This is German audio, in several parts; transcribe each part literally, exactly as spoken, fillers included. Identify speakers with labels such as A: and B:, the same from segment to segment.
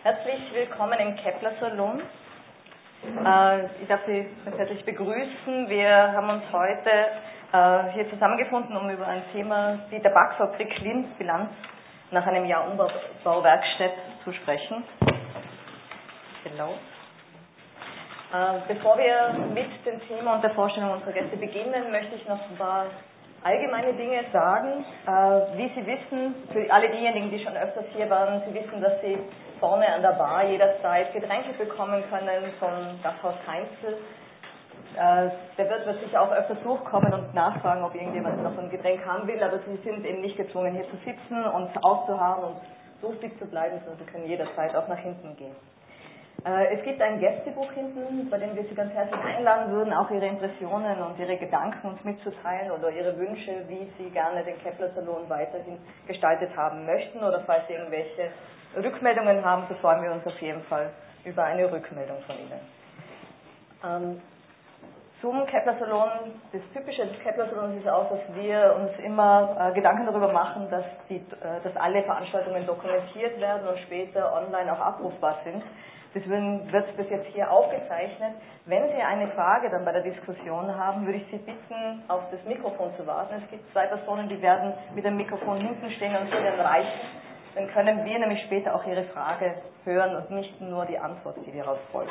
A: Herzlich willkommen im Kepler-Salon. Äh, ich darf Sie ganz herzlich begrüßen. Wir haben uns heute äh, hier zusammengefunden, um über ein Thema, die Tabakfabrik Linz Bilanz nach einem Jahr Umbauwerkstatt zu sprechen. Genau. Äh, bevor wir mit dem Thema und der Vorstellung unserer Gäste beginnen, möchte ich noch ein paar allgemeine Dinge sagen. Äh, wie Sie wissen, für alle diejenigen, die schon öfters hier waren, Sie wissen, dass Sie vorne an der Bar jederzeit Getränke bekommen können vom Gasthaus Heinzel. Äh, der Wirt wird sich auch öfters durchkommen und nachfragen, ob irgendjemand noch ein Getränk haben will, aber Sie sind eben nicht gezwungen, hier zu sitzen und auszuharren und durstig zu bleiben, sondern Sie können jederzeit auch nach hinten gehen. Es gibt ein Gästebuch hinten, bei dem wir Sie ganz herzlich einladen würden, auch Ihre Impressionen und Ihre Gedanken uns mitzuteilen oder Ihre Wünsche, wie Sie gerne den Kepler-Salon weiterhin gestaltet haben möchten, oder falls Sie irgendwelche Rückmeldungen haben, so freuen wir uns auf jeden Fall über eine Rückmeldung von Ihnen. Ähm, zum Kepler-Salon, das Typische des Kepler-Salons ist auch, dass wir uns immer äh, Gedanken darüber machen, dass, die, äh, dass alle Veranstaltungen dokumentiert werden und später online auch abrufbar sind. Deswegen wird bis jetzt hier aufgezeichnet. Wenn Sie eine Frage dann bei der Diskussion haben, würde ich Sie bitten, auf das Mikrofon zu warten. Es gibt zwei Personen, die werden mit dem Mikrofon hinten stehen und zu Ihnen reichen. Dann können wir nämlich später auch Ihre Frage hören und nicht nur die Antwort, die daraus folgt.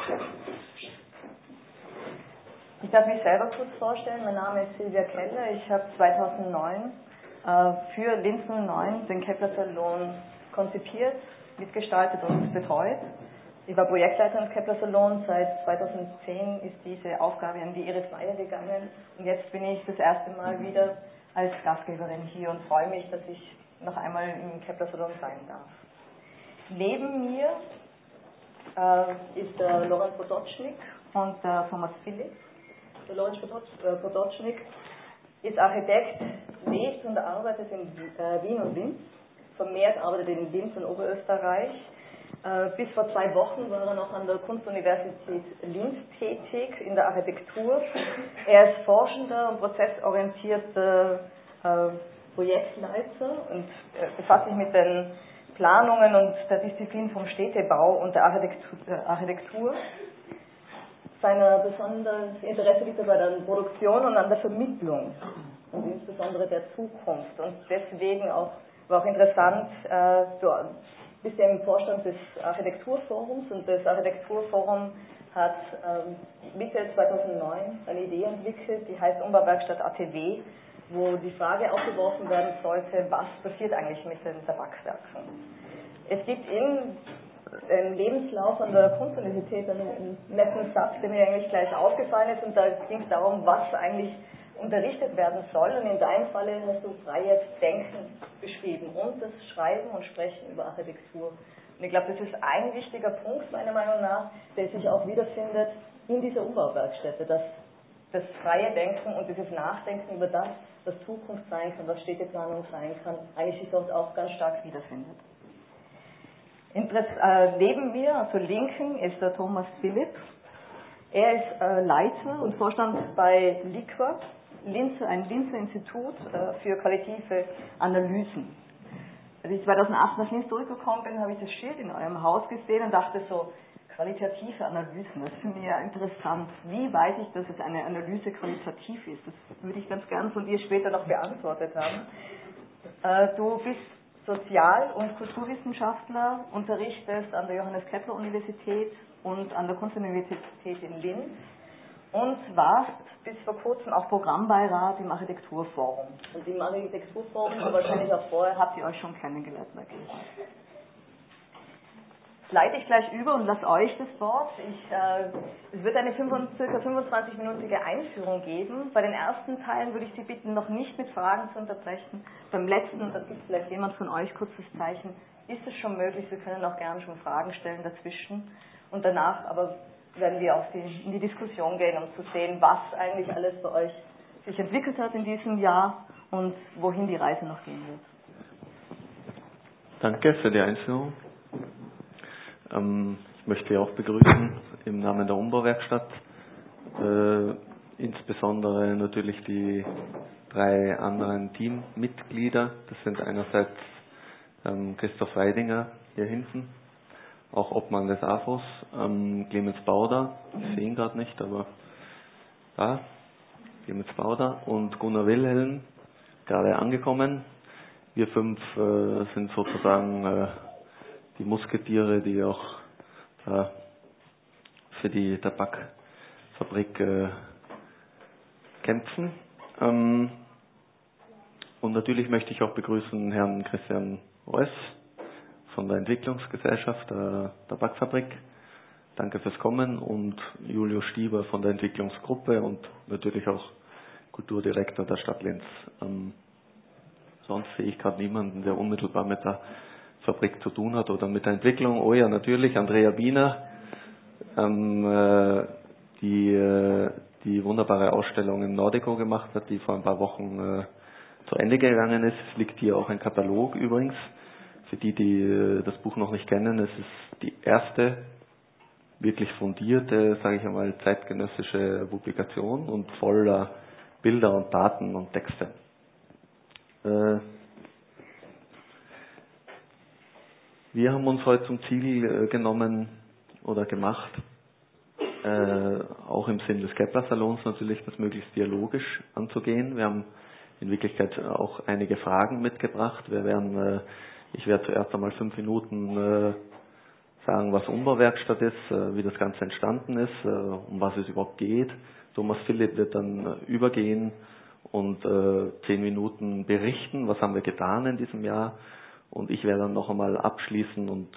A: Ich darf mich selber kurz vorstellen. Mein Name ist Silvia Keller. Ich habe zweitausendneun äh, für Linz null neun den Kepler-Salon konzipiert, mitgestaltet und betreut. Ich war Projektleiterin des Kepler-Salon. Seit zweitausendzehn ist diese Aufgabe an die Iris Meier gegangen. Und jetzt bin ich das erste Mal wieder als Gastgeberin hier und freue mich, dass ich noch einmal im Kepler-Salon sein darf. Neben mir äh, ist der Lorenz Potocznik und der Thomas Philipp. Der Lorenz Potocznik ist Architekt, lebt und arbeitet in äh, Wien und Linz. Vermehrt arbeitet er in Linz und Oberösterreich. Bis vor zwei Wochen war er noch an der Kunstuniversität Linz tätig in der Architektur. Er ist forschender und prozessorientierter äh, Projektleiter und äh, befasst sich mit den Planungen und der Disziplin vom Städtebau und der Architektur. Der Architektur. Sein besonderes Interesse liegt bei der Produktion und an der Vermittlung und insbesondere der Zukunft. Und deswegen auch, war auch interessant, äh, so, ist er im Vorstand des Architekturforums, und das Architekturforum hat ähm, Mitte zweitausendneun eine Idee entwickelt, die heißt Umbauwerkstatt A T W, wo die Frage aufgeworfen werden sollte, was passiert eigentlich mit den Tabakwerken. Es gibt in, im Lebenslauf an der Kunstuniversität einen netten Satz, der mir eigentlich gleich aufgefallen ist, und da ging es darum, was eigentlich unterrichtet werden soll, und in deinem Falle hast du freies Denken beschrieben und das Schreiben und Sprechen über Architektur. Und ich glaube, das ist ein wichtiger Punkt, meiner Meinung nach, der sich auch wiederfindet in dieser Umbauwerkstätte, dass das freie Denken und dieses Nachdenken über das, was Zukunft sein kann, was Städteplanung sein kann, eigentlich sich dort auch ganz stark wiederfindet. Interess äh, neben mir, also Linken, ist der Thomas Philipp. Er ist äh, Leiter und Vorstand bei LIQUA, Linz, ein Linzer Institut äh, für qualitative Analysen. Als ich zweitausendacht nach Linz zurückgekommen bin, habe ich das Schild in eurem Haus gesehen und dachte so, qualitative Analysen, das finde ich ja interessant. Wie weiß ich, dass es eine Analyse qualitativ ist? Das würde ich ganz gern von dir später noch beantwortet haben. Äh, du bist Sozial- und Kulturwissenschaftler, unterrichtest an der Johannes Kepler Universität und an der Kunstuniversität in Linz und warst bis vor kurzem auch Programmbeirat im Architekturforum. Und im Architekturforum, aber wahrscheinlich auch vorher, habt ihr euch schon kennengelernt, natürlich. Jetzt leite ich gleich über und lasse euch das Wort. Ich, äh, es wird eine ca. fünfundzwanzig-minütige Einführung geben. Bei den ersten Teilen würde ich Sie bitten, noch nicht mit Fragen zu unterbrechen. Beim letzten, da gibt vielleicht jemand von euch kurzes Zeichen, ist es schon möglich. Sie können auch gerne schon Fragen stellen dazwischen. Und danach aber werden wir auch die, in die Diskussion gehen, um zu sehen, was eigentlich alles bei euch sich entwickelt hat in diesem Jahr und wohin die Reise noch gehen wird.
B: Danke für die Einführung. Ähm, ich möchte auch begrüßen im Namen der Umbauwerkstatt, äh, insbesondere natürlich die drei anderen Teammitglieder. Das sind einerseits ähm, Christoph Weidinger hier hinten, auch Obmann des A F O S, ähm, Clemens Bauder, ich sehe ihn gerade nicht, aber da, Clemens Bauder und Gunnar Wilhelm, gerade angekommen. Wir fünf äh, sind sozusagen äh, die Musketiere, die auch äh, für die Tabakfabrik äh, kämpfen. Ähm, und natürlich möchte ich auch begrüßen Herrn Christian Reuss von der Entwicklungsgesellschaft der Tabakfabrik. Danke fürs Kommen, und Julio Stieber von der Entwicklungsgruppe und natürlich auch Kulturdirektor der Stadt Linz. Ähm, sonst sehe ich gerade niemanden, der unmittelbar mit der Fabrik zu tun hat oder mit der Entwicklung. Oh ja, natürlich, Andrea Biener, ähm, äh, die äh, die wunderbare Ausstellung im Nordico gemacht hat, die vor ein paar Wochen äh, zu Ende gegangen ist. Es liegt hier auch ein Katalog übrigens. Für die, die äh, das Buch noch nicht kennen, es ist die erste wirklich fundierte, sage ich einmal, zeitgenössische Publikation und voller Bilder und Daten und Texte. Äh, wir haben uns heute zum Ziel äh, genommen oder gemacht, äh, auch im Sinn des Kepler-Salons natürlich das möglichst dialogisch anzugehen. Wir haben in Wirklichkeit auch einige Fragen mitgebracht. Wir werden, äh, ich werde zuerst einmal fünf Minuten äh, sagen, was Umbauwerkstatt ist, äh, wie das Ganze entstanden ist, äh, um was es überhaupt geht. Thomas Philipp wird dann äh, übergehen und äh, zehn Minuten berichten, was haben wir getan in diesem Jahr. Und ich werde dann noch einmal abschließen und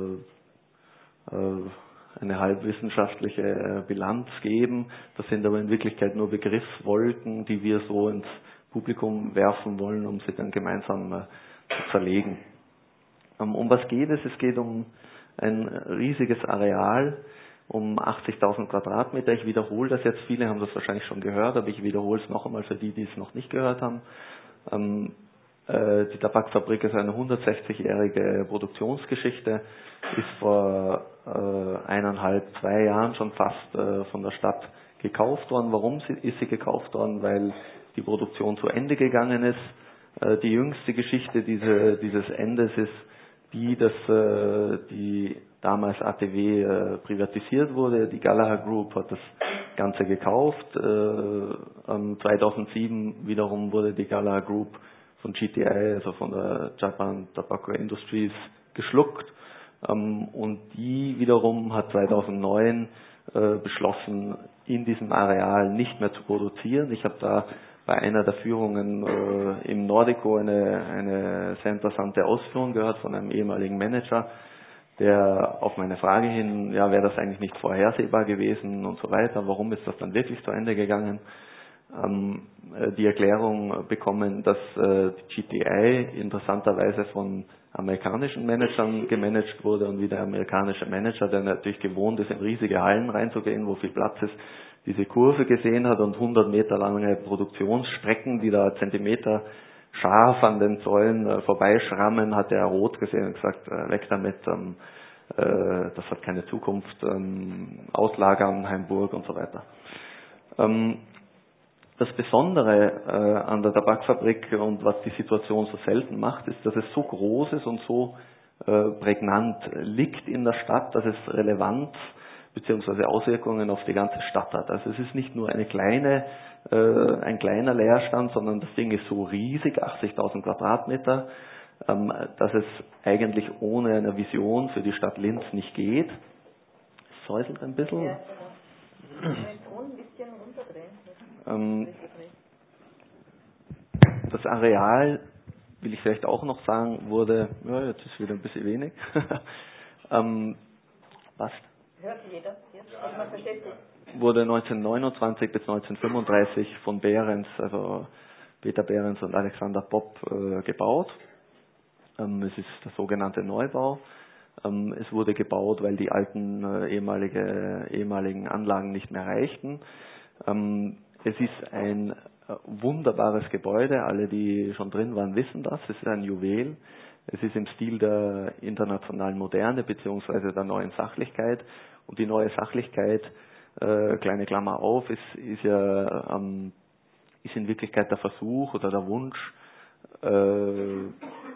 B: äh, äh, eine halbwissenschaftliche äh, Bilanz geben. Das sind aber in Wirklichkeit nur Begriffswolken, die wir so ins Publikum werfen wollen, um sie dann gemeinsam äh, zu zerlegen. Ähm, um was geht es? Es geht um ein riesiges Areal, um achtzigtausend Quadratmeter. Ich wiederhole das jetzt, viele haben das wahrscheinlich schon gehört, aber ich wiederhole es noch einmal für die, die es noch nicht gehört haben. Ähm, äh, die Tabakfabrik ist eine hundertsechzigjährige Produktionsgeschichte, ist vor äh, eineinhalb, zwei Jahren schon fast äh, von der Stadt gekauft worden. Warum sie, ist sie gekauft worden? Weil die Produktion zu Ende gegangen ist. Äh, die jüngste Geschichte diese, dieses Endes ist die, dass äh, die damals A T W äh, privatisiert wurde. Die Gallagher Group hat das Ganze gekauft. Äh, ähm, zweitausendsieben wiederum wurde die Gallagher Group von G T I, also von der Japan Tobacco Industries, geschluckt. Ähm, und die wiederum hat zweitausendneun äh, beschlossen, in diesem Areal nicht mehr zu produzieren. Ich habe da bei einer der Führungen äh, im Nordico eine, eine sehr interessante Ausführung gehört von einem ehemaligen Manager, der auf meine Frage hin, ja, wäre das eigentlich nicht vorhersehbar gewesen und so weiter, warum ist das dann wirklich zu Ende gegangen, ähm, äh, die Erklärung bekommen, dass äh, die G T I interessanterweise von amerikanischen Managern gemanagt wurde, und wie der amerikanische Manager, der natürlich gewohnt ist, in riesige Hallen reinzugehen, wo viel Platz ist, diese Kurve gesehen hat und hundert Meter lange Produktionsstrecken, die da Zentimeter scharf an den Säulen äh, vorbeischrammen, hat er rot gesehen und gesagt, äh, weg damit, ähm, äh, das hat keine Zukunft, ähm, auslagern, Heimburg und so weiter. Ähm, das Besondere äh, an der Tabakfabrik und was die Situation so selten macht, ist, dass es so groß ist und so äh, prägnant liegt in der Stadt, dass es Relevanz bzw. Auswirkungen auf die ganze Stadt hat. Also es ist nicht nur eine kleine, äh, ein kleiner Leerstand, sondern das Ding ist so riesig, achtzigtausend Quadratmeter, ähm, dass es eigentlich ohne eine Vision für die Stadt Linz nicht geht. Es säuselt ein bisschen. Ja, genau. Den Ton ein bisschen runterdrehen. Ähm, das Areal, will ich vielleicht auch noch sagen, wurde, ja, jetzt ist wieder ein bisschen wenig, ähm, passt. Hört jeder, also man versteht sich. Wurde neunzehnhundertneunundzwanzig bis neunzehnhundertfünfunddreißig von Behrens, also Peter Behrens und Alexander Popp äh, gebaut. Ähm, es ist der sogenannte Neubau. Ähm, es wurde gebaut, weil die alten äh, ehemalige, ehemaligen Anlagen nicht mehr reichten. Ähm, es ist ein äh, wunderbares Gebäude. Alle, die schon drin waren, wissen das. Es ist ein Juwel. Es ist im Stil der internationalen Moderne bzw. der neuen Sachlichkeit. Und die neue Sachlichkeit, äh, kleine Klammer auf, ist, ist ja ähm, ist in Wirklichkeit der Versuch oder der Wunsch, äh,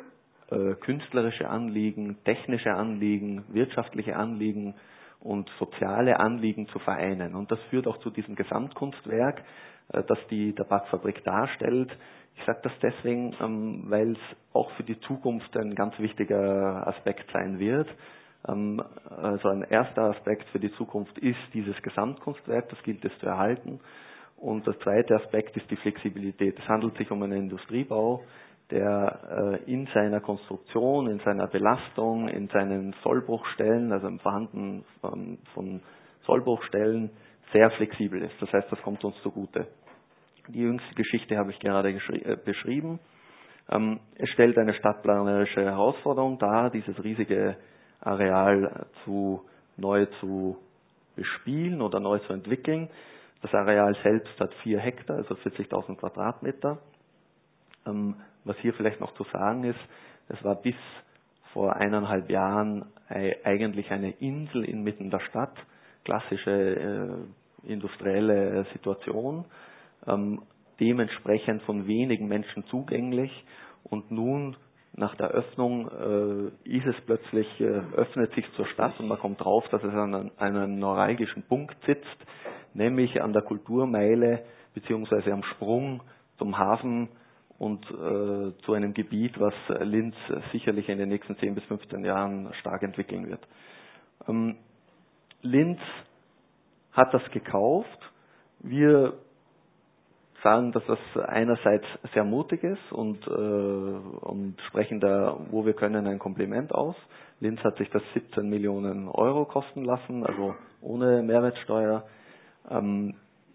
B: äh, künstlerische Anliegen, technische Anliegen, wirtschaftliche Anliegen und soziale Anliegen zu vereinen. Und das führt auch zu diesem Gesamtkunstwerk, äh, das die Tabakfabrik darstellt. Ich sage das deswegen, ähm, weil es auch für die Zukunft ein ganz wichtiger Aspekt sein wird. Ähm, also ein erster Aspekt für die Zukunft ist dieses Gesamtkunstwerk, das gilt es zu erhalten. Und der zweite Aspekt ist die Flexibilität. Es handelt sich um einen Industriebau, der äh, in seiner Konstruktion, in seiner Belastung, in seinen Sollbruchstellen, also im Vorhanden von, von Sollbruchstellen, sehr flexibel ist. Das heißt, das kommt uns zugute. Die jüngste Geschichte habe ich gerade äh, beschrieben. Ähm, es stellt eine stadtplanerische Herausforderung dar, dieses riesige Areal zu, neu zu bespielen oder neu zu entwickeln. Das Areal selbst hat vier Hektar, also vierzigtausend Quadratmeter. Ähm, was hier vielleicht noch zu sagen ist, es war bis vor eineinhalb Jahren eigentlich eine Insel inmitten der Stadt, klassische äh, industrielle Situation, ähm, dementsprechend von wenigen Menschen zugänglich, und nun nach der Öffnung äh, ist es plötzlich, äh, öffnet sich zur Stadt und man kommt drauf, dass es an einem, einem neuralgischen Punkt sitzt, nämlich an der Kulturmeile beziehungsweise am Sprung zum Hafen und äh, zu einem Gebiet, was Linz sicherlich in den nächsten zehn bis fünfzehn Jahren stark entwickeln wird. Ähm, Linz hat das gekauft. Wir sagen, dass das einerseits sehr mutig ist und, äh, und sprechen da, wo wir können, ein Kompliment aus. Linz hat sich das siebzehn Millionen Euro kosten lassen, also ohne Mehrwertsteuer, ähm,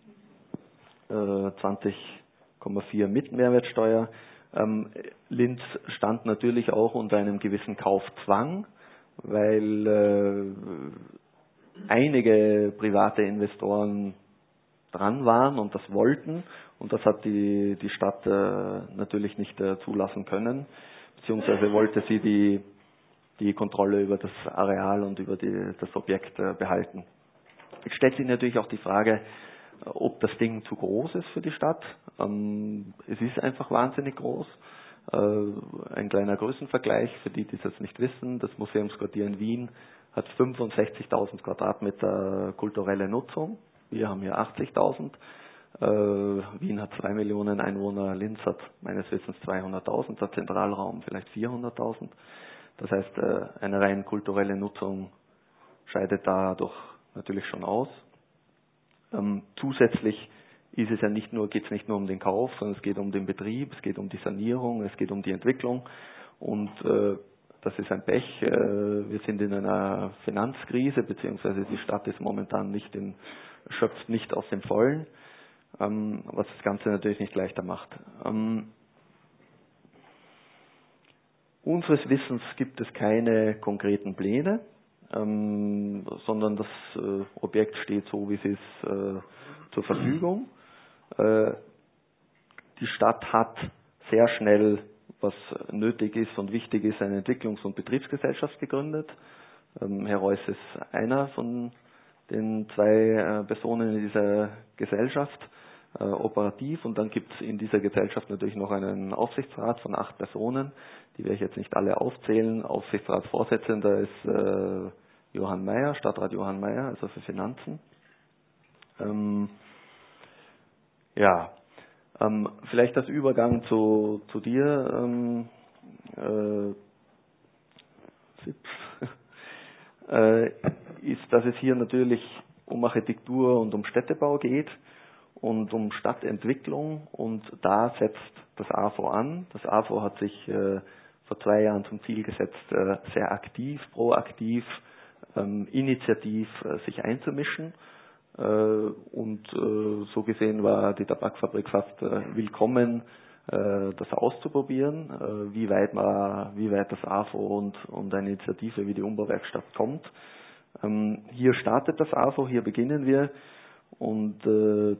B: äh, zwanzig Komma vier mit Mehrwertsteuer. Ähm, Linz stand natürlich auch unter einem gewissen Kaufzwang, weil äh, einige private Investoren dran waren und das wollten, und das hat die, die Stadt äh, natürlich nicht äh, zulassen können, beziehungsweise wollte sie die, die Kontrolle über das Areal und über die, das Objekt äh, behalten. Jetzt stellt sich natürlich auch die Frage, ob das Ding zu groß ist für die Stadt. Ähm, es ist einfach wahnsinnig groß. Äh, ein kleiner Größenvergleich für die, die das nicht wissen: Das Museumsquartier in Wien hat fünfundsechzigtausend Quadratmeter kulturelle Nutzung. Wir haben hier achtzigtausend. Äh, Wien hat zwei Millionen Einwohner, Linz hat meines Wissens zweihunderttausend, der Zentralraum vielleicht vierhunderttausend. Das heißt, äh, eine rein kulturelle Nutzung scheidet dadurch natürlich schon aus. Ähm, zusätzlich ist es ja nicht nur, geht es nicht nur um den Kauf, sondern es geht um den Betrieb, es geht um die Sanierung, es geht um die Entwicklung, und äh, das ist ein Pech. Äh, wir sind in einer Finanzkrise, beziehungsweise die Stadt ist momentan nicht in, schöpft nicht aus dem Vollen, ähm, was das Ganze natürlich nicht leichter macht. Ähm, unseres Wissens gibt es keine konkreten Pläne, ähm, sondern das äh, Objekt steht so, wie es ist, äh, zur Verfügung. Äh, die Stadt hat sehr schnell, was nötig ist und wichtig ist, eine Entwicklungs- und Betriebsgesellschaft gegründet. Ähm, Herr Reuss ist einer von den zwei äh, Personen in dieser Gesellschaft, äh, operativ, und dann gibt es in dieser Gesellschaft natürlich noch einen Aufsichtsrat von acht Personen, die werde ich jetzt nicht alle aufzählen. Aufsichtsratsvorsitzender ist äh, Johann Mayer, Stadtrat Johann Mayer, also für Finanzen. Ähm, ja, ähm, vielleicht das Übergang zu, zu dir, ähm, äh, äh, ist, dass es hier natürlich um Architektur und um Städtebau geht und um Stadtentwicklung, und da setzt das A V an. Das A V hat sich äh, vor zwei Jahren zum Ziel gesetzt, äh, sehr aktiv, proaktiv, ähm, initiativ äh, sich einzumischen. Äh, und äh, so gesehen war die Tabakfabrik fast äh, willkommen, äh, das auszuprobieren, äh, wie weit man, wie weit das A V und, und eine Initiative wie die Umbauwerkstatt kommt. Ähm, hier startet das A V, hier beginnen wir, und äh,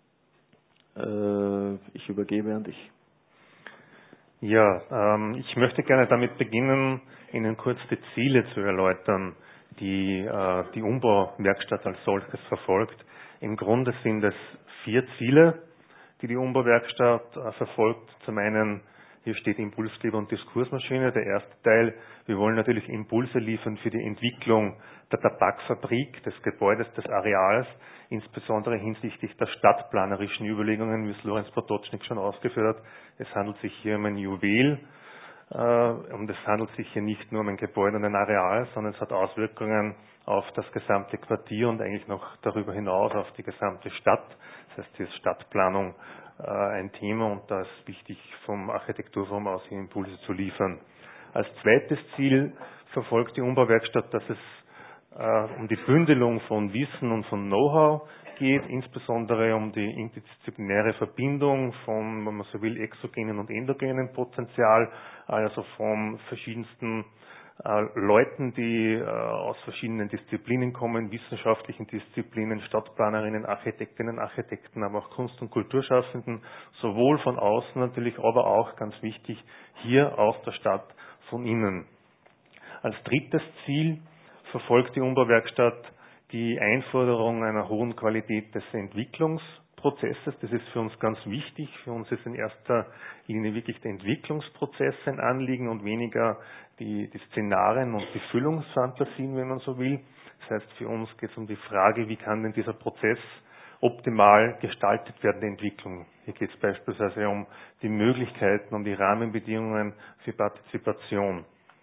B: äh, ich übergebe an dich.
C: Ja, ähm, ich möchte gerne damit beginnen, Ihnen kurz die Ziele zu erläutern, die äh, die Umbauwerkstatt als solches verfolgt. Im Grunde sind es vier Ziele, die die Umbauwerkstatt äh, verfolgt. Zum einen Hier steht Impulsgeber und Diskursmaschine. Der erste Teil, wir wollen natürlich Impulse liefern für die Entwicklung der Tabakfabrik, des Gebäudes, des Areals, insbesondere hinsichtlich der stadtplanerischen Überlegungen, wie es Lorenz Potocznik schon ausgeführt hat. Es handelt sich hier um ein Juwel äh, und es handelt sich hier nicht nur um ein Gebäude und ein Areal, sondern es hat Auswirkungen auf das gesamte Quartier und eigentlich noch darüber hinaus auf die gesamte Stadt. Das heißt, hier ist Stadtplanung ein Thema und da ist wichtig, vom Architekturforum aus hier Impulse zu liefern. Als zweites Ziel verfolgt die Umbauwerkstatt, dass es äh, um die Bündelung von Wissen und von Know-how geht, insbesondere um die interdisziplinäre Verbindung von, wenn man so will, exogenen und endogenen Potenzial, also von verschiedensten äh, Leuten, die äh, aus verschiedenen Disziplinen kommen, wissenschaftlichen Disziplinen, Stadtplanerinnen, Architektinnen, Architekten, aber auch Kunst- und Kulturschaffenden, sowohl von außen natürlich, aber auch ganz wichtig, hier aus der Stadt von innen. Als drittes Ziel verfolgt die Umbauwerkstatt die Einforderung einer hohen Qualität des Entwicklungsprozesses. Das ist für uns ganz wichtig. Für uns ist in erster Linie wirklich der Entwicklungsprozess ein Anliegen und weniger die, die Szenarien und die Füllungsfantasien, wenn man so will. Das heißt, für uns geht es um die Frage, wie kann denn dieser Prozess optimal gestaltet werden, die Entwicklung. Hier geht es beispielsweise um die Möglichkeiten, um die Rahmenbedingungen für Partizipation.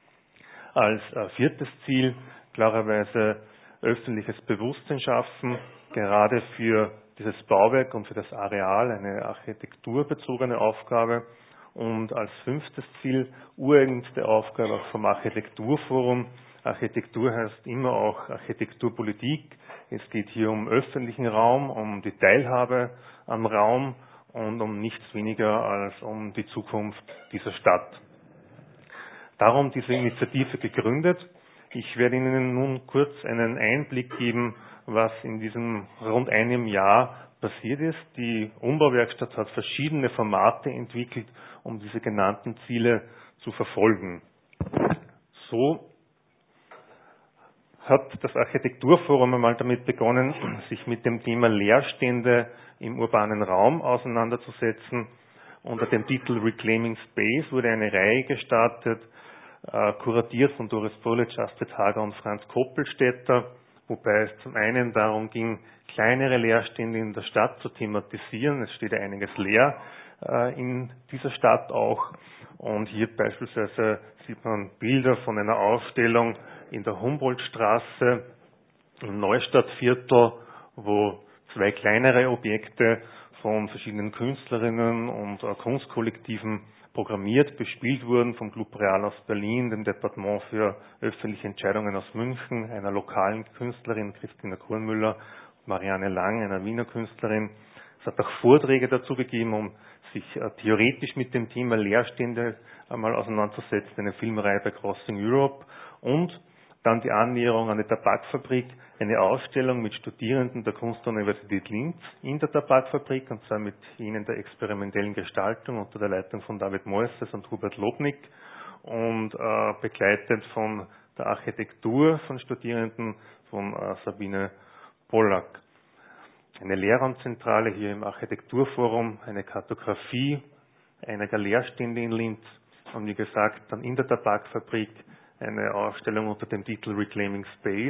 C: Als äh, viertes Ziel klarerweise öffentliches Bewusstsein schaffen, gerade für dieses Bauwerk und für das Areal eine architekturbezogene Aufgabe. Und als fünftes Ziel, ureigenste Aufgabe auch vom Architekturforum. Architektur heißt immer auch Architekturpolitik. Es geht hier um öffentlichen Raum, um die Teilhabe am Raum und um nichts weniger als um die Zukunft dieser Stadt. Darum diese Initiative gegründet. Ich werde Ihnen nun kurz einen Einblick geben, was in diesem rund einem Jahr passiert ist. Die Umbauwerkstatt hat verschiedene Formate entwickelt, um diese genannten Ziele zu verfolgen. So hat das Architekturforum einmal damit begonnen, sich mit dem Thema Leerstände im urbanen Raum auseinanderzusetzen. Unter dem Titel Reclaiming Space wurde eine Reihe gestartet, äh, kuratiert von Doris Polic, Astrid Hager und Franz Koppelstädter, wobei es zum einen darum ging, kleinere Leerstände in der Stadt zu thematisieren. Es steht ja einiges leer äh, in dieser Stadt auch. Und hier beispielsweise sieht man Bilder von einer Ausstellung in der Humboldtstraße im Neustadtviertel, wo zwei kleinere Objekte von verschiedenen Künstlerinnen und äh, Kunstkollektiven programmiert, bespielt wurden, vom Club Real aus Berlin, dem Departement für öffentliche Entscheidungen aus München, einer lokalen Künstlerin, Christina Kornmüller, Marianne Lang, einer Wiener Künstlerin. Es hat auch Vorträge dazu gegeben, um sich äh, theoretisch mit dem Thema Leerstände einmal auseinanderzusetzen, eine Filmreihe bei Crossing Europe und dann die Annäherung an die Tabakfabrik, eine Ausstellung mit Studierenden der Kunstuniversität Linz in der Tabakfabrik, und zwar mit ihnen der experimentellen Gestaltung unter der Leitung von David Moises und Hubert Lobnick und äh, begleitet von der Architektur von Studierenden von äh, Sabine Pollack. Eine Lehrraumzentrale hier im Architekturforum, eine Kartografie einiger Leerstände in Linz und wie gesagt dann in der Tabakfabrik eine Ausstellung unter dem Titel Reclaiming Space,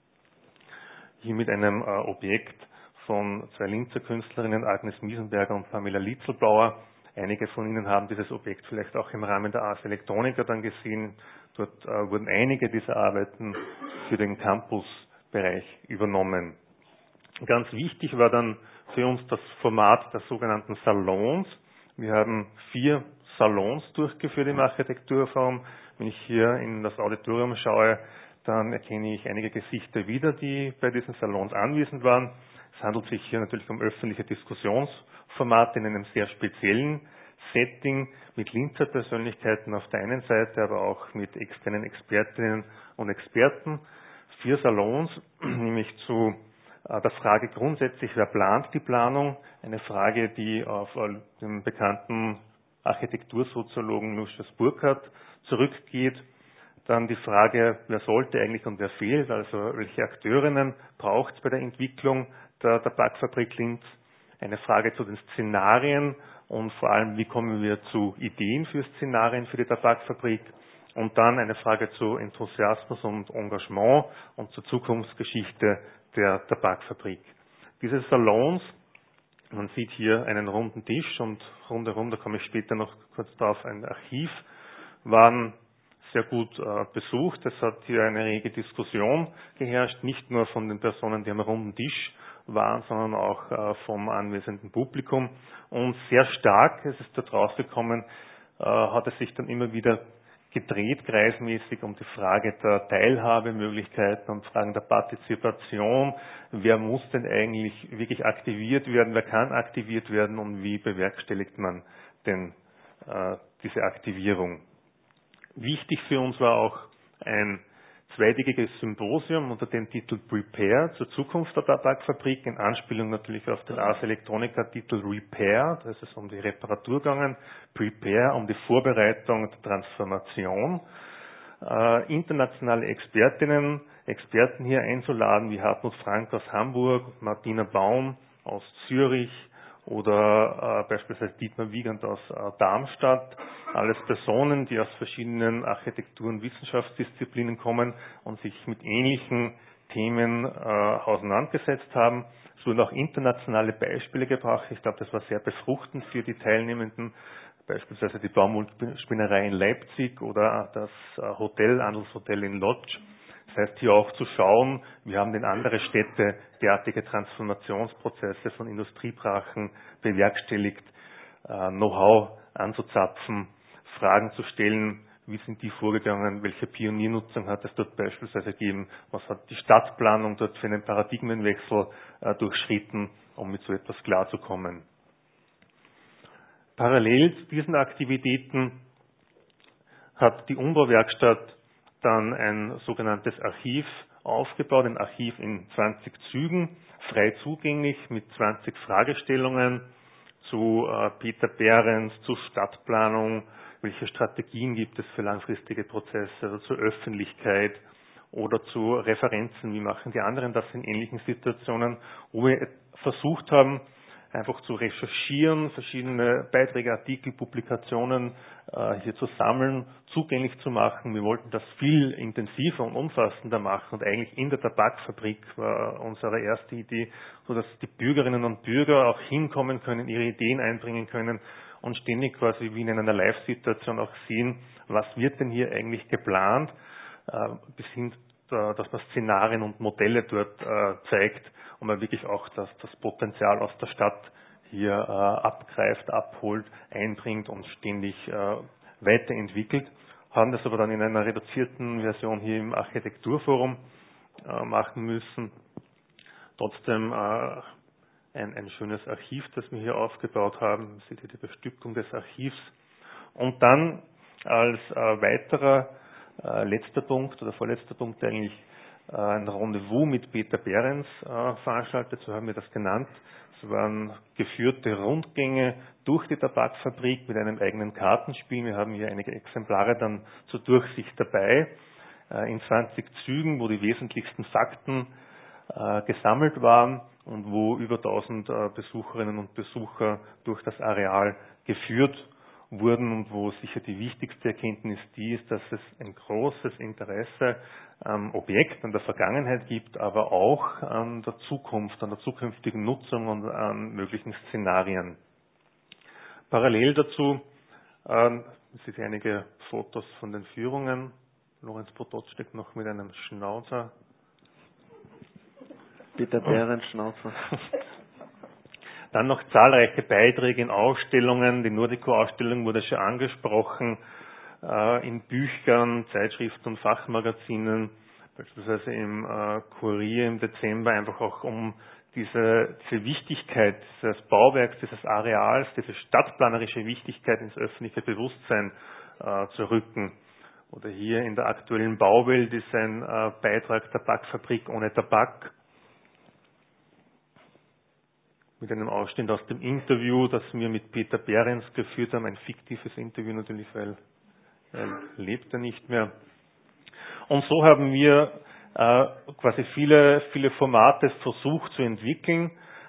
C: hier mit einem äh, Objekt von zwei Linzer Künstlerinnen, Agnes Miesenberger und Pamela Litzelbauer. Einige von Ihnen haben dieses Objekt vielleicht auch im Rahmen der Ars Electronica dann gesehen. Dort äh, wurden einige dieser Arbeiten für den Campusbereich übernommen. Ganz wichtig war dann für uns das Format der sogenannten Salons. Wir haben vier Salons durchgeführt im Architekturforum. Wenn ich hier in das Auditorium schaue, dann erkenne ich einige Gesichter wieder, die bei diesen Salons anwesend waren. Es handelt sich hier natürlich um öffentliche Diskussionsformate in einem sehr speziellen Setting mit Linzer Persönlichkeiten auf der einen Seite, aber auch mit externen Expertinnen und Experten. Vier Salons, nämlich zu der Frage grundsätzlich, wer plant die Planung? Eine Frage, die auf den bekannten Architektursoziologen Lucius Burkhardt zurückgeht. Dann die Frage, wer sollte eigentlich und wer fehlt, also welche Akteurinnen braucht es bei der Entwicklung der Tabakfabrik Linz. Eine Frage zu den Szenarien und vor allem, wie kommen wir zu Ideen für Szenarien für die Tabakfabrik und dann eine Frage zu Enthusiasmus und Engagement und zur Zukunftsgeschichte der Tabakfabrik. Diese Salons, man sieht hier einen runden Tisch und rundherum, da komme ich später noch kurz drauf, ein Archiv, waren sehr gut äh, besucht. Es hat hier eine rege Diskussion geherrscht, nicht nur von den Personen, die am runden Tisch waren, sondern auch äh, vom anwesenden Publikum. Und sehr stark, es ist dort rausgekommen, äh, hat es sich dann immer wieder gedreht, kreismäßig, um die Frage der Teilhabemöglichkeiten und Fragen der Partizipation. Wer muss denn eigentlich wirklich aktiviert werden? Wer kann aktiviert werden? Und wie bewerkstelligt man denn äh, diese Aktivierung? Wichtig für uns war auch ein zweitägiges Symposium unter dem Titel Prepare zur Zukunft der Tabakfabrik, in Anspielung natürlich auf den Ars Electronica Titel Repair, da ist es um die Reparatur gegangen, Prepare um die Vorbereitung der Transformation, äh, internationale Expertinnen, Experten hier einzuladen, wie Hartmut Frank aus Hamburg, Martina Baum aus Zürich oder äh, beispielsweise Dietmar Wiegand aus äh, Darmstadt. Alles Personen, die aus verschiedenen Architektur- und Wissenschaftsdisziplinen kommen und sich mit ähnlichen Themen äh, auseinandergesetzt haben. Es wurden auch internationale Beispiele gebracht. Ich glaube, das war sehr befruchtend für die Teilnehmenden. Beispielsweise die Baumwollspinnerei in Leipzig oder das äh, Hotel, Handelshotel in Lodz. Das heißt, hier auch zu schauen, wir haben in andere Städte derartige Transformationsprozesse von Industriebrachen bewerkstelligt, äh, Know-how anzuzapfen, Fragen zu stellen, wie sind die vorgegangen, welche Pioniernutzung hat es dort beispielsweise gegeben, was hat die Stadtplanung dort für einen Paradigmenwechsel äh, durchschritten, um mit so etwas klarzukommen. Parallel zu diesen Aktivitäten hat die Umbauwerkstatt dann ein sogenanntes Archiv aufgebaut, ein Archiv in zwanzig Zügen, frei zugänglich mit zwanzig Fragestellungen zu äh, Peter Behrens, zu Stadtplanung, welche Strategien gibt es für langfristige Prozesse, also zur Öffentlichkeit oder zu Referenzen, wie machen die anderen das in ähnlichen Situationen, wo wir versucht haben, einfach zu recherchieren, verschiedene Beiträge, Artikel, Publikationen äh, hier zu sammeln, zugänglich zu machen. Wir wollten das viel intensiver und umfassender machen und eigentlich in der Tabakfabrik war unsere erste Idee, sodass die Bürgerinnen und Bürger auch hinkommen können, ihre Ideen einbringen können und ständig quasi wie in einer Live-Situation auch sehen, was wird denn hier eigentlich geplant, äh, bis hin dass man Szenarien und Modelle dort äh, zeigt und man wirklich auch das, das Potenzial aus der Stadt hier äh, abgreift, abholt, einbringt und ständig äh, weiterentwickelt. Haben das aber dann in einer reduzierten Version hier im Architekturforum äh, machen müssen. Trotzdem äh, ein, ein schönes Archiv, das wir hier aufgebaut haben. Man sieht hier die Bestückung des Archivs. Und dann als äh, weiterer Äh, letzter Punkt oder vorletzter Punkt eigentlich äh, ein Rendezvous mit Peter Behrens äh, veranstaltet, so haben wir das genannt. Es waren geführte Rundgänge durch die Tabakfabrik mit einem eigenen Kartenspiel. Wir haben hier einige Exemplare dann zur Durchsicht dabei, äh, in zwanzig Zügen, wo die wesentlichsten Fakten äh, gesammelt waren und wo über tausend äh, Besucherinnen und Besucher durch das Areal geführt wurden und wo sicher die wichtigste Erkenntnis die ist, dass es ein großes Interesse am Objekt, an der Vergangenheit gibt, aber auch an der Zukunft, an der zukünftigen Nutzung und an möglichen Szenarien. Parallel dazu ähm, sind einige Fotos von den Führungen. Lorenz Potocznik noch mit einem Schnauzer.
B: Peter Behrens Schnauzer.
C: Dann noch zahlreiche Beiträge in Ausstellungen. Die Nordico-Ausstellung wurde schon angesprochen, äh, in Büchern, Zeitschriften und Fachmagazinen, beispielsweise im äh, Kurier im Dezember, einfach auch um diese, diese Wichtigkeit dieses Bauwerks, dieses Areals, diese stadtplanerische Wichtigkeit ins öffentliche Bewusstsein äh, zu rücken. Oder hier in der aktuellen Bauwelt ist ein äh, Beitrag Tabakfabrik ohne Tabak, mit einem Ausschnitt aus dem Interview, das wir mit Peter Behrens geführt haben, ein fiktives Interview natürlich, weil er lebt er nicht mehr. Und so haben wir äh, quasi viele, viele Formate versucht zu entwickeln,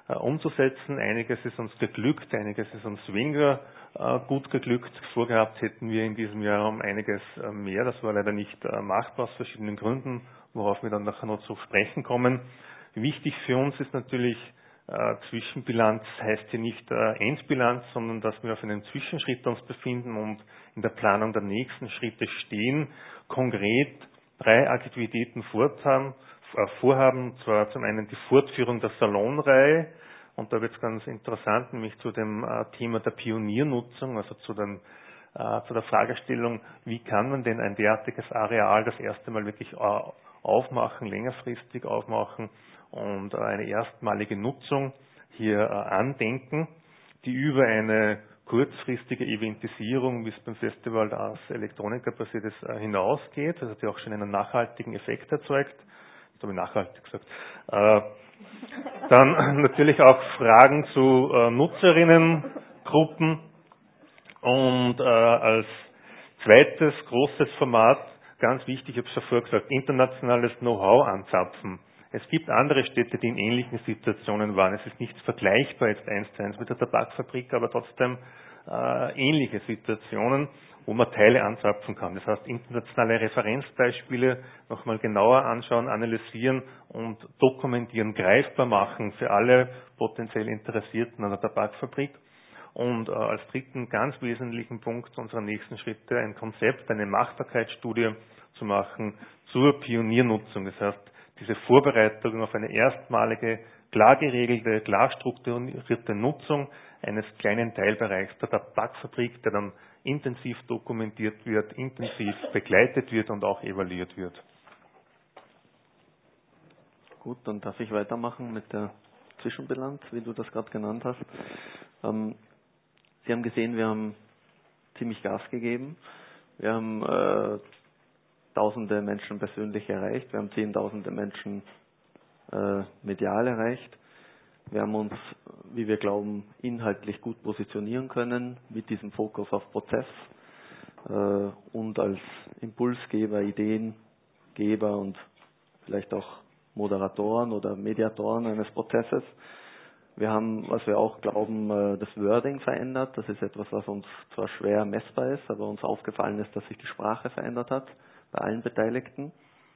C: äh, umzusetzen. Einiges ist uns geglückt, einiges ist uns weniger äh, gut geglückt. Vorgehabt hätten wir in diesem Jahr um einiges äh, mehr. Das war leider nicht äh, machbar aus verschiedenen Gründen, worauf wir dann nachher noch zu sprechen kommen. Wichtig für uns ist natürlich, äh, Zwischenbilanz heißt hier nicht äh, Endbilanz, sondern dass wir auf einem Zwischenschritt uns befinden und in der Planung der nächsten Schritte stehen. Konkret drei Aktivitäten vorhaben, äh, vorhaben, zwar zum einen die Fortführung der Salonreihe, und da wird es ganz interessant, nämlich zu dem äh, Thema der Pioniernutzung, also zu, den, äh, zu der Fragestellung, wie kann man denn ein derartiges Areal das erste Mal wirklich äh, aufmachen, längerfristig aufmachen und eine erstmalige Nutzung hier äh, andenken, die über eine kurzfristige Eventisierung, wie es beim Festival als Elektroniker passiert ist, äh, hinausgeht, also die auch schon einen nachhaltigen Effekt erzeugt. Das habe ich nachhaltig gesagt. Äh, dann natürlich auch Fragen zu äh, Nutzerinnengruppen und äh, als zweites großes Format, ganz wichtig, ich habe es schon vorher gesagt, internationales Know-how anzapfen. Es gibt andere Städte, die in ähnlichen Situationen waren. Es ist nichts vergleichbar jetzt eins zu eins mit der Tabakfabrik, aber trotzdem äh, ähnliche Situationen, wo man Teile anzapfen kann. Das heißt, internationale Referenzbeispiele nochmal genauer anschauen, analysieren und dokumentieren, greifbar machen für alle potenziell Interessierten an der Tabakfabrik. Und äh, als dritten ganz wesentlichen Punkt unserer nächsten Schritte ein Konzept, eine Machbarkeitsstudie zu machen zur Pioniernutzung. Das heißt, diese Vorbereitung auf eine erstmalige, klar geregelte, klar strukturierte Nutzung eines kleinen Teilbereichs der Tabakfabrik, der dann intensiv dokumentiert wird, intensiv begleitet wird und auch evaluiert wird.
B: Gut, dann darf ich weitermachen mit der Zwischenbilanz, wie du das gerade genannt hast. Ähm, Sie haben gesehen, wir haben ziemlich Gas gegeben. Wir haben äh, tausende Menschen persönlich erreicht. Wir haben zehntausende Menschen äh, medial erreicht. Wir haben uns, wie wir glauben, inhaltlich gut positionieren können mit diesem Fokus auf Prozess äh, und als Impulsgeber, Ideengeber und vielleicht auch Moderatoren oder Mediatoren eines Prozesses. Wir haben, was wir auch glauben, das Wording verändert. Das ist etwas, was uns zwar schwer messbar ist, aber uns aufgefallen ist, dass sich die Sprache verändert hat bei allen Beteiligten.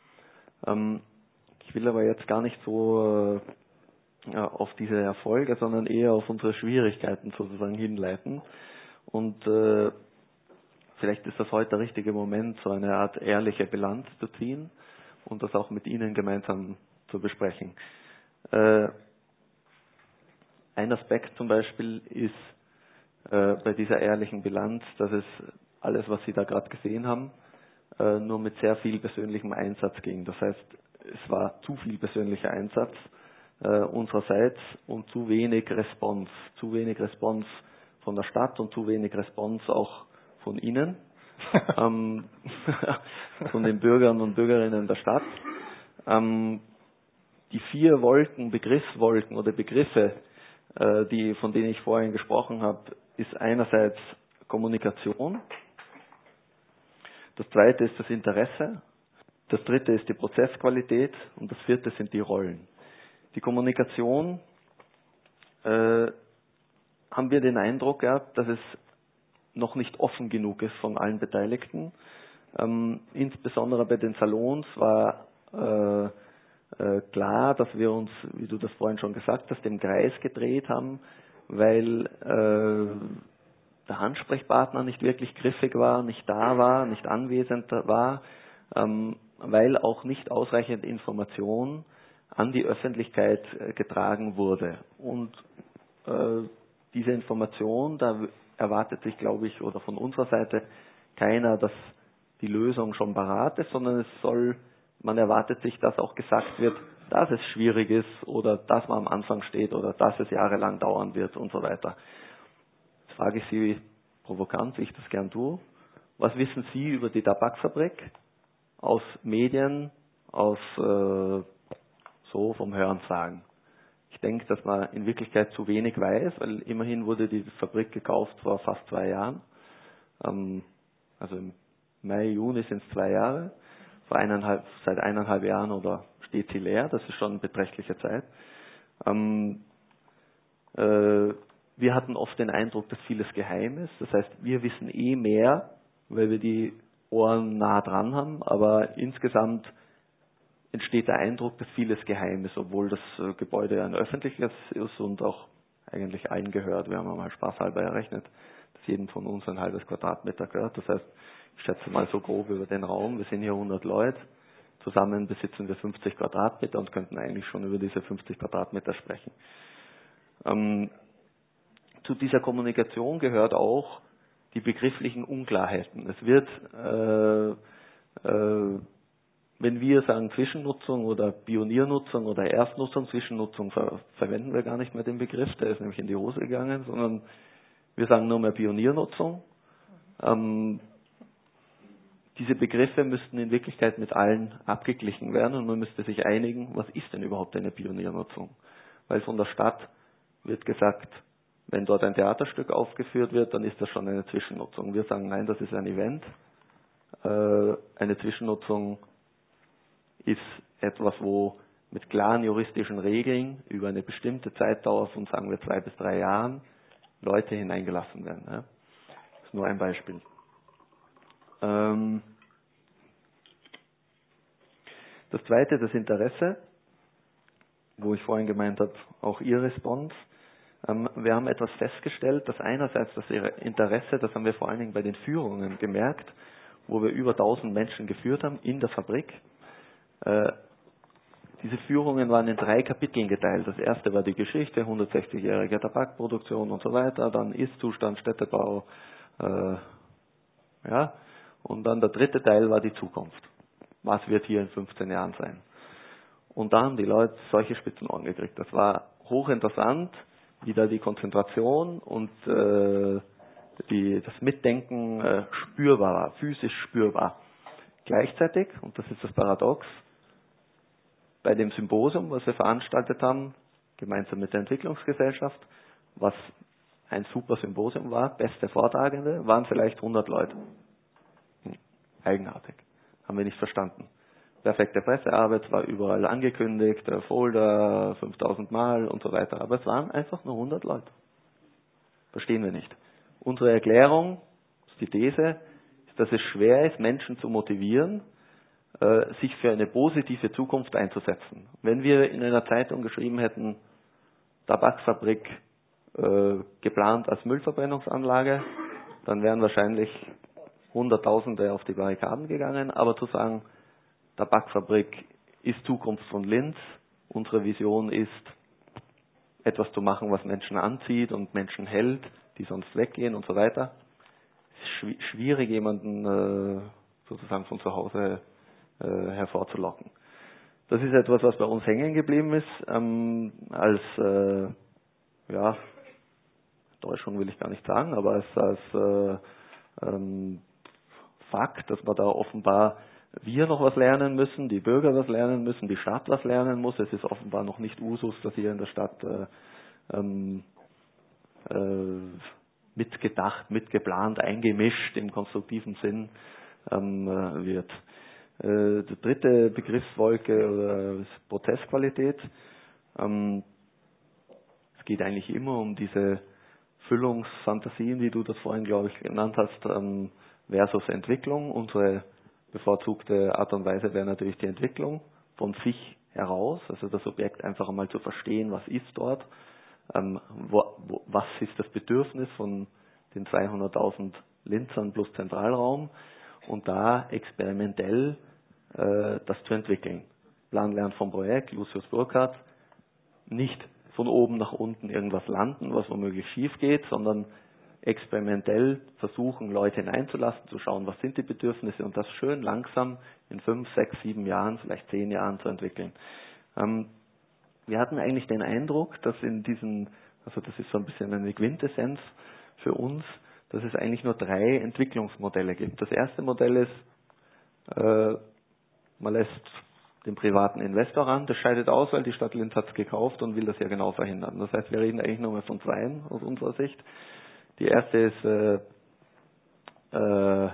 B: Ich will aber jetzt gar nicht so auf diese Erfolge, sondern eher auf unsere Schwierigkeiten sozusagen hinleiten. Und vielleicht ist das heute der richtige Moment, so eine Art ehrliche Bilanz zu ziehen und das auch mit Ihnen gemeinsam zu besprechen. Ein Aspekt zum Beispiel ist äh, bei dieser ehrlichen Bilanz, dass es alles, was Sie da gerade gesehen haben, äh, nur mit sehr viel persönlichem Einsatz ging. Das heißt, es war zu viel persönlicher Einsatz äh, unsererseits und zu wenig Response. Zu wenig Response von der Stadt und zu wenig Response auch von Ihnen, ähm, von den Bürgern und Bürgerinnen der Stadt. Ähm, die vier Wolken, Begriffswolken oder Begriffe, die, von denen ich vorhin gesprochen habe, ist einerseits Kommunikation, das zweite ist das Interesse, das dritte ist die Prozessqualität und das vierte sind die Rollen. Die Kommunikation äh, haben wir den Eindruck gehabt, dass es noch nicht offen genug ist von allen Beteiligten. Ähm, insbesondere bei den Salons war äh, klar, dass wir uns, wie du das vorhin schon gesagt hast, im Kreis gedreht haben, weil äh, der Ansprechpartner nicht wirklich griffig war, nicht da war, nicht anwesend war, ähm, weil auch nicht ausreichend Information an die Öffentlichkeit äh, getragen wurde. Und äh, diese Information, da erwartet sich, glaube ich, oder von unserer Seite keiner, dass die Lösung schon parat ist, sondern es soll Man erwartet sich, dass auch gesagt wird, dass es schwierig ist oder dass man am Anfang steht oder dass es jahrelang dauern wird und so weiter. Jetzt frage ich Sie provokant, wie ich das gern tue. Was wissen Sie über die Tabakfabrik aus Medien, aus äh, so vom Hörensagen? Ich denke, dass man in Wirklichkeit zu wenig weiß, weil immerhin wurde die Fabrik gekauft vor fast zwei Jahren. Ähm, also im Mai, Juni sind es zwei Jahre. Vor eineinhalb, seit eineinhalb Jahren oder steht sie leer, das ist schon eine beträchtliche Zeit. Ähm, Äh, wir hatten oft den Eindruck, dass vieles geheim ist. Das heißt, wir wissen eh mehr, weil wir die Ohren nah dran haben, aber insgesamt entsteht der Eindruck, dass vieles geheim ist, obwohl das äh, Gebäude ein öffentliches ist und auch eigentlich allen gehört. Wir haben einmal spaßhalber errechnet, dass jedem von uns ein halbes Quadratmeter gehört. Das heißt, ich schätze mal so grob über den Raum. Wir sind hier hundert Leute. Zusammen besitzen wir fünfzig Quadratmeter und könnten eigentlich schon über diese fünfzig Quadratmeter sprechen. Ähm, zu dieser Kommunikation gehört auch die begrifflichen Unklarheiten. Es wird, äh, äh, wenn wir sagen Zwischennutzung oder Pioniernutzung oder Erstnutzung, Zwischennutzung ver verwenden wir gar nicht mehr den Begriff, der ist nämlich in die Hose gegangen, sondern wir sagen nur mehr Pioniernutzung. Ähm, diese Begriffe müssten in Wirklichkeit mit allen abgeglichen werden und man müsste sich einigen, was ist denn überhaupt eine Pioniernutzung? Weil von der Stadt wird gesagt, wenn dort ein Theaterstück aufgeführt wird, dann ist das schon eine Zwischennutzung. Wir sagen, nein, das ist ein Event. Äh, eine Zwischennutzung ist etwas, wo mit klaren juristischen Regeln über eine bestimmte Zeitdauer von, sagen wir, zwei bis drei Jahren Leute hineingelassen werden. Ja. Das ist nur ein Beispiel. Ähm das zweite, das Interesse, wo ich vorhin gemeint habe, auch Ihr Response. Ähm wir haben etwas festgestellt, dass einerseits das Interesse, das haben wir vor allen Dingen bei den Führungen gemerkt, wo wir über tausend Menschen geführt haben in der Fabrik. Äh, diese Führungen waren in drei Kapiteln geteilt. Das erste war die Geschichte, hundertsechzigjährige Tabakproduktion und so weiter, dann Ist-Zustand, Städtebau, äh, ja, und dann der dritte Teil war die Zukunft. Was wird hier in fünfzehn Jahren sein? Und da haben die Leute solche Spitzenohren gekriegt. Das war hochinteressant, wie da die Konzentration und äh, die, das Mitdenken äh, spürbar war, physisch spürbar. Gleichzeitig, und das ist das Paradox, bei dem Symposium, was wir veranstaltet haben, gemeinsam mit der Entwicklungsgesellschaft, was ein super Symposium war, beste Vortragende, waren vielleicht hundert Leute. Hm, eigenartig. Haben wir nicht verstanden. Perfekte Pressearbeit, war überall angekündigt, der Folder fünftausend Mal und so weiter. Aber es waren einfach nur hundert Leute. Verstehen wir nicht. Unsere Erklärung, die These, ist, dass es schwer ist, Menschen zu motivieren, sich für eine positive Zukunft einzusetzen. Wenn wir in einer Zeitung geschrieben hätten, Tabakfabrik äh, geplant als Müllverbrennungsanlage, dann wären wahrscheinlich Hunderttausende auf die Barrikaden gegangen, aber zu sagen, Tabakfabrik ist Zukunft von Linz, unsere Vision ist, etwas zu machen, was Menschen anzieht und Menschen hält, die sonst weggehen und so weiter, ist schwierig, jemanden äh, sozusagen von zu Hause hervorzulocken. Das ist etwas, was bei uns hängen geblieben ist, ähm, als äh, ja, Täuschung will ich gar nicht sagen, aber als, als äh, ähm, Fakt, dass wir da offenbar wir noch was lernen müssen, die Bürger was lernen müssen, die Stadt was lernen muss. Es ist offenbar noch nicht Usus, dass hier in der Stadt äh, ähm, äh, mitgedacht, mitgeplant, eingemischt im konstruktiven Sinn ähm, äh, wird. Äh, die dritte Begriffswolke oder ist Prozessqualität. Ähm, es geht eigentlich immer um diese Füllungsfantasien, wie du das vorhin, glaube ich, genannt hast, ähm, versus Entwicklung. Unsere bevorzugte Art und Weise wäre natürlich die Entwicklung von sich heraus, also das Objekt einfach einmal zu verstehen, was ist dort, ähm, wo, wo, was ist das Bedürfnis von den zweihunderttausend Linzern plus Zentralraum und da experimentell äh, das zu entwickeln. Plan, Lernen vom Projekt, Lucius Burkhardt, nicht von oben nach unten irgendwas landen, was womöglich schief geht, sondern experimentell versuchen, Leute hineinzulassen, zu schauen, was sind die Bedürfnisse und das schön langsam in fünf, sechs, sieben Jahren, vielleicht zehn Jahren zu entwickeln. Ähm, wir hatten eigentlich den Eindruck, dass in diesen, also das ist so ein bisschen eine Quintessenz für uns, dass es eigentlich nur drei Entwicklungsmodelle gibt. Das erste Modell ist, äh, man lässt den privaten Investor ran, das scheidet aus, weil die Stadt Linz hat es gekauft und will das ja genau verhindern. Das heißt, wir reden eigentlich nur mehr von zweien aus unserer Sicht. Die erste ist äh, äh,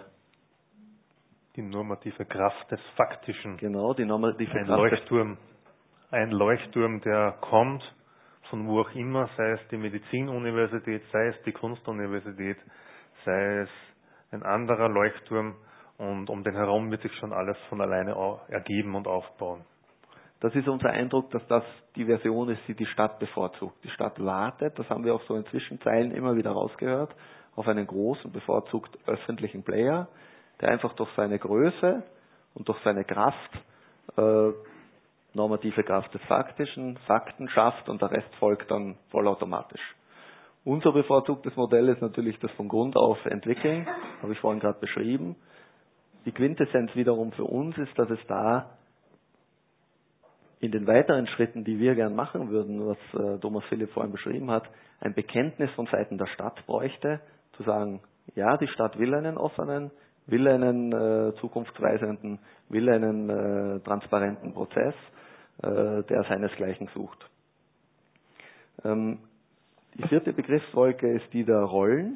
C: die normative Kraft des Faktischen.
B: Genau, die normative
C: ein
B: Kraft
C: Leuchtturm, ein Leuchtturm, der kommt von wo auch immer, sei es die Medizinuniversität, sei es die Kunstuniversität, sei es ein anderer Leuchtturm, und um den herum wird sich schon alles von alleine ergeben und aufbauen.
B: Das ist unser Eindruck, dass das die Version ist, die die Stadt bevorzugt. Die Stadt wartet, das haben wir auch so in Zwischenzeilen immer wieder rausgehört, auf einen großen, bevorzugt öffentlichen Player, der einfach durch seine Größe und durch seine Kraft, äh, normative Kraft des Faktischen, Fakten schafft und der Rest folgt dann vollautomatisch. Unser bevorzugtes Modell ist natürlich das von Grund auf entwickeln, habe ich vorhin gerade beschrieben. Die Quintessenz wiederum für uns ist, dass es da in den weiteren Schritten, die wir gern machen würden, was äh, Thomas Philipp vorhin beschrieben hat, ein Bekenntnis von Seiten der Stadt bräuchte, zu sagen, ja, die Stadt will einen offenen, will einen äh, zukunftsweisenden, will einen äh, transparenten Prozess, äh, der seinesgleichen sucht. Ähm, die vierte Begriffswolke ist die der Rollen.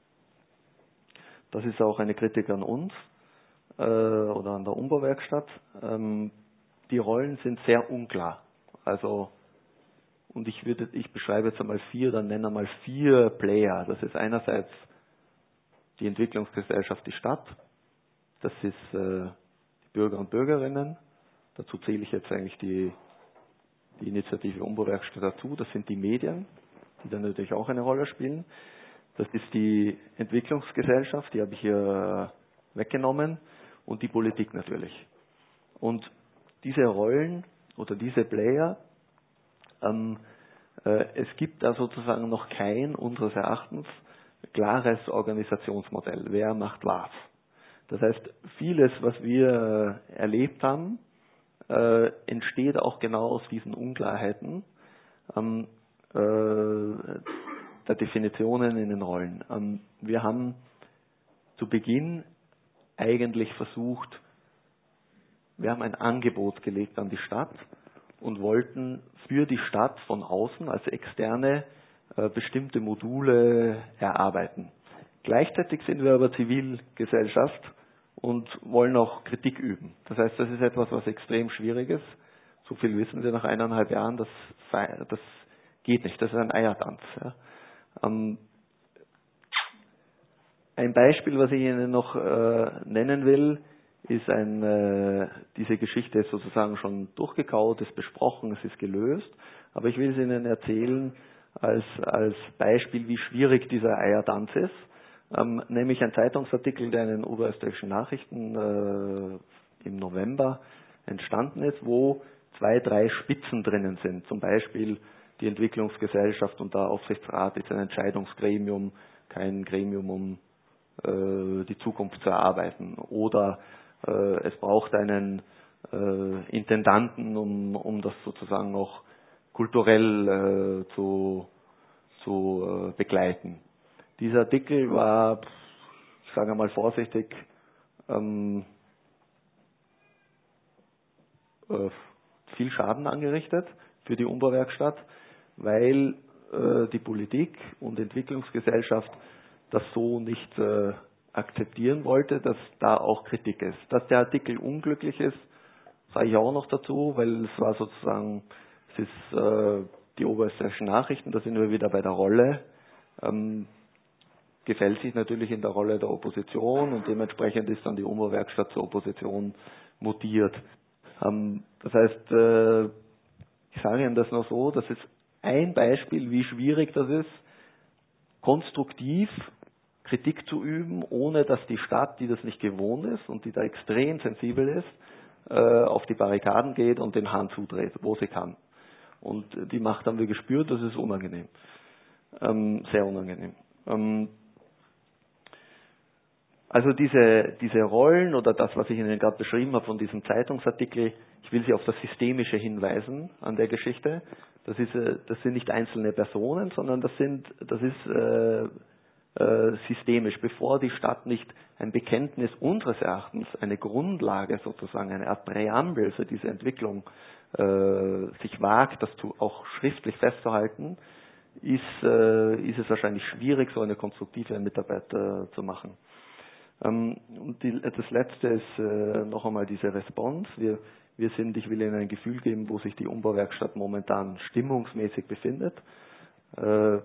B: Das ist auch eine Kritik an uns äh, oder an der Umbauwerkstatt. Ähm, Die Rollen sind sehr unklar. Also, und ich würde, ich beschreibe jetzt einmal vier, dann nenne einmal vier Player. Das ist einerseits die Entwicklungsgesellschaft, die Stadt. Das ist äh, die Bürger und Bürgerinnen. Dazu zähle ich jetzt eigentlich die, die Initiative Umbauwerkstatt dazu. Das sind die Medien, die dann natürlich auch eine Rolle spielen. Das ist die Entwicklungsgesellschaft, die habe ich hier weggenommen. Und die Politik natürlich. Und diese Rollen oder diese Player, ähm, äh, es gibt da sozusagen noch kein, unseres Erachtens, klares Organisationsmodell. Wer macht was? Das heißt, vieles, was wir äh, erlebt haben, äh, entsteht auch genau aus diesen Unklarheiten ähm, äh, der Definitionen in den Rollen. Ähm, wir haben zu Beginn eigentlich versucht, wir haben ein Angebot gelegt an die Stadt und wollten für die Stadt von außen als Externe äh, bestimmte Module erarbeiten. Gleichzeitig sind wir aber Zivilgesellschaft und wollen auch Kritik üben. Das heißt, das ist etwas, was extrem schwierig ist. So viel wissen wir nach eineinhalb Jahren, das, das geht nicht. Das ist ein Eiertanz. Ja. Ähm, ein Beispiel, was ich Ihnen noch äh, nennen will, ist ein, äh, diese Geschichte ist sozusagen schon durchgekaut, ist besprochen, es ist gelöst, aber ich will es Ihnen erzählen als, als Beispiel, wie schwierig dieser Eiertanz ist, ähm, nämlich ein Zeitungsartikel, der in den Oberösterreichischen Nachrichten äh, im November entstanden ist, wo zwei, drei Spitzen drinnen sind, zum Beispiel die Entwicklungsgesellschaft und der Aufsichtsrat ist ein Entscheidungsgremium, kein Gremium, um äh, die Zukunft zu erarbeiten, oder es braucht einen äh, Intendanten, um, um das sozusagen auch kulturell äh, zu, zu äh, begleiten. Dieser Artikel war, ich sage mal vorsichtig, ähm, äh, viel Schaden angerichtet für die Umbauwerkstatt, weil äh, die Politik und Entwicklungsgesellschaft das so nicht äh, akzeptieren wollte, dass da auch Kritik ist. Dass der Artikel unglücklich ist, sage ich auch noch dazu, weil es war sozusagen, es ist äh, die Oberösterreichischen Nachrichten, da sind wir wieder bei der Rolle, ähm, gefällt sich natürlich in der Rolle der Opposition und dementsprechend ist dann die Umbauwerkstatt zur Opposition mutiert. Ähm, das heißt, äh, ich sage Ihnen das noch so, das ist ein Beispiel, wie schwierig das ist, konstruktiv Kritik zu üben, ohne dass die Stadt, die das nicht gewohnt ist und die da extrem sensibel ist, äh, auf die Barrikaden geht und den Hahn zudreht, wo sie kann. Und die Macht haben wir gespürt, das ist unangenehm. Ähm, sehr unangenehm. Ähm, also diese, diese Rollen oder das, was ich Ihnen gerade beschrieben habe von diesem Zeitungsartikel, ich will Sie auf das Systemische hinweisen an der Geschichte. Das, ist, äh, das sind nicht einzelne Personen, sondern das, sind, das ist äh, äh, systemisch. Bevor die Stadt nicht ein Bekenntnis unseres Erachtens, eine Grundlage sozusagen, eine Art Präambel für diese Entwicklung äh, sich wagt, das zu, auch schriftlich festzuhalten, ist, äh, ist es wahrscheinlich schwierig, so eine konstruktive Mitarbeit äh, zu machen. Ähm, und die, das Letzte ist äh, noch einmal diese Response. Wir, wir sind, ich will Ihnen ein Gefühl geben, wo sich die Umbauwerkstatt momentan stimmungsmäßig befindet. Äh,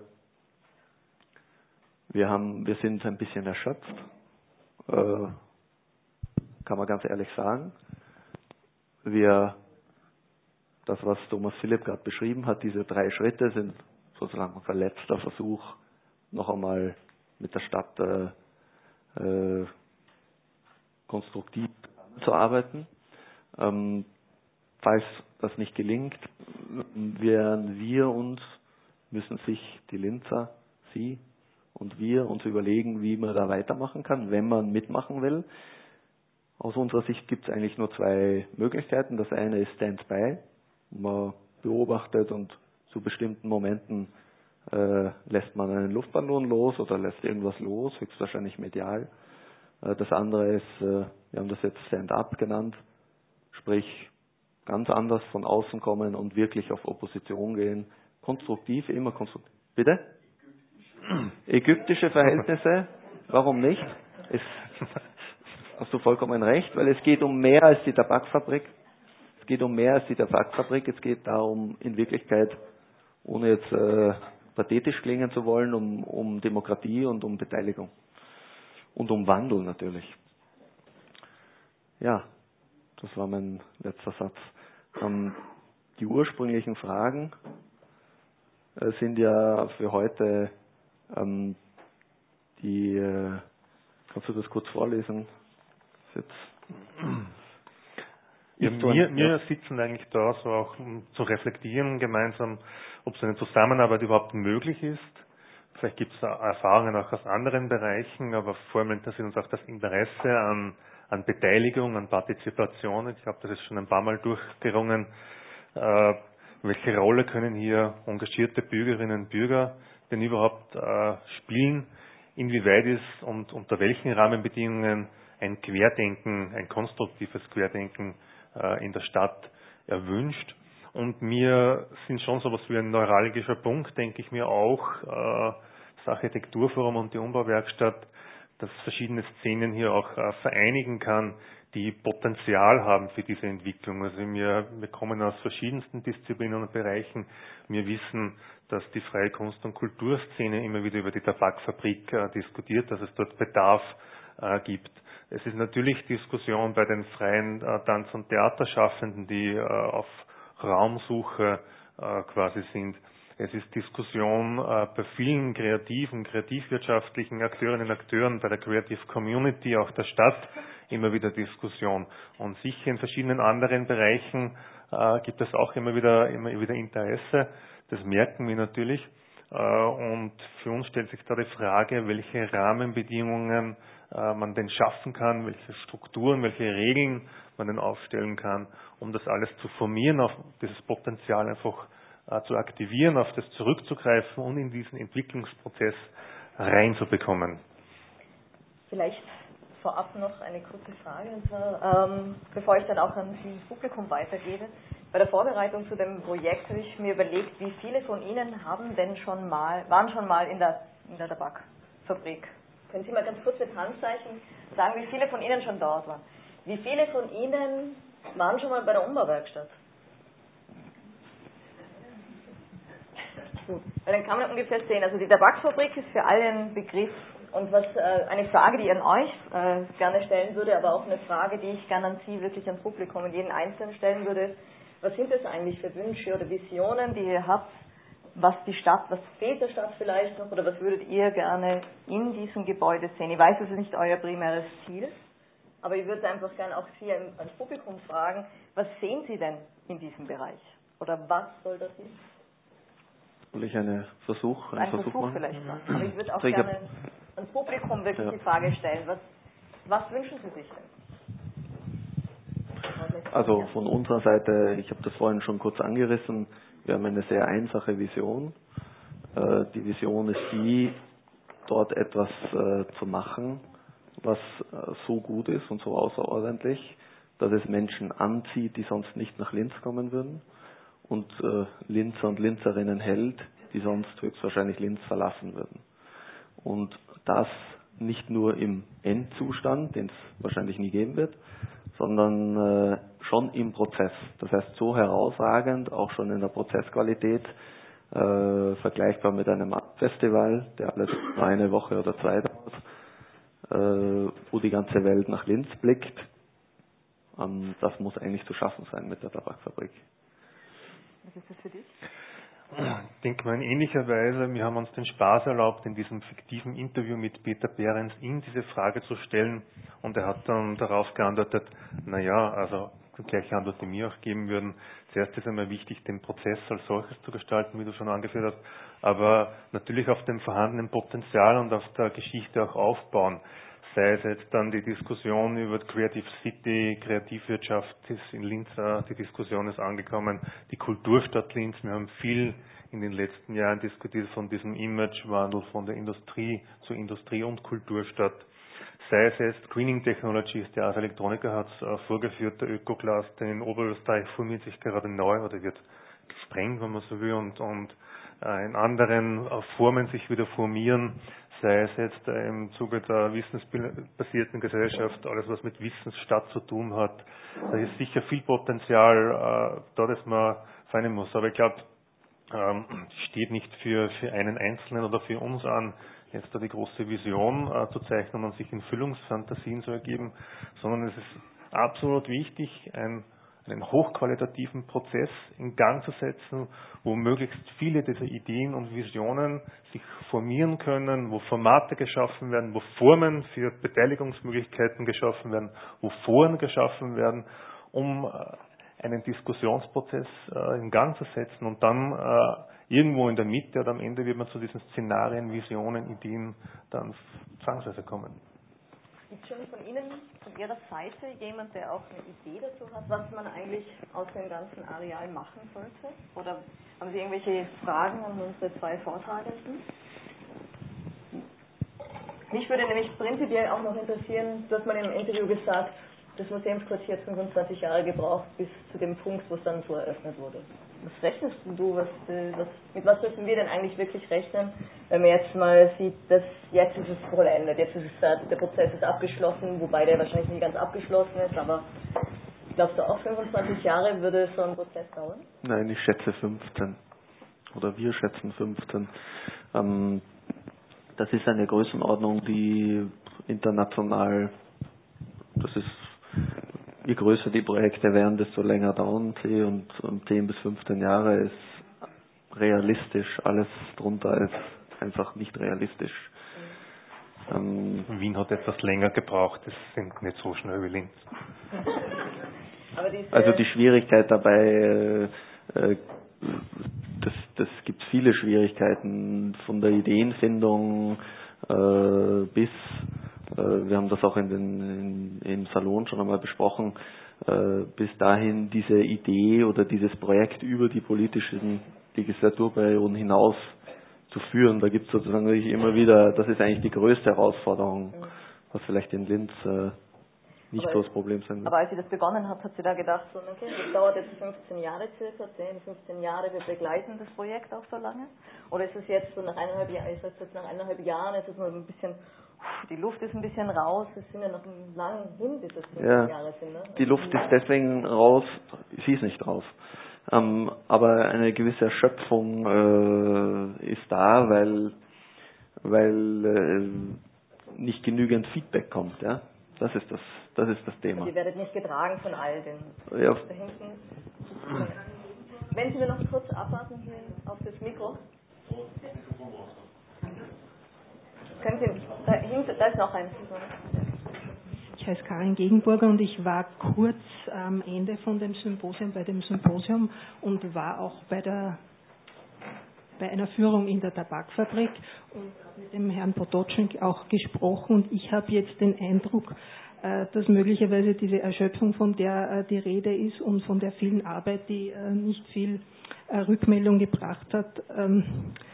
B: wir, haben, wir sind ein bisschen erschöpft, äh, kann man ganz ehrlich sagen. Wir, das, was Thomas Philipp gerade beschrieben hat, diese drei Schritte sind sozusagen unser letzter Versuch, noch einmal mit der Stadt äh, äh, konstruktiv zu arbeiten. Ähm, falls das nicht gelingt, werden wir uns, müssen sich die Linzer, Sie und wir uns überlegen, wie man da weitermachen kann, wenn man mitmachen will. Aus unserer Sicht gibt es eigentlich nur zwei Möglichkeiten. Das eine ist Standby. Man beobachtet und zu bestimmten Momenten äh, lässt man einen Luftballon los oder lässt irgendwas los, höchstwahrscheinlich medial. Äh, das andere ist, äh, wir haben das jetzt Stand-up genannt, sprich ganz anders von außen kommen und wirklich auf Opposition gehen. Konstruktiv, immer konstruktiv. Bitte? Ägyptische Verhältnisse, warum nicht? Ist, hast du vollkommen recht, weil es geht um mehr als die Tabakfabrik. Es geht um mehr als die Tabakfabrik. Es geht darum, in Wirklichkeit, ohne jetzt äh, pathetisch klingen zu wollen, um, um Demokratie und um Beteiligung. Und um Wandel natürlich. Ja, das war mein letzter Satz. Ähm, die ursprünglichen Fragen äh, sind ja für heute ähm, die, äh, kannst du das kurz vorlesen? Das
C: Ja, wir, wir sitzen eigentlich da, so auch um zu reflektieren gemeinsam, ob so eine Zusammenarbeit überhaupt möglich ist. Vielleicht gibt es Erfahrungen auch aus anderen Bereichen, aber vor allem interessiert uns auch das Interesse an, an Beteiligung, an Partizipation. Ich glaube, das ist schon ein paar Mal durchgerungen. Äh, welche Rolle können hier engagierte Bürgerinnen und Bürger denn überhaupt äh, spielen? Inwieweit ist und unter welchen Rahmenbedingungen ein Querdenken, ein konstruktives Querdenken äh, in der Stadt erwünscht? Und mir sind schon so etwas wie ein neuralgischer Punkt, denke ich mir auch, äh, das Architekturforum und die Umbauwerkstatt, dass verschiedene Szenen hier auch äh, vereinigen kann, die Potenzial haben für diese Entwicklung. Also wir, wir kommen aus verschiedensten Disziplinen und Bereichen. Wir wissen, dass die freie Kunst- und Kulturszene immer wieder über die Tabakfabrik äh, diskutiert, dass es dort Bedarf äh, gibt. Es ist natürlich Diskussion bei den freien äh, Tanz- und Theaterschaffenden, die äh, auf Raumsuche äh, quasi sind. Es ist Diskussion äh, bei vielen kreativen, kreativwirtschaftlichen Akteurinnen und Akteuren, bei der Creative Community, auch der Stadt, immer wieder Diskussion. Und sicher in verschiedenen anderen Bereichen äh, gibt es auch immer wieder, immer wieder Interesse. Das merken wir natürlich. Äh, und für uns stellt sich da die Frage, welche Rahmenbedingungen äh, man denn schaffen kann, welche Strukturen, welche Regeln man denn aufstellen kann, um das alles zu formieren, auf dieses Potenzial einfach äh, zu aktivieren, auf das zurückzugreifen und in diesen Entwicklungsprozess reinzubekommen.
A: Vielleicht vorab noch eine kurze Frage, und zwar, ähm, bevor ich dann auch an das Publikum weitergebe. Bei der Vorbereitung zu dem Projekt habe ich mir überlegt, wie viele von Ihnen haben denn schon mal, waren schon mal in der, in der Tabakfabrik? Können Sie mal ganz kurz mit Handzeichen sagen, wie viele von Ihnen schon dort waren? Wie viele von Ihnen waren schon mal bei der Umbauwerkstatt? Gut, weil dann kann man ungefähr sehen, also die Tabakfabrik ist für alle ein Begriff. Und was äh, eine Frage, die ich an euch äh, gerne stellen würde, aber auch eine Frage, die ich gerne an Sie, wirklich ans Publikum, und jeden Einzelnen stellen würde, was sind das eigentlich für Wünsche oder Visionen, die ihr habt, was die Stadt, was fehlt der Stadt vielleicht noch, oder was würdet ihr gerne in diesem Gebäude sehen? Ich weiß, es ist nicht euer primäres Ziel, aber ich würde einfach gerne auch Sie ans Publikum fragen, was sehen Sie denn in diesem Bereich? Oder was soll das sein?
B: Soll ich eine Versuch, einen
A: Ein
B: Versuch,
A: Versuch
B: machen?
A: vielleicht machen. Aber ich würde auch
B: So, ich
A: gerne ans Publikum wirklich
B: ja.
A: die Frage stellen, was, was wünschen Sie sich denn?
B: Also von unserer Seite, ich habe das vorhin schon kurz angerissen, wir haben eine sehr einfache Vision. Äh, die Vision ist die, dort etwas äh, zu machen, was äh, so gut ist und so außerordentlich, dass es Menschen anzieht, die sonst nicht nach Linz kommen würden, und äh, Linzer und Linzerinnen hält, die sonst höchstwahrscheinlich Linz verlassen würden. Und das nicht nur im Endzustand, den es wahrscheinlich nie geben wird, sondern äh, schon im Prozess. Das heißt, so herausragend, auch schon in der Prozessqualität, äh, vergleichbar mit einem Festival, der alles nur eine Woche oder zwei dauert, äh, wo die ganze Welt nach Linz blickt. Ähm, das muss eigentlich zu schaffen sein mit der Tabakfabrik.
A: Was ist das für dich?
C: Ich denke mal in ähnlicher Weise, wir haben uns den Spaß erlaubt, in diesem fiktiven Interview mit Peter Behrens ihm diese Frage zu stellen, und er hat dann darauf geantwortet, naja, also die gleiche Antwort, die mir auch geben würden. Zuerst ist einmal wichtig, den Prozess als solches zu gestalten, wie du schon angeführt hast, aber natürlich auf dem vorhandenen Potenzial und auf der Geschichte auch aufbauen. Sei es jetzt dann die Diskussion über Creative City, Kreativwirtschaft ist in Linz, die Diskussion ist angekommen, die Kulturstadt Linz, wir haben viel in den letzten Jahren diskutiert von diesem Imagewandel von der Industrie zur Industrie- und Kulturstadt. Sei es jetzt Greening Technologies, der Ars Electronica hat es vorgeführt, der Ökocluster in Oberösterreich formiert sich gerade neu oder wird gesprengt, wenn man so will, und, und in anderen Formen sich wieder formieren. Sei es jetzt im Zuge der wissensbasierten Gesellschaft, alles was mit Wissensstadt zu tun hat. Da ist sicher viel Potenzial, äh, da das man feinen muss. Aber ich glaube, ähm, steht nicht für, für einen Einzelnen oder für uns an, jetzt da die große Vision äh, zu zeichnen und sich in Füllungsfantasien zu ergeben, sondern es ist absolut wichtig, ein einen hochqualitativen Prozess in Gang zu setzen, wo möglichst viele dieser Ideen und Visionen sich formieren können, wo Formate geschaffen werden, wo Formen für Beteiligungsmöglichkeiten geschaffen werden, wo Foren geschaffen werden, um einen Diskussionsprozess in Gang zu setzen, und dann irgendwo in der Mitte oder am Ende wird man zu diesen Szenarien, Visionen, Ideen dann zwangsweise kommen.
A: Gibt schon von Ihnen, von Ihrer Seite, jemand, der auch eine Idee dazu hat, was man eigentlich aus dem ganzen Areal machen sollte? Oder haben Sie irgendwelche Fragen an unsere zwei Vortragenden? Mich würde nämlich prinzipiell auch noch interessieren, du hast mal im Interview gesagt, das Museumsquartier hat fünfundzwanzig Jahre gebraucht bis zu dem Punkt, wo es dann so eröffnet wurde. Was rechnest du, was, was, mit was müssen wir denn eigentlich wirklich rechnen, wenn man jetzt mal sieht, dass jetzt ist es vollendet, jetzt ist es, der Prozess ist abgeschlossen, wobei der wahrscheinlich nicht ganz abgeschlossen ist, aber glaubst du auch fünfundzwanzig Jahre würde so ein Prozess dauern?
B: Nein, ich schätze fünfzehn. Oder wir schätzen fünfzehn. Ähm, das ist eine Größenordnung, die international, das ist, je größer die Projekte werden, desto länger dauern sie, und um zehn bis fünfzehn Jahre ist realistisch. Alles drunter ist einfach nicht realistisch.
C: Ähm, Wien hat etwas länger gebraucht, das sind nicht so schnell wie Linz.
A: Aber diese
B: also die Schwierigkeit dabei, äh, das, das gibt viele Schwierigkeiten, von der Ideenfindung äh, bis wir haben das auch in den, in, im Salon schon einmal besprochen, äh, bis dahin diese Idee oder dieses Projekt über die politischen Legislaturperioden hinaus zu führen. Da gibt es sozusagen wirklich immer wieder, das ist eigentlich die größte Herausforderung, was vielleicht in Linz äh, nicht
A: aber,
B: so das Problem sein wird.
A: Aber als sie das begonnen hat, hat sie da gedacht, so, okay, das dauert jetzt fünfzehn Jahre circa, zehn, fünfzehn Jahre, wir begleiten das Projekt auch so lange? Oder ist es jetzt so nach eineinhalb Jahren, ist es jetzt nach eineinhalb Jahren, ist es nur ein bisschen, die Luft ist ein bisschen raus, es sind ja noch lang hin, bis es fünfzehn
B: ja,
A: Jahre sind. Ne?
B: Die Luft ist deswegen raus, sie ist nicht raus. Ähm, aber eine gewisse Erschöpfung äh, ist da, weil, weil äh, nicht genügend Feedback kommt. Ja? Das ist das, das ist das Thema.
A: Also ihr werdet nicht getragen von all den
B: ja.
A: da hinten. Wenn Sie mir noch kurz abwarten hier auf das Mikro. Können Sie, da, hinten, da ist noch eins.
D: Ich heiße Karin Gegenburger und ich war kurz am Ende von dem Symposium, bei dem Symposium, und war auch bei der bei einer Führung in der Tabakfabrik und habe mit dem Herrn Potocznik auch gesprochen, und ich habe jetzt den Eindruck, dass möglicherweise diese Erschöpfung, von der die Rede ist, und von der vielen Arbeit, die nicht viel Rückmeldung gebracht hat,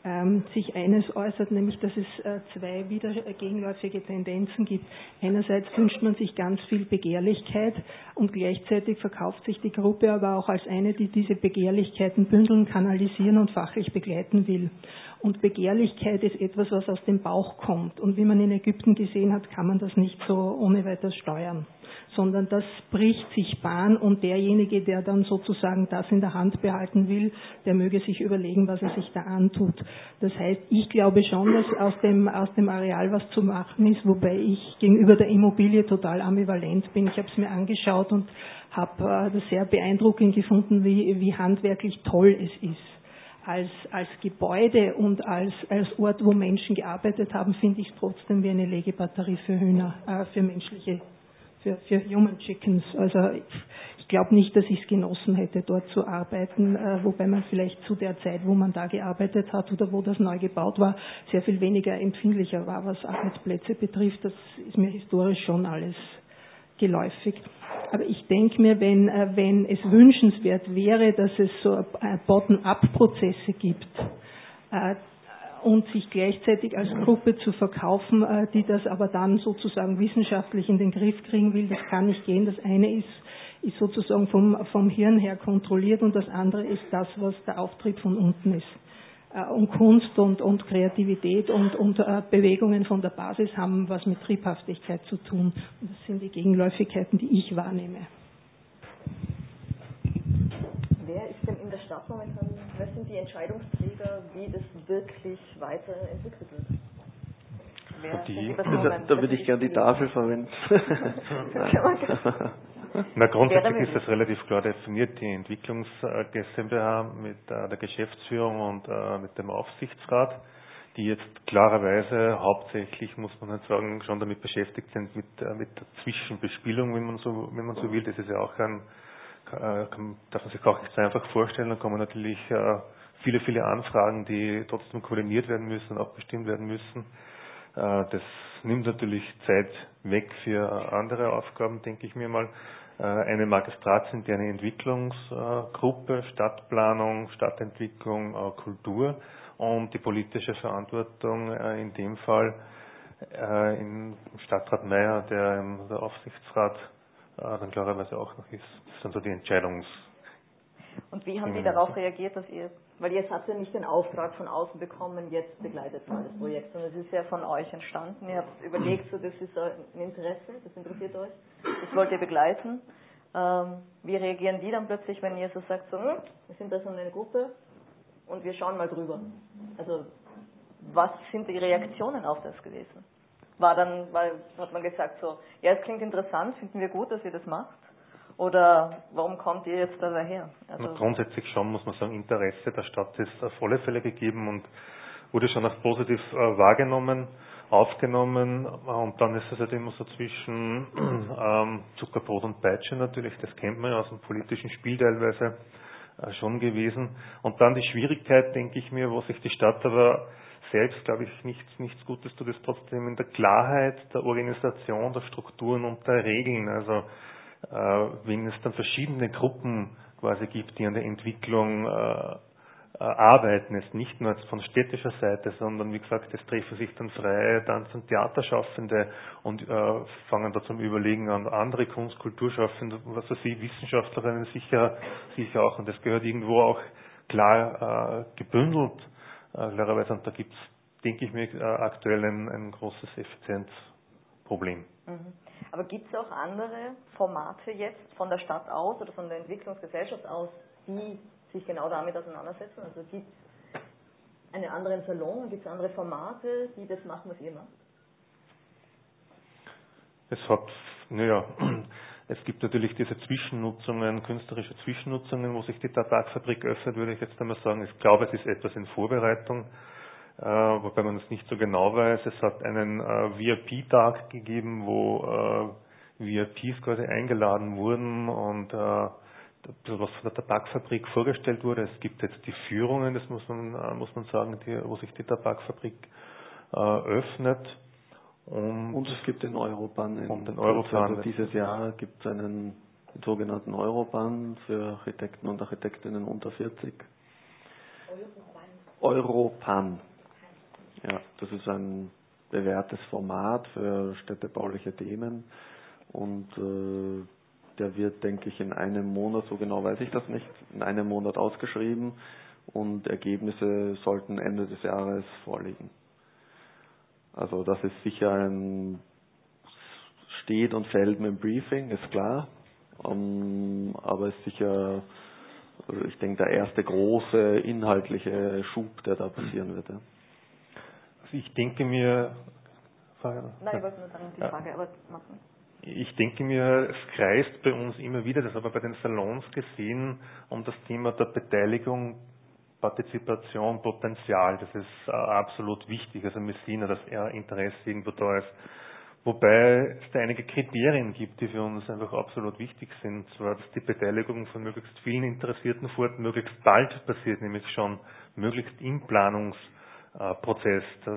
D: ähm, sich eines äußert, nämlich dass es äh, zwei wieder gegenläufige Tendenzen gibt. Einerseits wünscht man sich ganz viel Begehrlichkeit und gleichzeitig verkauft sich die Gruppe aber auch als eine, die diese Begehrlichkeiten bündeln, kanalisieren und fachlich begleiten will. Und Begehrlichkeit ist etwas, was aus dem Bauch kommt. Und wie man in Ägypten gesehen hat, kann man das nicht so ohne weiteres steuern, sondern das bricht sich Bahn und derjenige, der dann sozusagen das in der Hand behalten will, der möge sich überlegen, was er sich da antut. Das heißt, ich glaube schon, dass aus dem, aus dem Areal was zu machen ist, wobei ich gegenüber der Immobilie total ambivalent bin. Ich habe es mir angeschaut und habe äh, das sehr beeindruckend gefunden, wie, wie handwerklich toll es ist. Als, als Gebäude und als, als Ort, wo Menschen gearbeitet haben, finde ich es trotzdem wie eine Legebatterie für Hühner, äh, für menschliche, für, für Human Chickens. Also ich glaube nicht, dass ich es genossen hätte, dort zu arbeiten, äh, wobei man vielleicht zu der Zeit, wo man da gearbeitet hat oder wo das neu gebaut war, sehr viel weniger empfindlicher war, was Arbeitsplätze betrifft. Das ist mir historisch schon alles geläufig. Aber ich denke mir, wenn, wenn es wünschenswert wäre, dass es so Bottom-up-Prozesse gibt äh, und sich gleichzeitig als Gruppe zu verkaufen, äh, die das aber dann sozusagen wissenschaftlich in den Griff kriegen will, das kann nicht gehen. Das eine ist, ist sozusagen vom, vom Hirn her kontrolliert und das andere ist das, was der Auftrieb von unten ist. Und Kunst und, und Kreativität und, und äh, Bewegungen von der Basis haben was mit Triebhaftigkeit zu tun. Und das sind die Gegenläufigkeiten, die ich wahrnehme.
A: Wer ist denn in der Stadt momentan, wer sind die Entscheidungsträger, wie das wirklich weiterentwickelt wird? Wer
C: die,
A: sind die
B: da,
A: Personen?
B: da würde ich gerne die Tafel verwenden.
C: Na, grundsätzlich ist das relativ klar definiert, die Entwicklungs-GmbH mit äh, der Geschäftsführung und äh, mit dem Aufsichtsrat, die jetzt klarerweise hauptsächlich, muss man halt sagen, schon damit beschäftigt sind mit, äh, mit der Zwischenbespielung, wenn man so, wenn man so will. Das ist ja auch ein, äh, kann, darf man sich auch nicht so einfach vorstellen. Da kommen natürlich äh, viele, viele Anfragen, die trotzdem koordiniert werden müssen, auch bestimmt werden müssen. Äh, das nimmt natürlich Zeit weg für andere Aufgaben, denke ich mir mal. Eine magistratsinterne Entwicklungsgruppe, Stadtplanung, Stadtentwicklung, Kultur und die politische Verantwortung in dem Fall im Stadtrat Meyer, der im der Aufsichtsrat dann klarerweise auch noch ist. Das sind so die Entscheidungs-
A: Und wie haben die darauf reagiert, dass ihr, weil ihr habt ja nicht den Auftrag von außen bekommen, jetzt begleitet mal das Projekt, sondern es ist ja von euch entstanden. Ihr habt überlegt, so das ist ein Interesse, das interessiert euch, das wollt ihr begleiten. Ähm, wie reagieren die dann plötzlich, wenn ihr so sagt, so, hm, wir sind da so eine Gruppe und wir schauen mal drüber? Also was sind die Reaktionen auf das gewesen? War dann, weil hat man gesagt so, ja, es klingt interessant, finden wir gut, dass ihr das macht? Oder warum kommt ihr jetzt da daher? Also
C: grundsätzlich schon, muss man sagen, Interesse der Stadt ist auf alle Fälle gegeben und wurde schon auch positiv äh, wahrgenommen, aufgenommen. Und dann ist es halt immer so zwischen ähm, Zuckerbrot und Peitsche natürlich, das kennt man ja aus dem politischen Spiel teilweise äh, schon gewesen. Und dann die Schwierigkeit, denke ich mir, wo sich die Stadt aber selbst, glaube ich, nichts, nichts Gutes tut, ist trotzdem in der Klarheit der Organisation, der Strukturen und der Regeln. Also wenn es dann verschiedene Gruppen quasi gibt, die an der Entwicklung äh, arbeiten, es nicht nur von städtischer Seite, sondern wie gesagt, es treffen sich dann freie Tanz- und Theaterschaffende und äh, fangen da zum Überlegen an, andere Kunst-, Kulturschaffende, was weiß ich, Wissenschaftlerinnen sicher, sicher auch, und das gehört irgendwo auch klar äh, gebündelt, äh, klarerweise, und da gibt es, denke ich mir, äh, aktuell ein, ein großes Effizienzproblem.
A: Mhm. Aber gibt es auch andere Formate jetzt von der Stadt aus oder von der Entwicklungsgesellschaft aus, die sich genau damit auseinandersetzen? Also gibt es einen anderen Salon, gibt es andere Formate, die das machen, was ihr macht?
C: Es hat, naja, es gibt natürlich diese Zwischennutzungen, künstlerische Zwischennutzungen, wo sich die Tabakfabrik öffnet, würde ich jetzt einmal sagen. Ich glaube, es ist etwas in Vorbereitung. Äh, wobei man es nicht so genau weiß. Es hat einen äh, V I P-Tag gegeben, wo äh, V I Ps quasi eingeladen wurden und äh, was von der Tabakfabrik vorgestellt wurde. Es gibt jetzt die Führungen, das muss man äh, muss man sagen, die, wo sich die Tabakfabrik äh, öffnet. Und,
B: und es gibt den Europan. In
C: und den Europan.
B: Also dieses Jahr gibt es einen sogenannten Europan für Architekten und Architektinnen unter vierzig. Europan. Ja, das ist ein bewährtes Format für städtebauliche Themen und äh, der wird, denke ich, in einem Monat, so genau weiß ich das nicht, in einem Monat ausgeschrieben und Ergebnisse sollten Ende des Jahres vorliegen. Also das ist sicher ein, steht und fällt mit dem Briefing, ist klar, um, aber ist sicher, also ich denke, der erste große inhaltliche Schub, der da passieren wird. Ja.
C: Also ich denke mir,
A: Nein, ich wollte nur sagen, die Frage, ja. aber machen.
C: Ich denke mir, es kreist bei uns immer wieder, das haben wir bei den Salons gesehen, um das Thema der Beteiligung, Partizipation, Potenzial. Das ist äh, absolut wichtig. Also wir sehen ja, dass eher Interesse irgendwo da ist. Wobei es da einige Kriterien gibt, die für uns einfach absolut wichtig sind. Zwar, dass die Beteiligung von möglichst vielen Interessierten vor Ort möglichst bald passiert, nämlich schon möglichst im Planungsprozess, dass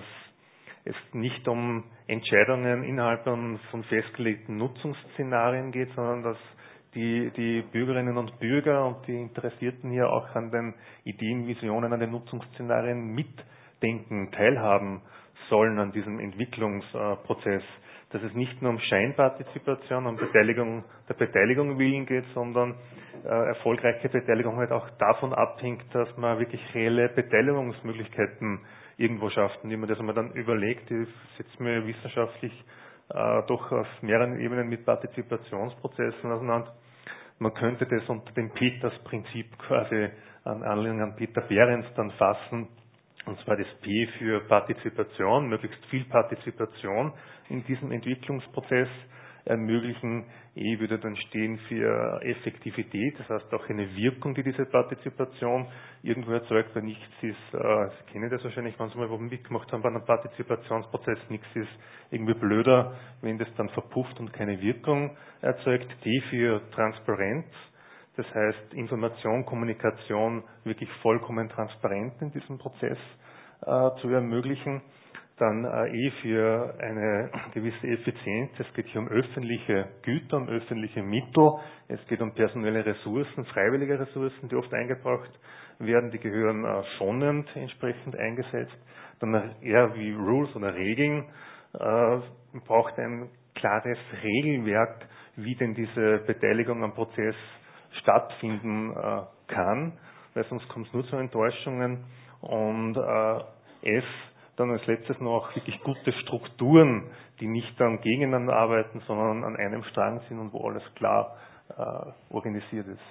C: es nicht um Entscheidungen innerhalb von festgelegten Nutzungsszenarien geht, sondern dass die, die Bürgerinnen und Bürger und die Interessierten hier auch an den Ideen, Visionen, an den Nutzungsszenarien mitdenken, teilhaben sollen an diesem Entwicklungsprozess. Dass es nicht nur um Scheinpartizipation, um Beteiligung der Beteiligung willen geht, sondern äh, erfolgreiche Beteiligung halt auch davon abhängt, dass man wirklich reelle Beteiligungsmöglichkeiten irgendwo schafft. Und wenn man das einmal dann überlegt, ich setze mir wissenschaftlich äh, doch auf mehreren Ebenen mit Partizipationsprozessen auseinander. Man könnte das unter dem Peters-Prinzip quasi an Anlehnung an Peter Behrens dann fassen. Und zwar das P für Partizipation, möglichst viel Partizipation in diesem Entwicklungsprozess ermöglichen. E würde dann stehen für Effektivität, das heißt auch eine Wirkung, die diese Partizipation irgendwo erzeugt, weil nichts ist, äh, Sie kennen das wahrscheinlich, wenn Sie mal wo wir mitgemacht haben bei einem Partizipationsprozess, nichts ist irgendwie blöder, wenn das dann verpufft und keine Wirkung erzeugt. D für Transparenz. Das heißt, Information, Kommunikation wirklich vollkommen transparent in diesem Prozess äh, zu ermöglichen. Dann äh, E für eine gewisse Effizienz. Es geht hier um öffentliche Güter, um öffentliche Mittel. Es geht um personelle Ressourcen, freiwillige Ressourcen, die oft eingebracht werden. Die gehören äh, schonend entsprechend eingesetzt. Dann eher wie Rules oder Regeln. Äh, man braucht ein klares Regelwerk, wie denn diese Beteiligung am Prozess stattfinden äh, kann, weil sonst kommt es nur zu Enttäuschungen. Und äh, S, dann als letztes noch wirklich gute Strukturen, die nicht dann gegeneinander arbeiten, sondern an einem Strang sind und wo alles klar äh, organisiert ist.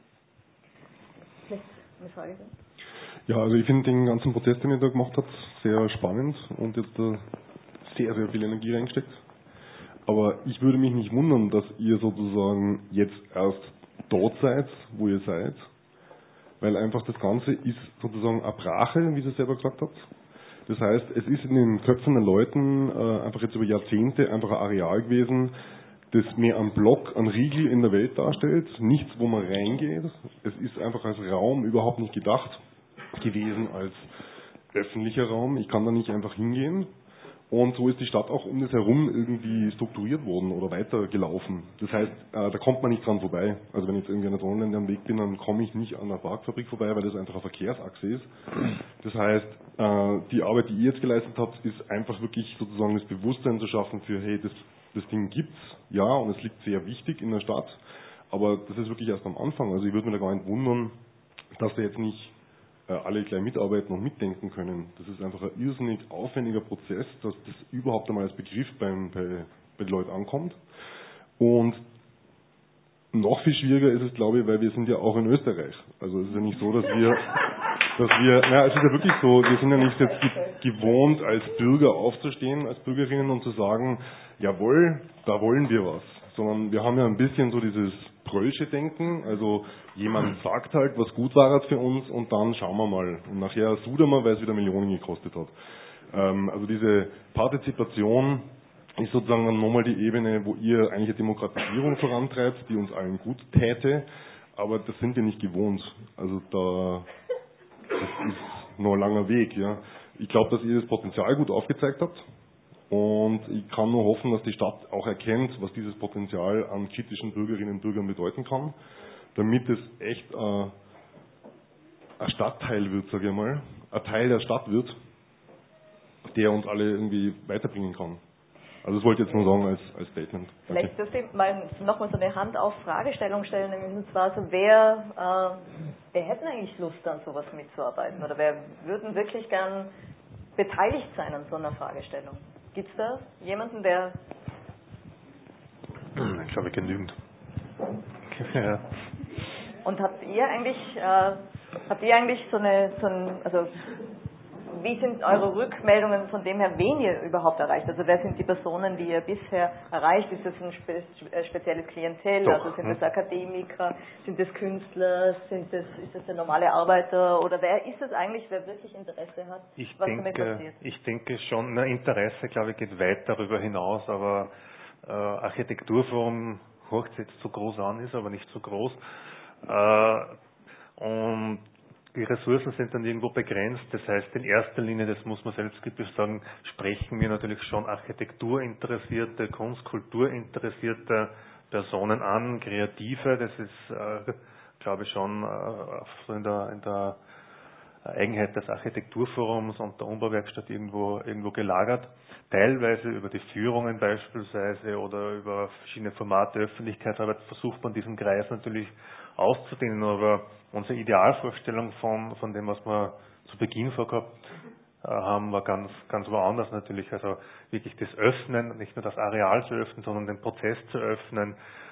A: Eine Frage?
E: Ja, also ich finde den ganzen Prozess, den ihr da gemacht habt, sehr spannend und jetzt da sehr, sehr viel Energie reingesteckt. Aber ich würde mich nicht wundern, dass ihr sozusagen jetzt erst dort seid, wo ihr seid, weil einfach das Ganze ist sozusagen eine Brache, wie ihr selber gesagt habt. Das heißt, es ist in den Köpfen der Leuten äh, einfach jetzt über Jahrzehnte einfach ein Areal gewesen, das mehr ein Block, ein Riegel in der Welt darstellt, nichts, wo man reingeht. Es ist einfach als Raum überhaupt nicht gedacht gewesen, als öffentlicher Raum. Ich kann da nicht einfach hingehen. Und so ist die Stadt auch um das herum irgendwie strukturiert worden oder weitergelaufen. Das heißt, äh, da kommt man nicht dran vorbei. Also wenn ich jetzt irgendwie an der Sonnenländer am Weg bin, dann komme ich nicht an der Parkfabrik vorbei, weil das einfach eine Verkehrsachse ist. Das heißt, äh, die Arbeit, die ihr jetzt geleistet habt, ist einfach wirklich sozusagen das Bewusstsein zu schaffen für, hey, das, das Ding gibt's, ja, und es liegt sehr wichtig in der Stadt, aber das ist wirklich erst am Anfang. Also ich würde mich da gar nicht wundern, dass da jetzt nicht alle gleich mitarbeiten und mitdenken können. Das ist einfach ein irrsinnig aufwendiger Prozess, dass das überhaupt einmal als Begriff beim, bei, bei den Leuten ankommt. Und noch viel schwieriger ist es, glaube ich, weil wir sind ja auch in Österreich. Also es ist ja nicht so, dass wir, dass wir, naja, es ist ja wirklich so, wir sind ja nicht jetzt gewohnt, als Bürger aufzustehen, als Bürgerinnen und zu sagen, jawohl, da wollen wir was. Sondern wir haben ja ein bisschen so dieses Preußische Denken, also jemand sagt halt, was gut war für uns und dann schauen wir mal. Und nachher sudern wir, weil es wieder Millionen gekostet hat. Ähm, also diese Partizipation ist sozusagen dann nochmal die Ebene, wo ihr eigentlich eine Demokratisierung vorantreibt, die uns allen gut täte, aber das sind wir nicht gewohnt. Also da, das ist noch ein langer Weg. Ja. Ich glaube, dass ihr das Potenzial gut aufgezeigt habt. Und ich kann nur hoffen, dass die Stadt auch erkennt, was dieses Potenzial an kritischen Bürgerinnen und Bürgern bedeuten kann, damit es echt äh, ein Stadtteil wird, sage ich mal, ein Teil der Stadt wird, der uns alle irgendwie weiterbringen kann. Also das wollte ich jetzt nur sagen als, als Statement. Danke.
A: Vielleicht dürfte ich mal nochmal so eine Hand auf Fragestellung stellen, nämlich und zwar so, wer, äh, wer hätten eigentlich Lust an sowas mitzuarbeiten oder wer würden wirklich gern beteiligt sein an so einer Fragestellung? Gibt es da jemanden, der...
C: Hm, ich glaube genügend. Ja.
A: Und habt ihr eigentlich, äh, habt ihr eigentlich so eine, so ein, also wie sind eure Rückmeldungen von dem her, wen ihr überhaupt erreicht? Also wer sind die Personen, die ihr bisher erreicht? Ist das ein spe spezielles Klientel?
C: Doch,
A: Also sind
C: hm.
A: das Akademiker? Sind das Künstler? Sind das, ist das der normale Arbeiter? Oder wer ist es eigentlich, wer wirklich Interesse hat,
C: Ich
A: was
C: denke,
A: damit passiert?
C: ich denke schon, na, Interesse, glaube ich, geht weit darüber hinaus, aber äh, Architekturforum hört jetzt so groß an, ist aber nicht so groß. Äh, und die Ressourcen sind dann irgendwo begrenzt. Das heißt, in erster Linie, das muss man selbstkritisch sagen, sprechen wir natürlich schon architekturinteressierte, kunstkulturinteressierte Personen an, Kreative. Das ist, äh, glaube ich, schon äh, so in der, in der Eigenheit des Architekturforums und der Umbauwerkstatt irgendwo, irgendwo gelagert. Teilweise über die Führungen beispielsweise oder über verschiedene Formate Öffentlichkeitsarbeit versucht man diesen Kreis natürlich auszudehnen, aber unsere Idealvorstellung von, von dem, was wir zu Beginn vorgehabt haben, war ganz, ganz woanders natürlich. Also wirklich das Öffnen, nicht nur das Areal zu öffnen, sondern den Prozess zu öffnen.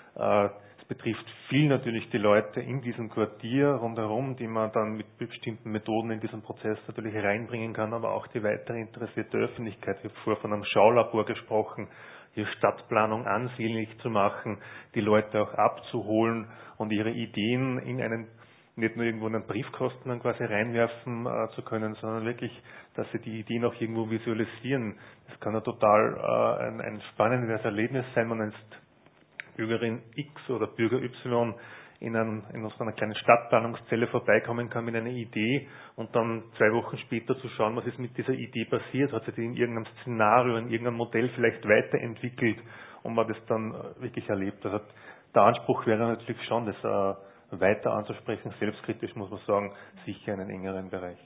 C: Es betrifft viel natürlich die Leute in diesem Quartier rundherum, die man dann mit bestimmten Methoden in diesen Prozess natürlich reinbringen kann, aber auch die weitere interessierte Öffentlichkeit. Ich habe vorher von einem Schaulabor gesprochen, hier Stadtplanung ansehnlich zu machen, die Leute auch abzuholen und ihre Ideen in einen, nicht nur irgendwo in einen Briefkasten dann quasi reinwerfen äh, zu können, sondern wirklich, dass sie die Ideen auch irgendwo visualisieren. Das kann ja total äh, ein, ein spannendes Erlebnis sein, man ist Bürgerin X oder Bürger Y in, einem, in so einer kleinen Stadtplanungszelle vorbeikommen kann mit einer Idee und dann zwei Wochen später zu schauen, was ist mit dieser Idee passiert, hat sich die in irgendeinem Szenario, in irgendeinem Modell vielleicht weiterentwickelt und man das dann wirklich erlebt. Also der Anspruch wäre natürlich schon, das äh, weiter anzusprechen, selbstkritisch muss man sagen, sicher einen engeren Bereich.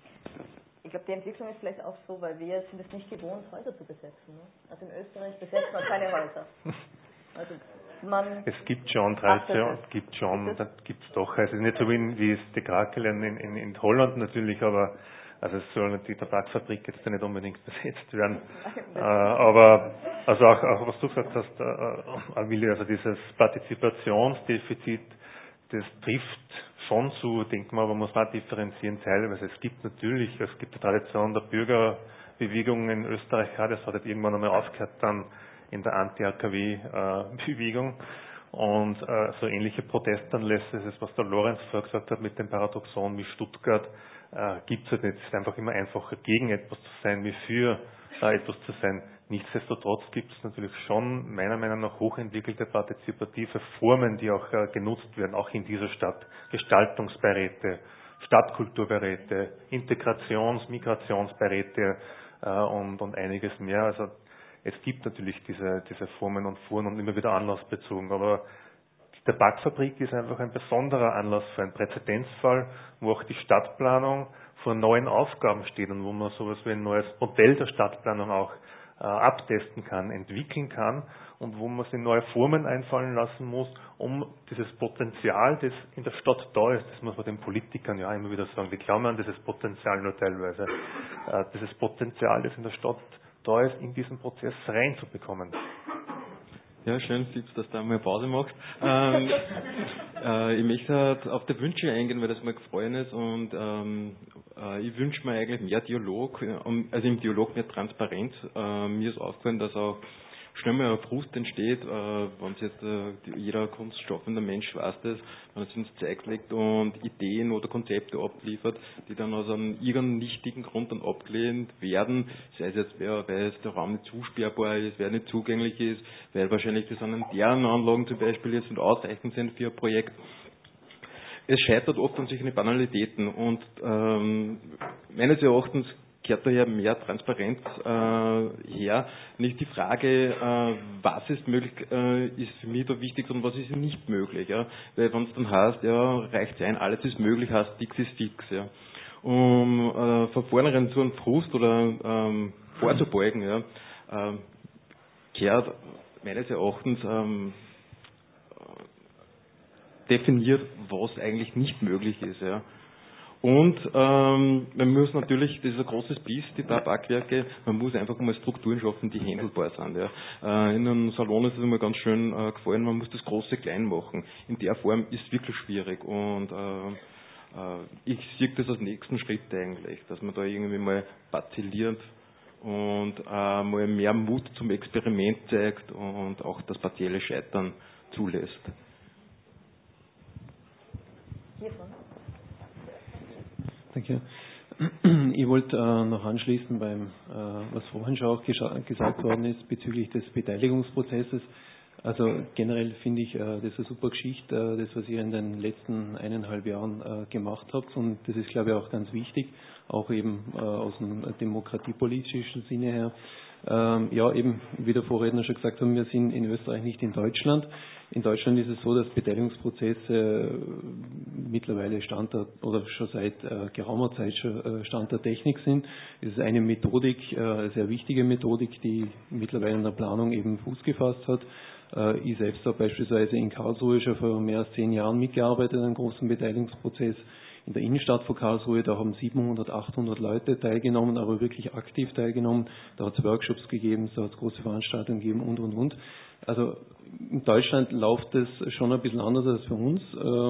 A: Ich glaube, die Entwicklung ist vielleicht auch so, weil wir sind es nicht gewohnt, Häuser zu besetzen. Ne? Also in Österreich besetzt man keine Häuser. Also man
C: es gibt schon Tradition, es gibt schon, da gibt es doch. Also nicht so wie, wie es die Krakelen in, in, in Holland natürlich, aber also es soll die Tabakfabrik jetzt nicht unbedingt besetzt werden. äh, aber also auch, auch was du gesagt hast, äh, Willi, also dieses Partizipationsdefizit, das trifft schon zu, denke mal, aber man muss auch differenzieren teilweise. Es gibt natürlich, es gibt die Tradition der Bürgerbewegung in Österreich, ja, das hat halt irgendwann einmal aufgehört dann in der Anti-A K W-Bewegung. Und äh, so ähnliche Protestanlässe, das ist, was der Lorenz vorher gesagt hat, mit dem Paradoxon wie Stuttgart, äh, gibt es halt nicht. Es ist einfach immer einfacher, gegen etwas zu sein, wie für äh, etwas zu sein. Nichtsdestotrotz gibt es natürlich schon meiner Meinung nach hochentwickelte partizipative Formen, die auch äh, genutzt werden, auch in dieser Stadt. Gestaltungsbeiräte, Stadtkulturberäte, Integrations-, Migrationsbeiräte äh, und, und einiges mehr. Also es gibt natürlich diese, diese Formen und Fuhren und immer wieder anlassbezogen, aber die Tabakfabrik ist einfach ein besonderer Anlass für einen Präzedenzfall, wo auch die Stadtplanung vor neuen Aufgaben steht und wo man sowas wie ein neues Modell der Stadtplanung auch äh, abtesten kann, entwickeln kann und wo man sich neue Formen einfallen lassen muss, um dieses Potenzial, das in der Stadt da ist, das muss man den Politikern ja immer wieder sagen, die glauben an dieses Potenzial nur teilweise, äh, dieses Potenzial, das in der Stadt da ist, in diesen Prozess reinzubekommen.
B: Ja, schön, Fips, dass du einmal Pause machst. Ähm, äh, ich möchte halt auf die Wünsche eingehen, weil das mir gefallen ist und ähm, äh, ich wünsche mir eigentlich mehr Dialog, also im Dialog mehr Transparenz. Äh, mir ist aufgefallen, dass auch schnell mal ein Frust entsteht, äh, wenn es jetzt äh, jeder kunstschaffende Mensch weiß das, wenn er sich ins Zeug legt und Ideen oder Konzepte abliefert, die dann aus einem irgendeinem nichtigen Grund dann abgelehnt werden, sei es jetzt, weil es der Raum nicht zusperrbar ist, weil er nicht zugänglich ist, weil wahrscheinlich die sanitären Anlagen zum Beispiel jetzt nicht ausreichend sind für ein Projekt. Es scheitert oft an solchen Banalitäten und ähm, meines Erachtens kehrt daher mehr Transparenz äh, her. Nicht die Frage, äh, was ist möglich, äh, ist für mich da wichtig, sondern was ist nicht möglich. Ja? Weil wenn es dann heißt, ja, reicht ein, alles ist möglich, heißt fix ist fix. Ja?
F: um äh, von vornherein so einen Frust oder ähm, vorzubeugen, ja, ähm, kehrt meines Erachtens ähm, definiert, was eigentlich nicht möglich ist. Ja. Und ähm, man muss natürlich, das ist ein großes Biss, die Tabakwerke, man muss einfach mal Strukturen schaffen, die handelbar sind. Ja. Äh, in einem Salon ist es immer ganz schön äh, gefallen, man muss das Große klein machen. In der Form ist es wirklich schwierig und äh, äh, ich sehe das als nächsten Schritt eigentlich, dass man da irgendwie mal parzelliert und äh, mal mehr Mut zum Experiment zeigt und auch das partielle Scheitern zulässt.
A: Hiervon.
G: Danke. Ich wollte äh, noch anschließen beim, äh, was vorhin schon auch gesagt worden ist bezüglich des Beteiligungsprozesses. Also generell finde ich äh, das eine super Geschichte, äh, das was ihr in den letzten eineinhalb Jahren äh, gemacht habt, und das ist, glaube ich, auch ganz wichtig, auch eben äh, aus einem demokratiepolitischen Sinne her. Ähm, ja, eben, wie der Vorredner schon gesagt haben, wir sind in Österreich nicht in Deutschland. In Deutschland ist es so, dass Beteiligungsprozesse äh, mittlerweile Stand der, oder schon seit äh, geraumer Zeit schon äh, Stand der Technik sind. Es ist eine Methodik, äh, eine sehr wichtige Methodik, die mittlerweile in der Planung eben Fuß gefasst hat. Äh, ich selbst habe beispielsweise in Karlsruhe schon vor mehr als zehn Jahren mitgearbeitet an einem großen Beteiligungsprozess. In der Innenstadt von Karlsruhe, da haben siebenhundert, achthundert Leute teilgenommen, aber wirklich aktiv teilgenommen. Da hat es Workshops gegeben, da hat es große Veranstaltungen gegeben und, und, und. Also in Deutschland läuft das schon ein bisschen anders als für uns.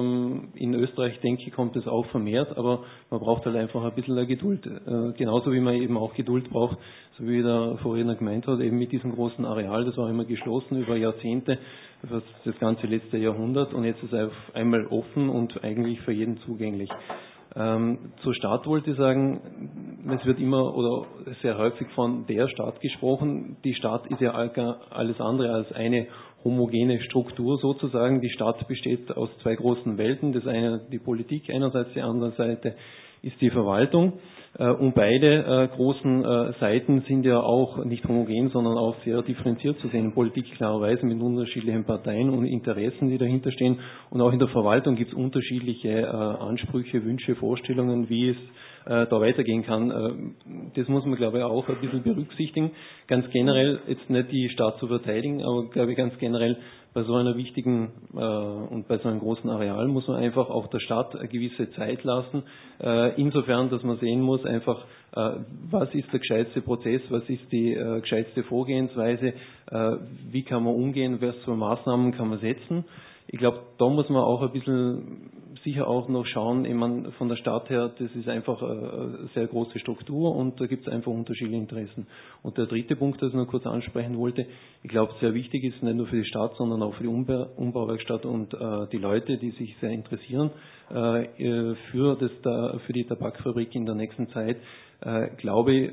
G: In Österreich, denke ich, kommt das auch vermehrt, aber man braucht halt einfach ein bisschen Geduld. Genauso wie man eben auch Geduld braucht, so wie der Vorredner gemeint hat, eben mit diesem großen Areal, das war immer geschlossen über Jahrzehnte, das ganze letzte Jahrhundert, und jetzt ist es auf einmal offen und eigentlich für jeden zugänglich. Ähm, zur Stadt wollte ich sagen, es wird immer oder sehr häufig von der Stadt gesprochen. Die Stadt ist ja alles andere als eine homogene Struktur sozusagen. Die Stadt besteht aus zwei großen Welten. Das eine die Politik einerseits, die andere Seite ist die Verwaltung. Und beide äh, großen äh, Seiten sind ja auch nicht homogen, sondern auch sehr differenziert zu sehen. In Politik klarerweise mit unterschiedlichen Parteien und Interessen, die dahinter stehen. Und auch in der Verwaltung gibt es unterschiedliche äh, Ansprüche, Wünsche, Vorstellungen, wie es äh, da weitergehen kann. Äh, das muss man, glaube ich, auch ein bisschen berücksichtigen. Ganz generell, jetzt nicht die Stadt zu verteidigen, aber, glaube ich, ganz generell bei so einer wichtigen äh, und bei so einem großen Areal muss man einfach auch der Stadt eine gewisse Zeit lassen. Äh, insofern, dass man sehen muss, einfach, äh, was ist der gescheitste Prozess, was ist die äh, gescheitste Vorgehensweise, äh, wie kann man umgehen, was für Maßnahmen kann man setzen. Ich glaube, da muss man auch ein bisschen sicher auch noch schauen, ich meine, von der Stadt her, das ist einfach eine sehr große Struktur und da gibt es einfach unterschiedliche Interessen. Und der dritte Punkt, den ich noch kurz ansprechen wollte, ich glaube, sehr wichtig ist nicht nur für die Stadt, sondern auch für die Umbau, Umbauwerkstatt und äh, die Leute, die sich sehr interessieren äh, für, das, für die Tabakfabrik in der nächsten Zeit. Äh, glaube ich,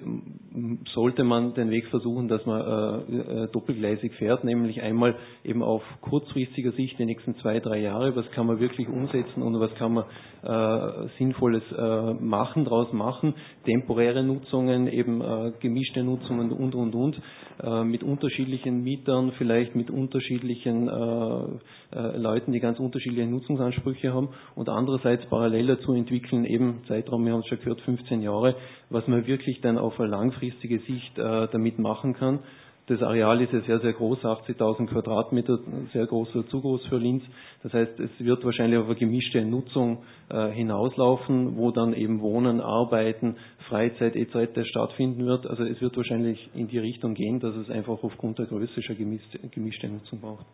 G: sollte man den Weg versuchen, dass man äh, doppelgleisig fährt, nämlich einmal eben auf kurzfristiger Sicht die nächsten zwei, drei Jahre, was kann man wirklich umsetzen und was kann man äh, Sinnvolles äh, machen, draus machen, temporäre Nutzungen, eben äh, gemischte Nutzungen und, und, und, äh, mit unterschiedlichen Mietern, vielleicht mit unterschiedlichen äh, äh, Leuten, die ganz unterschiedliche Nutzungsansprüche haben, und andererseits parallel dazu entwickeln, eben Zeitraum, wir haben es schon gehört, fünfzehn Jahre, was man wirklich dann auf eine langfristige Sicht äh, damit machen kann. Das Areal ist ja sehr, sehr groß, achtzigtausend Quadratmeter, sehr groß oder zu groß für Linz. Das heißt, es wird wahrscheinlich auf eine gemischte Nutzung äh, hinauslaufen, wo dann eben Wohnen, Arbeiten, Freizeit et cetera stattfinden wird. Also es wird wahrscheinlich in die Richtung gehen, dass es einfach aufgrund der Größe schon gemischte, gemischte Nutzung braucht.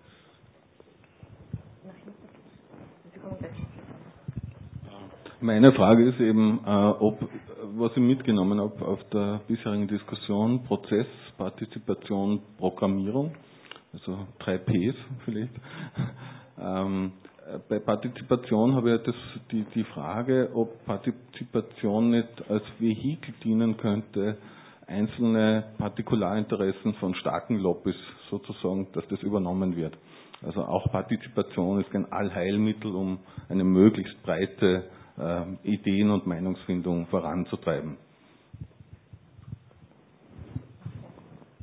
F: Meine Frage ist eben, äh, ob, was ich mitgenommen habe auf der bisherigen Diskussion, Prozess, Partizipation, Programmierung, also drei Ps vielleicht. Ähm, bei Partizipation habe ich das, die, die Frage, ob Partizipation nicht als Vehikel dienen könnte, einzelne Partikularinteressen von starken Lobbys sozusagen, dass das übernommen wird. Also auch Partizipation ist kein Allheilmittel, um eine möglichst breite Ideen- und Meinungsfindung voranzutreiben.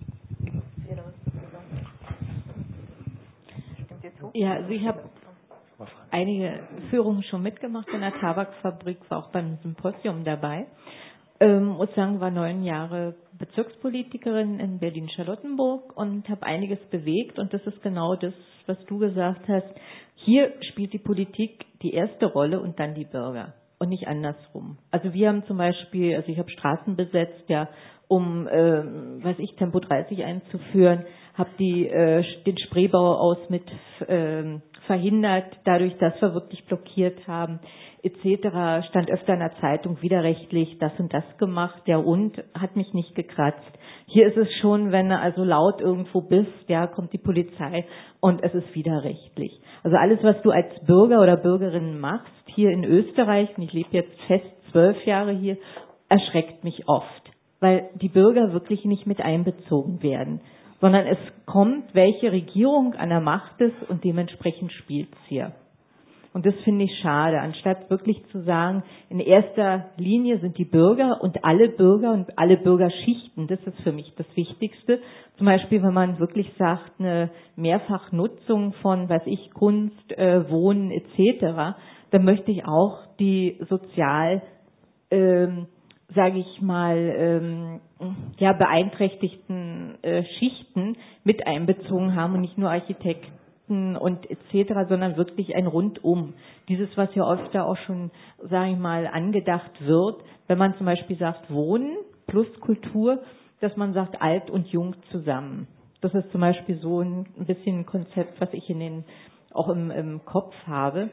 D: Ja, also ich habe
H: einige Führungen schon mitgemacht in der Tabakfabrik, war auch beim Symposium dabei. Ähm, muss sagen, war neun Jahre Bezirkspolitikerin in Berlin-Charlottenburg und habe einiges bewegt. Und das ist genau das, was du gesagt hast. Hier spielt die Politik die erste Rolle und dann die Bürger und nicht andersrum. Also wir haben zum Beispiel, also ich habe Straßen besetzt, ja, um, äh, weiß ich, Tempo dreißig einzuführen, habe die äh, den Spreebau aus mit äh, verhindert, dadurch, dass wir wirklich blockiert haben, et cetera. Stand öfter in der Zeitung, widerrechtlich, das und das gemacht, ja, und hat mich nicht gekratzt. Hier ist es schon, wenn du also laut irgendwo bist, ja, kommt die Polizei und es ist widerrechtlich. Also alles, was du als Bürger oder Bürgerin machst, hier in Österreich, und ich lebe jetzt fest zwölf Jahre hier, erschreckt mich oft, weil die Bürger wirklich nicht mit einbezogen werden, sondern es kommt, welche Regierung an der Macht ist und dementsprechend spielt es hier. Und das finde ich schade, anstatt wirklich zu sagen, in erster Linie sind die Bürger und alle Bürger und alle Bürgerschichten, das ist für mich das Wichtigste. Zum Beispiel, wenn man wirklich sagt, eine Mehrfachnutzung von, weiß ich, Kunst, äh, Wohnen et cetera, dann möchte ich auch die sozial, ähm, sage ich mal, ähm, ja, beeinträchtigten äh, Schichten mit einbezogen haben und nicht nur Architekten und et cetera, sondern wirklich ein Rundum. Dieses, was ja oft da auch schon, sage ich mal, angedacht wird, wenn man zum Beispiel sagt Wohnen plus Kultur, dass man sagt alt und jung zusammen. Das ist zum Beispiel so ein, ein bisschen ein Konzept, was ich in den, auch im, im Kopf habe,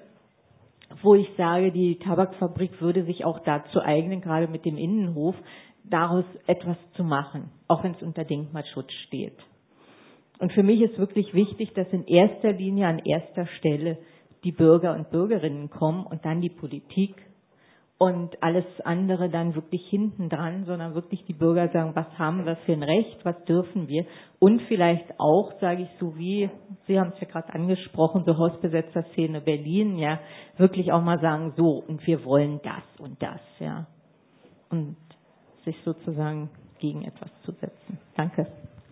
H: wo ich sage, die Tabakfabrik würde sich auch dazu eignen, gerade mit dem Innenhof, daraus etwas zu machen, auch wenn es unter Denkmalschutz steht. Und für mich ist wirklich wichtig, dass in erster Linie an erster Stelle die Bürger und Bürgerinnen kommen und dann die Politik und alles andere dann wirklich hinten dran, sondern wirklich die Bürger sagen, was haben wir für ein Recht, was dürfen wir und vielleicht auch, sage ich so wie, Sie haben es ja gerade angesprochen, so Hausbesetzerszene Berlin, ja, wirklich auch mal sagen, so und wir wollen das und das, ja, und sich sozusagen gegen etwas zu setzen. Danke.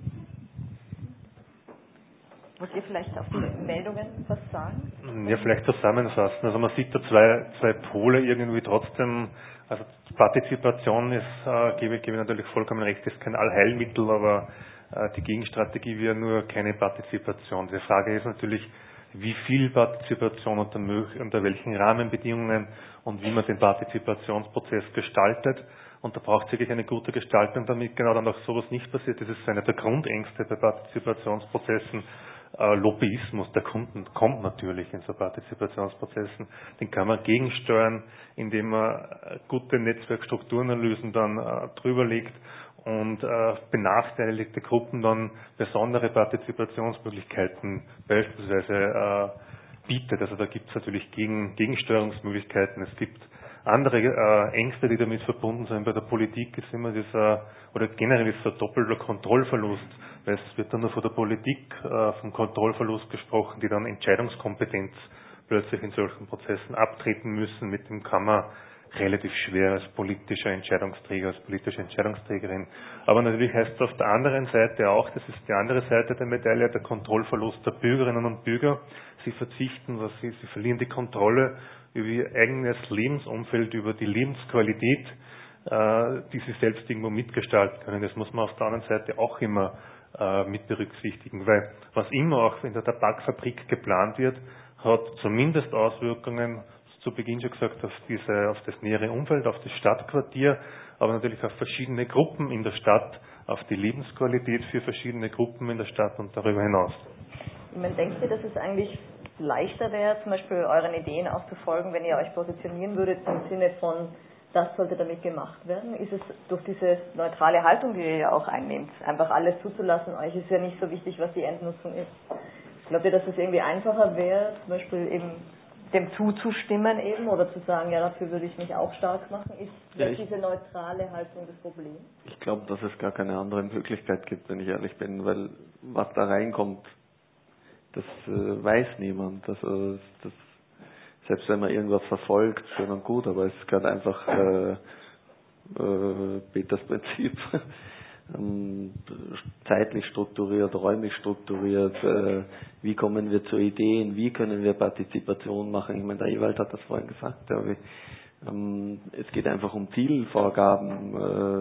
A: Wollt ihr vielleicht auf die Meldungen was sagen?
C: Ja, vielleicht zusammenfassen. Also man sieht da zwei, zwei Pole irgendwie trotzdem. Also Partizipation ist, äh, gebe, gebe ich natürlich vollkommen recht, ist kein Allheilmittel, aber äh, die Gegenstrategie wäre nur keine Partizipation. Die Frage ist natürlich, wie viel Partizipation unter, unter welchen Rahmenbedingungen und wie man den Partizipationsprozess gestaltet. Und da braucht es wirklich eine gute Gestaltung, damit genau dann auch sowas nicht passiert. Das ist eine der Grundängste bei Partizipationsprozessen. Äh, Lobbyismus der Kunden kommt natürlich in so Partizipationsprozessen. Den kann man gegensteuern, indem man gute Netzwerkstrukturanalysen dann äh, drüber legt und äh, benachteiligte Gruppen dann besondere Partizipationsmöglichkeiten beispielsweise äh, bietet. Also da gibt es natürlich Gegen, Gegensteuerungsmöglichkeiten. Es gibt andere äh, Ängste, die damit verbunden sind. Bei der Politik ist immer dieser, oder generell ist so ein doppelter Kontrollverlust, weil es wird dann nur von der Politik äh, vom Kontrollverlust gesprochen, die dann Entscheidungskompetenz plötzlich in solchen Prozessen abtreten müssen. Mit dem kann man relativ schwer als politischer Entscheidungsträger, als politische Entscheidungsträgerin. Aber natürlich heißt es auf der anderen Seite auch, das ist die andere Seite der Medaille, der Kontrollverlust der Bürgerinnen und Bürger. Sie verzichten, was sie, sie verlieren die Kontrolle über ihr eigenes Lebensumfeld, über die Lebensqualität, äh, die sie selbst irgendwo mitgestalten können. Das muss man auf der anderen Seite auch immer äh, mit berücksichtigen, weil was immer auch in der Tabakfabrik geplant wird, hat zumindest Auswirkungen, zu Beginn schon gesagt, auf, diese, auf das nähere Umfeld, auf das Stadtquartier, aber natürlich auf verschiedene Gruppen in der Stadt, auf die Lebensqualität für verschiedene Gruppen in der Stadt und darüber hinaus.
A: Man denkt ihr, dass es eigentlich leichter wäre, zum Beispiel euren Ideen auch zu folgen, wenn ihr euch positionieren würdet im Sinne von, das sollte damit gemacht werden? Ist es durch diese neutrale Haltung, die ihr ja auch einnehmt, einfach alles zuzulassen, euch ist ja nicht so wichtig, was die Endnutzung ist? Glaubt ihr, dass es irgendwie einfacher wäre, zum Beispiel eben dem zuzustimmen eben oder zu sagen, ja, dafür würde ich mich auch stark machen? Ist ja, diese neutrale Haltung das Problem?
B: Ich glaube, dass es gar keine andere Möglichkeit gibt, wenn ich ehrlich bin, weil was da reinkommt, das äh, weiß niemand. Das, äh, das, selbst wenn man irgendwas verfolgt, schön und gut, aber es ist gerade einfach äh, äh, Peters Prinzip. ähm, zeitlich strukturiert, räumlich strukturiert, äh, wie kommen wir zu Ideen, wie können wir Partizipation machen. Ich meine, der Ewald hat das vorhin gesagt, ja, wie, ähm, es geht einfach um Zielvorgaben,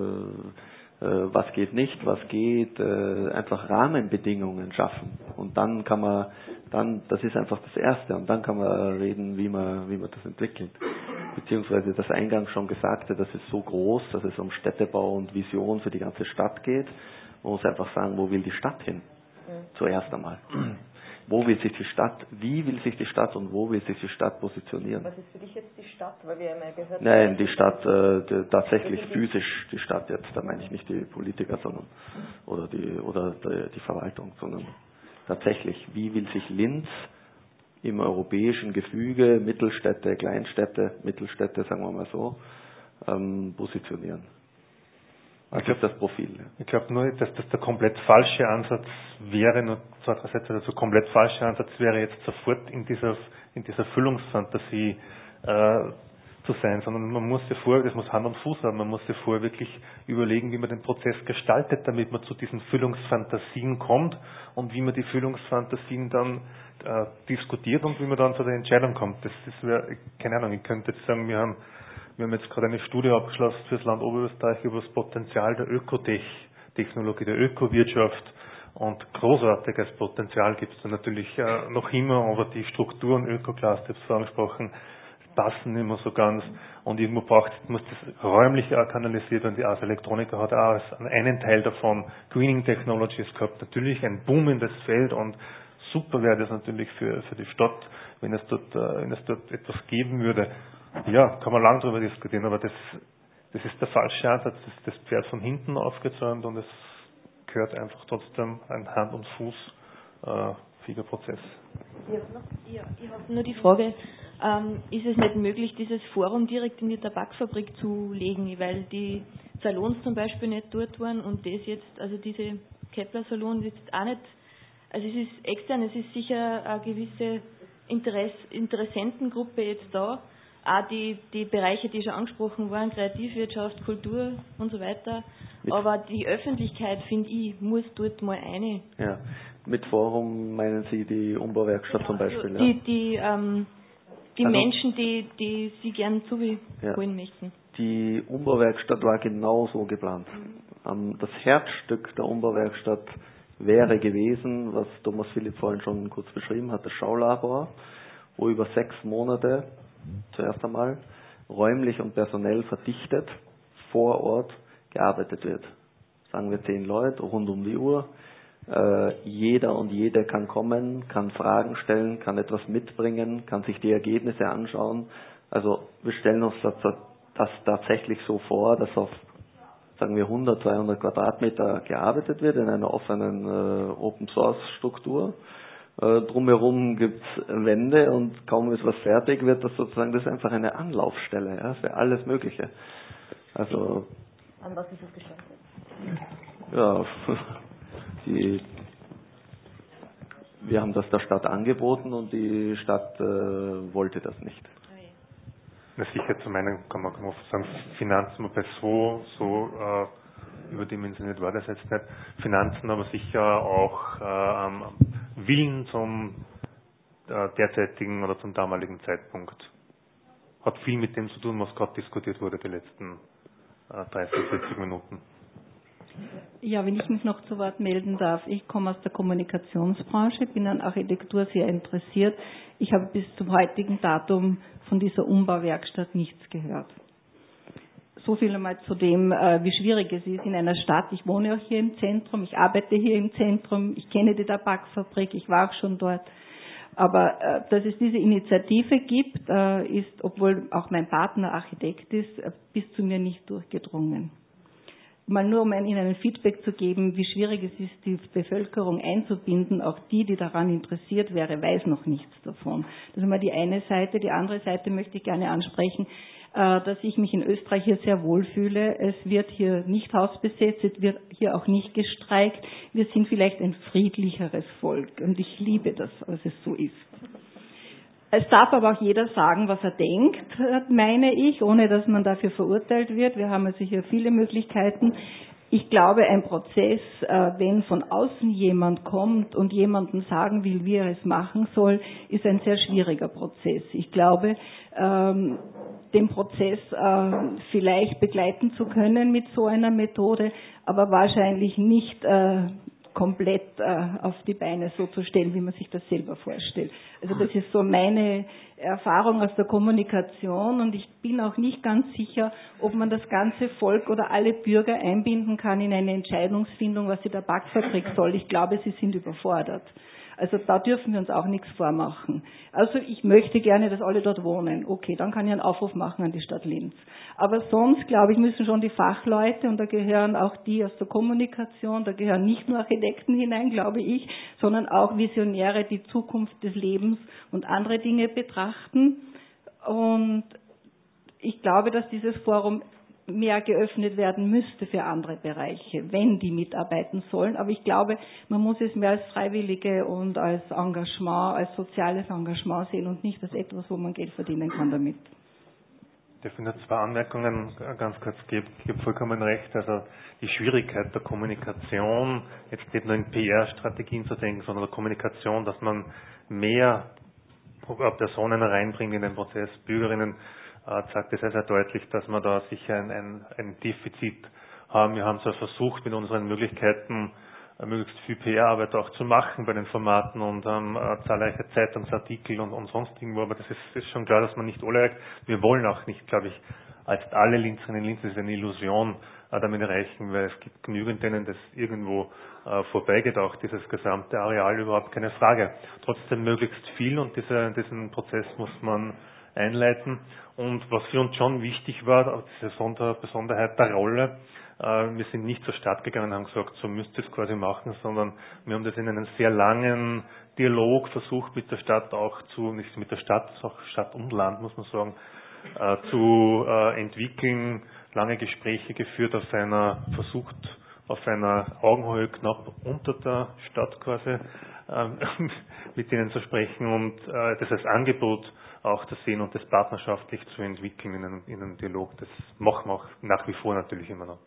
B: äh, äh, was geht nicht, was geht, äh, einfach Rahmenbedingungen schaffen. Und dann kann man, dann, das ist einfach das Erste, und dann kann man reden, wie man, wie man das entwickelt. Beziehungsweise das eingangs schon Gesagte, das ist so groß, dass es um Städtebau und Vision für die ganze Stadt geht. Man muss einfach sagen, wo will die Stadt hin? Mhm. Zuerst einmal. Wo will sich die Stadt, wie will sich die Stadt und wo will sich die Stadt positionieren?
A: Was ist für dich jetzt die Stadt? Weil wir ja mal gehört haben.
B: Nein, die Stadt, äh, die, tatsächlich physisch die Stadt jetzt, da meine ich nicht die Politiker, sondern, oder die, oder die, die Verwaltung, sondern tatsächlich, wie will sich Linz im europäischen Gefüge, Mittelstädte, Kleinstädte, Mittelstädte, sagen wir mal so, ähm, positionieren. Was ist das Profil? Ja.
C: Ich glaube nur, dass das der komplett falsche Ansatz wäre, nur zwei, drei Sätze dazu, komplett falsche Ansatz wäre jetzt sofort in dieser, in dieser Füllungsfantasie äh, zu sein, sondern man muss ja vorher, das muss Hand und Fuß haben, man muss ja vorher wirklich überlegen, wie man den Prozess gestaltet, damit man zu diesen Füllungsfantasien kommt und wie man die Füllungsfantasien dann äh, diskutiert und wie man dann zu der Entscheidung kommt. Das ist, keine Ahnung, ich könnte jetzt sagen, wir haben Wir haben jetzt gerade eine Studie abgeschlossen für das Land Oberösterreich über das Potenzial der Ökotech-Technologie, der Ökowirtschaft. Und großartiges Potenzial gibt es da natürlich äh, noch immer, aber die Strukturen, Ökocluster, ich habe es vorhin angesprochen, passen nicht mehr so ganz. Und irgendwo braucht, muss das räumlich auch kanalisiert werden. Die Ars Electronica hat auch einen Teil davon Greening Technologies gehabt. Natürlich ein boomendes Feld, und super wäre das natürlich für, für die Stadt, wenn es dort, äh, wenn es dort etwas geben würde. Ja, kann man lange darüber diskutieren, aber das, das ist der falsche Ansatz. Das ist das Pferd von hinten aufgezäumt, und es gehört einfach trotzdem ein Hand- und Fuß-fähiger Prozess.
H: Ich habe noch, ja, ich hab nur die Frage, ähm, ist es nicht möglich, dieses Forum direkt in die Tabakfabrik zu legen, weil die Salons zum Beispiel nicht dort waren und das jetzt, also diese Kepler-Salon jetzt auch nicht, also es ist extern, es ist sicher eine gewisse Interess, Interessentengruppe jetzt da, auch die, die Bereiche, die schon angesprochen waren, Kreativwirtschaft, Kultur und so weiter. Mit Aber die Öffentlichkeit, finde ich, muss dort mal eine.
B: Ja, mit Forum meinen Sie die Umbauwerkstatt, genau, zum Beispiel?
H: Die,
B: ja?
H: die, ähm, die also, Menschen, die, die Sie gern zuholen ja. möchten.
B: Die Umbauwerkstatt war genau so geplant. Mhm. Das Herzstück der Umbauwerkstatt wäre gewesen, was Thomas Philipp vorhin schon kurz beschrieben hat, das Schaulabor, wo über sechs Monate zuerst einmal räumlich und personell verdichtet vor Ort gearbeitet wird. Sagen wir zehn Leute, rund um die Uhr. Äh, jeder und jede kann kommen, kann Fragen stellen, kann etwas mitbringen, kann sich die Ergebnisse anschauen. Also wir stellen uns das, das tatsächlich so vor, dass auf, sagen wir, hundert, zweihundert Quadratmeter gearbeitet wird in einer offenen äh, Open-Source-Struktur. Äh, drumherum gibt es Wände, und kaum ist was fertig, wird das sozusagen, das ist einfach eine Anlaufstelle, ja, für alles Mögliche. Also,
A: an was ist das gescheitert?
B: Ja, die, wir haben das der Stadt angeboten, und die Stadt äh, wollte das nicht.
C: Na sicher, zu meinen, kann man, kann man sagen, Finanzen, bei so, so äh, überdimensioniert war das jetzt nicht. Finanzen, aber sicher auch äh, Willen zum äh, derzeitigen oder zum damaligen Zeitpunkt. Hat viel mit dem zu tun, was gerade diskutiert wurde die letzten äh, dreißig, vierzig Minuten.
I: Ja, wenn ich mich noch zu Wort melden darf. Ich komme aus der Kommunikationsbranche, bin an Architektur sehr interessiert. Ich habe bis zum heutigen Datum von dieser Umbauwerkstatt nichts gehört. So viel einmal zu dem, wie schwierig es ist in einer Stadt. Ich wohne auch hier im Zentrum, ich arbeite hier im Zentrum, ich kenne die Tabakfabrik, ich war auch schon dort. Aber dass es diese Initiative gibt, ist, obwohl auch mein Partner Architekt ist, bis zu mir nicht durchgedrungen. Mal nur, um Ihnen ein Feedback zu geben, wie schwierig es ist, die Bevölkerung einzubinden. Auch die, die daran interessiert wäre, weiß noch nichts davon. Das ist mal die eine Seite. Die andere Seite möchte ich gerne ansprechen, dass ich mich in Österreich hier sehr wohlfühle. Es wird hier nicht hausbesetzt, es wird hier auch nicht gestreikt. Wir sind vielleicht ein friedlicheres Volk, und ich liebe das, als es so ist. Es darf aber auch jeder sagen, was er denkt, meine ich, ohne dass man dafür verurteilt wird. Wir haben also hier viele Möglichkeiten. ich glaube, ein Prozess, äh, wenn von außen jemand kommt und jemandem sagen will, wie er es machen soll, ist ein sehr schwieriger Prozess. Ich glaube, ähm, den Prozess äh, vielleicht begleiten zu können mit so einer Methode, aber wahrscheinlich nicht äh, komplett äh, auf die Beine so zu stellen, wie man sich das selber vorstellt. Also das ist so meine Erfahrung aus der Kommunikation und ich bin auch nicht ganz sicher, ob man das ganze Volk oder alle Bürger einbinden kann in eine Entscheidungsfindung, was die Tabakfabrik soll. Ich glaube, sie sind überfordert. Also da dürfen wir uns auch nichts vormachen. Also ich möchte gerne, dass alle dort wohnen. Okay, dann kann ich einen Aufruf machen an die Stadt Linz. Aber sonst, glaube ich, müssen schon die Fachleute, und da gehören auch die aus der Kommunikation, da gehören nicht nur Architekten hinein, glaube ich, sondern auch Visionäre, die Zukunft des Lebens und andere Dinge betrachten. Und ich glaube, dass dieses Forum mehr geöffnet werden müsste für andere Bereiche, wenn die mitarbeiten sollen. Aber ich glaube, man muss es mehr als Freiwillige und als Engagement, als soziales Engagement sehen und nicht als etwas, wo man Geld verdienen kann damit.
C: Ich darf Ihnen zwei Anmerkungen ganz kurz geben. Ich habe vollkommen recht. Also die Schwierigkeit der Kommunikation, jetzt nicht nur in P R-Strategien zu denken, sondern der Kommunikation, dass man mehr Personen reinbringt in den Prozess, Bürgerinnen, zeigt es sehr, sehr deutlich, dass wir da sicher ein, ein, ein Defizit haben. Wir haben zwar versucht, mit unseren Möglichkeiten möglichst viel P R-Arbeit auch zu machen bei den Formaten und ähm, zahlreiche Zeitungsartikel und, und sonst irgendwo, aber das ist, ist schon klar, dass man nicht alle erreicht. Wir wollen auch nicht, glaube ich, als alle Linzerinnen und Linzer, das ist eine Illusion, äh, damit erreichen, weil es gibt genügend, denen das irgendwo äh, vorbeigeht, auch dieses gesamte Areal, überhaupt keine Frage. Trotzdem möglichst viel und diese, diesen Prozess muss man einleiten. Und was für uns schon wichtig war, diese Sonder- Besonderheit der Rolle, äh, wir sind nicht zur Stadt gegangen und haben gesagt, so müsst ihr es quasi machen, sondern wir haben das in einem sehr langen Dialog versucht mit der Stadt auch zu, nicht mit der Stadt, auch Stadt und Land, muss man sagen, äh, zu äh, entwickeln, lange Gespräche geführt auf einer, versucht auf einer Augenhöhe knapp unter der Stadt quasi ähm, mit denen zu sprechen und äh, das als Angebot auch zu sehen und das partnerschaftlich zu entwickeln in einem, in einem Dialog. Das machen wir auch nach wie vor natürlich immer noch.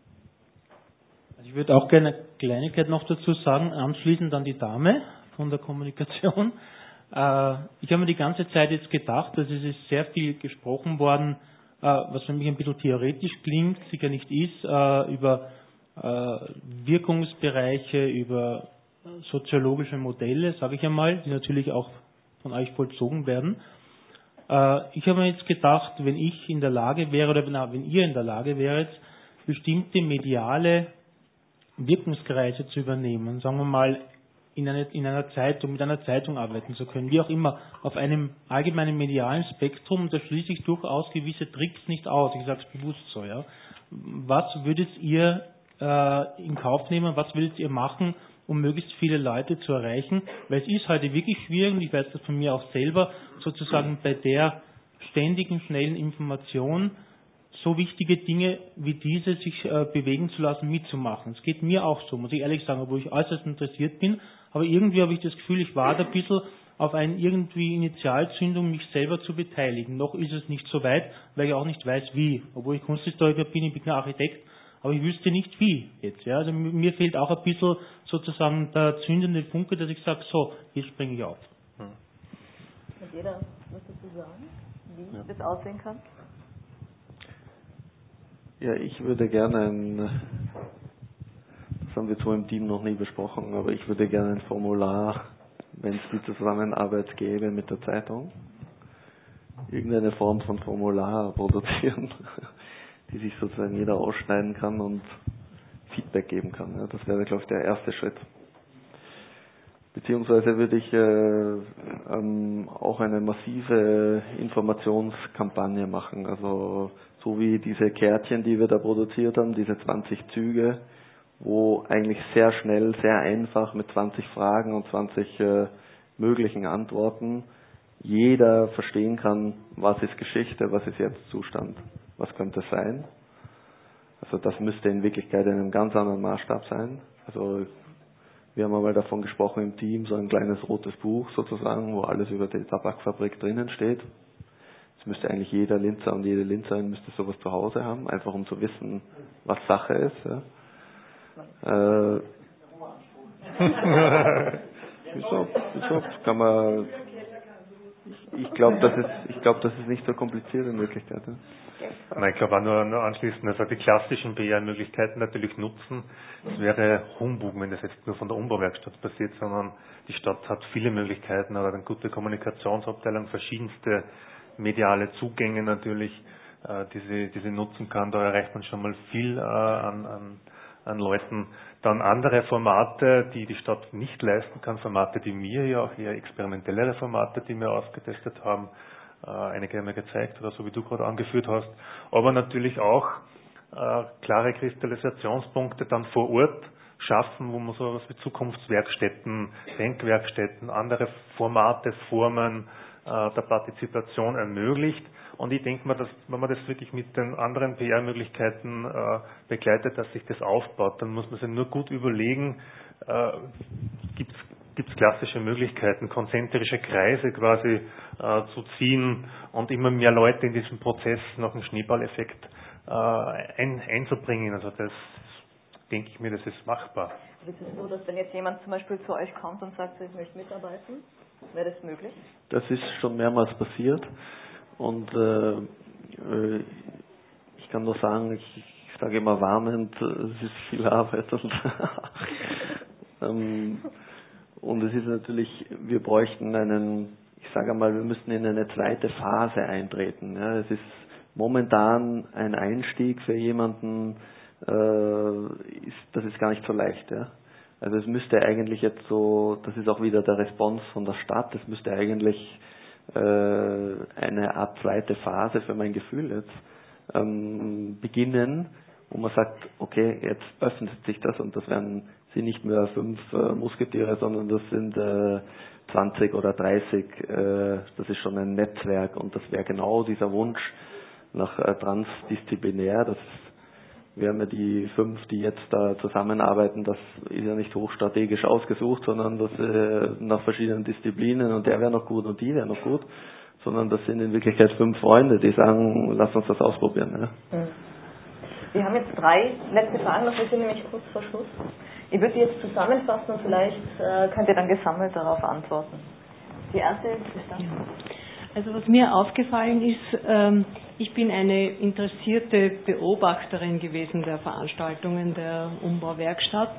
J: Ich würde auch gerne eine Kleinigkeit noch dazu sagen, anschließend an die Dame von der Kommunikation. Äh, ich habe mir die ganze Zeit jetzt gedacht, dass es ist sehr viel gesprochen worden, äh, was für mich ein bisschen theoretisch klingt, sicher nicht ist, äh, über äh, Wirkungsbereiche, über soziologische Modelle, sage ich einmal, die natürlich auch von euch vollzogen werden. Ich habe mir jetzt gedacht, wenn ich in der Lage wäre, oder wenn ihr in der Lage wäret, bestimmte mediale Wirkungskreise zu übernehmen, sagen wir mal, in, eine, in einer Zeitung, mit einer Zeitung arbeiten zu können, wie auch immer, auf einem allgemeinen medialen Spektrum, da schließe ich durchaus gewisse Tricks nicht aus. Ich sage es bewusst so, ja. Was würdet ihr äh, in Kauf nehmen, was würdet ihr machen, um möglichst viele Leute zu erreichen, weil es ist heute wirklich schwierig, und ich weiß das von mir auch selber, sozusagen bei der ständigen, schnellen Information so wichtige Dinge wie diese sich äh, bewegen zu lassen, mitzumachen. Es geht mir auch so, muss ich ehrlich sagen, obwohl ich äußerst interessiert bin, aber irgendwie habe ich das Gefühl, ich warte ein bisschen auf eine irgendwie Initialzündung, mich selber zu beteiligen. Noch ist es nicht so weit, weil ich auch nicht weiß, wie. Obwohl ich Kunsthistoriker bin, ich bin kein Architekt, aber ich wüsste nicht wie jetzt. Ja. Also mir fehlt auch ein bisschen sozusagen der zündende Funke, dass ich sage, so, jetzt springe ich auf.
A: Hat jeder was dazu sagen, wie ja. das aussehen kann?
B: Ja, ich würde gerne ein, das haben wir zwar im Team noch nie besprochen, aber ich würde gerne ein Formular, wenn es die Zusammenarbeit gäbe mit der Zeitung, irgendeine Form von Formular produzieren, die sich sozusagen jeder ausschneiden kann und Feedback geben kann. Ja, das wäre, glaube ich, der erste Schritt. Beziehungsweise würde ich äh, ähm, auch eine massive Informationskampagne machen. Also so wie diese Kärtchen, die wir da produziert haben, diese zwanzig Züge, wo eigentlich sehr schnell, sehr einfach mit zwanzig Fragen und zwanzig äh, möglichen Antworten jeder verstehen kann, was ist Geschichte, was ist jetzt Zustand. Was könnte es sein? Also das müsste in Wirklichkeit in einem ganz anderen Maßstab sein. Also wir haben einmal davon gesprochen im Team, so ein kleines rotes Buch sozusagen, wo alles über die Tabakfabrik drinnen steht. Das müsste eigentlich jeder Linzer und jede Linzerin müsste sowas zu Hause haben, einfach um zu wissen, was Sache ist. Ja. Äh, wieso? Wieso? Kann man. Ich glaube, das ist, ich glaube, das ist nicht so kompliziert in Wirklichkeit. Ja?
C: Nein, ich glaube auch nur, nur anschließend, also die klassischen P R-Möglichkeiten natürlich nutzen. Es wäre Humbug, wenn das jetzt nur von der Umbauwerkstatt passiert, sondern die Stadt hat viele Möglichkeiten, hat eine gute Kommunikationsabteilung, verschiedenste mediale Zugänge natürlich, äh, die, sie, die sie nutzen kann. Da erreicht man schon mal viel äh, an, an, an Leuten. Dann andere Formate, die die Stadt nicht leisten kann, Formate, die wir ja auch eher experimentellere Formate, die wir ausgetestet haben. Äh, einige haben wir gezeigt, oder so wie du gerade angeführt hast. Aber natürlich auch äh, klare Kristallisationspunkte dann vor Ort schaffen, wo man so etwas wie Zukunftswerkstätten, Denkwerkstätten, andere Formate, Formen äh, der Partizipation ermöglicht. Und ich denke mal, dass wenn man das wirklich mit den anderen P R-Möglichkeiten äh, begleitet, dass sich das aufbaut, dann muss man sich nur gut überlegen, äh, gibt es klassische Möglichkeiten, konzentrische Kreise quasi äh, zu ziehen und immer mehr Leute in diesen Prozess nach dem Schneeballeffekt äh, ein, einzubringen. Also das denke ich mir, das ist machbar.
A: Ist es so, dass wenn jetzt jemand zum Beispiel zu euch kommt und sagt, ich möchte mitarbeiten, wäre das möglich?
B: Das ist schon mehrmals passiert. Und äh, ich kann nur sagen, ich, ich sage immer warnend, es ist viel Arbeit. Und, ähm, und es ist natürlich, wir bräuchten einen, ich sage einmal, wir müssten in eine zweite Phase eintreten. Ja. Es ist momentan ein Einstieg für jemanden, äh, ist, das ist gar nicht so leicht. Ja. Also es müsste eigentlich jetzt so, das ist auch wieder der Response von der Stadt, es müsste eigentlich eine Art zweite Phase für mein Gefühl jetzt ähm, beginnen, wo man sagt, okay, jetzt öffnet sich das und das werden sie nicht mehr fünf äh, Musketiere, sondern das sind äh, zwanzig oder dreißig, äh, das ist schon ein Netzwerk und das wäre genau dieser Wunsch nach äh, transdisziplinär, das wir haben ja die fünf, die jetzt da zusammenarbeiten, das ist ja nicht hochstrategisch ausgesucht, sondern das äh, nach verschiedenen Disziplinen und der wäre noch gut und die wäre noch gut, sondern das sind in Wirklichkeit fünf Freunde, die sagen, lass uns das ausprobieren. Ja.
A: Mhm. Wir haben jetzt drei letzte Fragen, noch wir sind nämlich kurz vor Schluss. Ich würde die jetzt zusammenfassen und vielleicht äh, könnt ihr dann gesammelt darauf antworten. Die erste ist dann.
D: Also was mir aufgefallen ist, ähm, ich bin eine interessierte Beobachterin gewesen der Veranstaltungen der Umbauwerkstatt.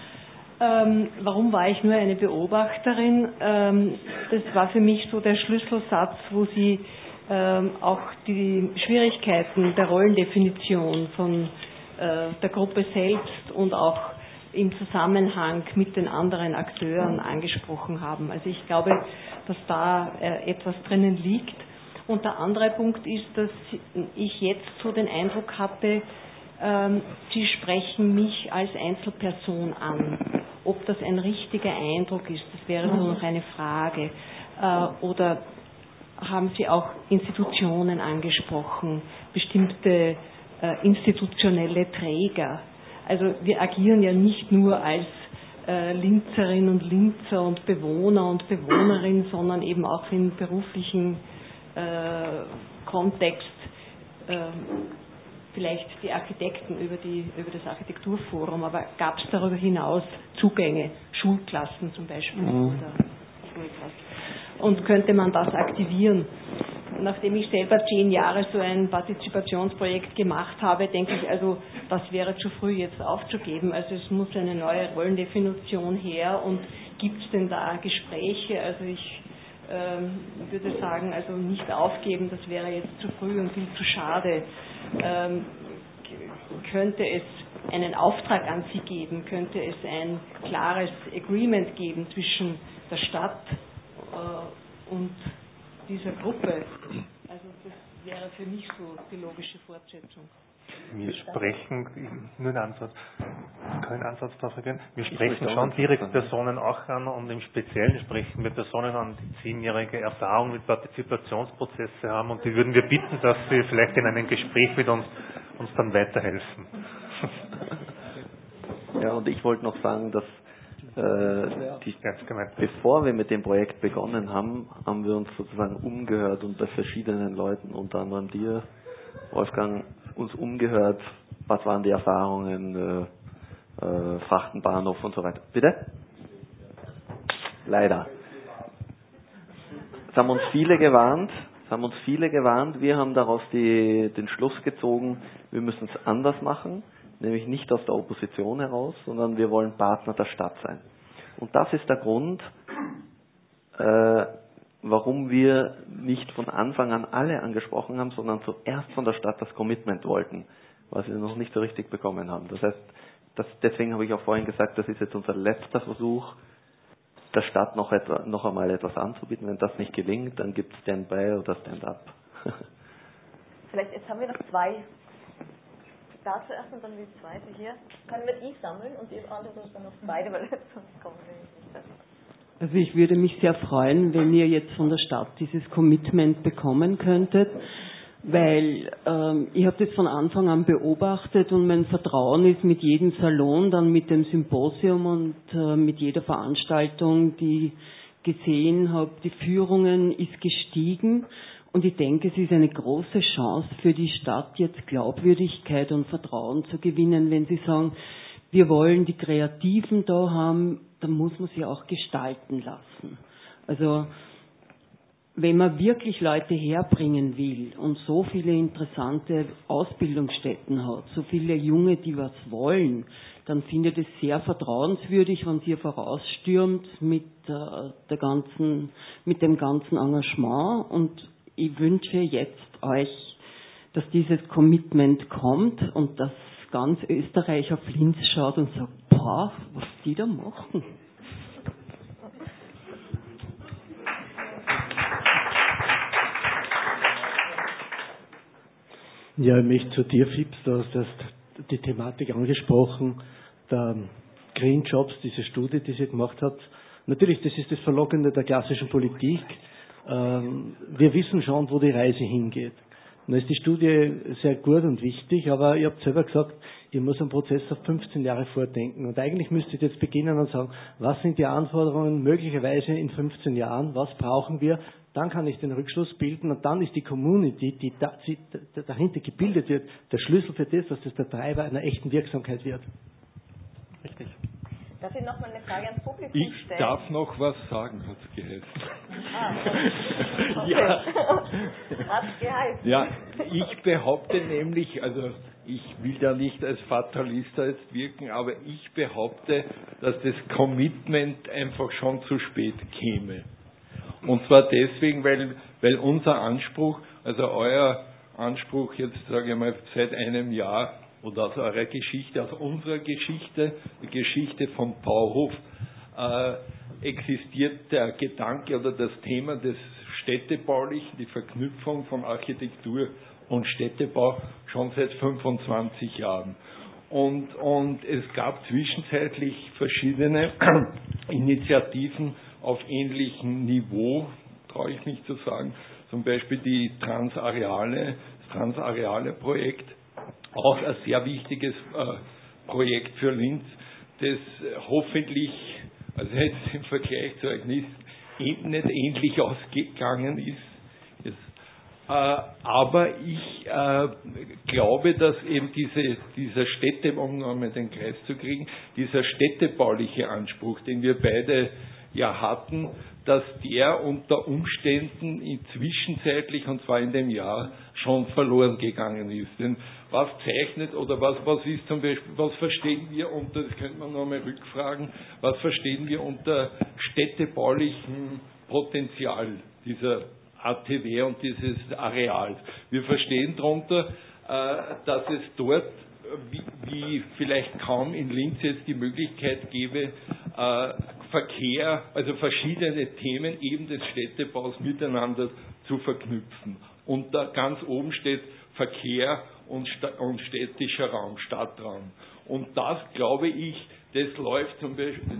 D: Ähm, warum war ich nur eine Beobachterin? Ähm, das war für mich so der Schlüsselsatz, wo Sie ähm, auch die Schwierigkeiten der Rollendefinition von äh, der Gruppe selbst und auch im Zusammenhang mit den anderen Akteuren angesprochen haben. Also ich glaube, dass da äh, etwas drinnen liegt. Und der andere Punkt ist, dass ich jetzt so den Eindruck hatte, ähm, Sie sprechen mich als Einzelperson an. Ob das ein richtiger Eindruck ist, das wäre so noch eine Frage. Äh, oder haben Sie auch Institutionen angesprochen, bestimmte äh, institutionelle Träger? Also wir agieren ja nicht nur als äh, Linzerinnen und Linzer und Bewohner und Bewohnerin, sondern eben auch im beruflichen äh, Kontext, äh, vielleicht die Architekten über, die, über das Architekturforum, aber gab es darüber hinaus Zugänge, Schulklassen zum Beispiel mhm. oder Schulklassen? Und könnte man das aktivieren? Nachdem ich selber zehn Jahre so ein Partizipationsprojekt gemacht habe, denke ich, also das wäre zu früh jetzt aufzugeben. Also es muss eine neue Rollendefinition her und gibt es denn da Gespräche? Also ich ähm, würde sagen, also nicht aufgeben, das wäre jetzt zu früh und viel zu schade. Ähm, könnte es einen Auftrag an Sie geben? Könnte es ein klares Agreement geben zwischen der Stadt äh, und dieser Gruppe? Also das wäre für mich so die logische Fortsetzung.
C: Wir sprechen, nur einen Ansatz, keinen Ansatz darauf ergehen. Wir sprechen schon direkt Personen auch an und im Speziellen sprechen wir Personen an, die zehnjährige Erfahrung mit Partizipationsprozesse haben und die würden wir bitten, dass sie vielleicht in einem Gespräch mit uns, uns dann weiterhelfen.
B: Ja, und ich wollte noch sagen, dass äh, die, bevor wir mit dem Projekt begonnen haben, haben wir uns sozusagen umgehört und bei verschiedenen Leuten, unter anderem dir, Wolfgang, uns umgehört, was waren die Erfahrungen, äh, äh, Frachtenbahnhof und so weiter. Bitte? Leider. Es haben uns viele gewarnt, es haben uns viele gewarnt, wir haben daraus die, den Schluss gezogen, wir müssen es anders machen, nämlich nicht aus der Opposition heraus, sondern wir wollen Partner der Stadt sein. Und das ist der Grund, äh, warum wir nicht von Anfang an alle angesprochen haben, sondern zuerst von der Stadt das Commitment wollten, was wir noch nicht so richtig bekommen haben. Das heißt, das, deswegen habe ich auch vorhin gesagt, das ist jetzt unser letzter Versuch, der Stadt noch, etwa, noch einmal etwas anzubieten. Wenn das nicht gelingt, dann gibt es Stand-by oder Stand-up.
A: Vielleicht, jetzt haben wir noch zwei. Da zuerst und dann die zweite hier. Können wir die sammeln und die andere dann noch beide, weil sonst kommen wir nicht fertig.
K: Also ich würde mich sehr freuen, wenn ihr jetzt von der Stadt dieses Commitment bekommen könntet, weil ähm, ich habe das von Anfang an beobachtet und mein Vertrauen ist mit jedem Salon, dann mit dem Symposium und äh, mit jeder Veranstaltung, die ich gesehen habe, die Führungen ist gestiegen und ich denke, es ist eine große Chance für die Stadt, jetzt Glaubwürdigkeit und Vertrauen zu gewinnen, wenn sie sagen, wir wollen die Kreativen da haben, dann muss man sie auch gestalten lassen. Also wenn man wirklich Leute herbringen will und so viele interessante Ausbildungsstätten hat, so viele Junge, die was wollen, dann finde ich es sehr vertrauenswürdig, wenn ihr vorausstürmt mit, äh, der ganzen, mit dem ganzen Engagement. Und ich wünsche jetzt euch, dass dieses Commitment kommt und dass ganz Österreich auf Linz schaut und sagt, boah, was die da machen.
L: Ja, ich möchte zu dir, Fips, du hast die Thematik angesprochen, der Green Jobs, diese Studie, die sie gemacht hat. Natürlich, das ist das Verlockende der klassischen Politik. Wir wissen schon, wo die Reise hingeht. Da ist die Studie sehr gut und wichtig, aber ihr habt selber gesagt, ihr muss einen Prozess auf fünfzehn Jahre vordenken. Und eigentlich müsstet ihr jetzt beginnen und sagen, was sind die Anforderungen möglicherweise in fünfzehn Jahren, was brauchen wir? Dann kann ich den Rückschluss bilden und dann ist die Community, die, da, die dahinter gebildet wird, der Schlüssel für das, dass das der Treiber einer echten Wirksamkeit wird.
B: Richtig.
A: Darf ich noch mal eine Frage ans Publikum
M: ich
A: stellen?
M: Ich darf noch was sagen, hat es geheißen.
A: Ah, okay.
M: Ja.
A: Hat's geheißen.
M: Ja, ich behaupte nämlich, also ich will ja nicht als Fatalist jetzt wirken, aber ich behaupte, dass das Commitment einfach schon zu spät käme. Und zwar deswegen, weil, weil unser Anspruch, also euer Anspruch jetzt, sage ich mal, seit einem Jahr oder aus eurer Geschichte, aus unserer Geschichte, die Geschichte vom Bauhof, äh, existiert der Gedanke oder das Thema des Städtebaulichen, die Verknüpfung von Architektur und Städtebau schon seit fünfundzwanzig Jahren. Und, und es gab zwischenzeitlich verschiedene Initiativen auf ähnlichem Niveau, traue ich mich zu sagen, zum Beispiel die Transareale, das Transareale-Projekt, auch ein sehr wichtiges äh, Projekt für Linz, das hoffentlich, also jetzt im Vergleich zu euch nicht, nicht ähnlich ausgegangen ist. ist äh, aber ich äh, glaube, dass eben diese, dieser Städte, um nochmal den Kreis zu kriegen, dieser städtebauliche Anspruch, den wir beide ja hatten, dass der unter Umständen inzwischenzeitlich, und zwar in dem Jahr, schon verloren gegangen ist. Denn was zeichnet oder was, was ist zum Beispiel, was verstehen wir unter, das könnte man nochmal rückfragen, was verstehen wir unter städtebaulichem Potenzial dieser A T W und dieses Areals? Wir verstehen darunter, äh, dass es dort, wie, wie vielleicht kaum in Linz jetzt die Möglichkeit gäbe, äh, Verkehr, also verschiedene Themen eben des Städtebaus miteinander zu verknüpfen. Und da ganz oben steht Verkehr und, und städtischer Raum, Stadtraum. Und das, glaube ich, das läuft zum Beispiel,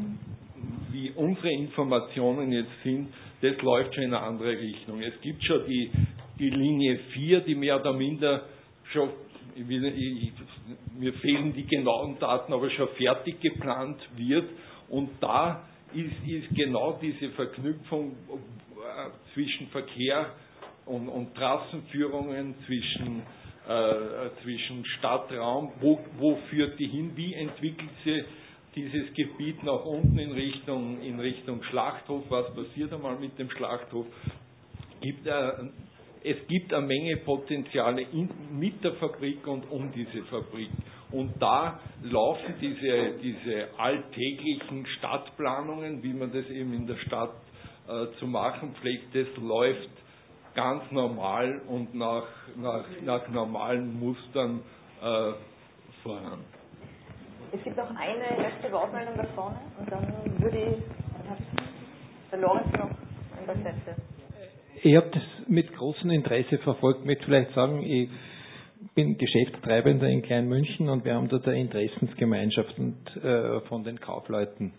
M: wie unsere Informationen jetzt sind, das läuft schon in eine andere Richtung. Es gibt schon die, die Linie vier, die mehr oder minder schon, ich will, ich, mir fehlen die genauen Daten, aber schon fertig geplant wird. Und da ist, ist genau diese Verknüpfung äh, zwischen Verkehr und, und Trassenführungen, zwischen äh, zwischen Stadtraum, wo, wo führt die hin, wie entwickelt sie dieses Gebiet nach unten in Richtung, in Richtung Schlachthof, was passiert einmal mit dem Schlachthof. Gibt, äh, es gibt eine Menge Potenziale in, mit der Fabrik und um diese Fabrik. Und da laufen diese, diese alltäglichen Stadtplanungen, wie man das eben in der Stadt äh, zu machen pflegt, das läuft ganz normal und nach, nach, nach normalen Mustern äh, voran.
A: Es gibt noch eine letzte Wortmeldung da vorne und dann würde ich, dann hat der Lorenz noch ein paar Sätze.
N: Ich habe das mit großem Interesse verfolgt, möchte vielleicht sagen, ich bin Geschäftstreibender in Kleinmünchen und wir haben dort eine Interessensgemeinschaft und, äh, von den Kaufleuten.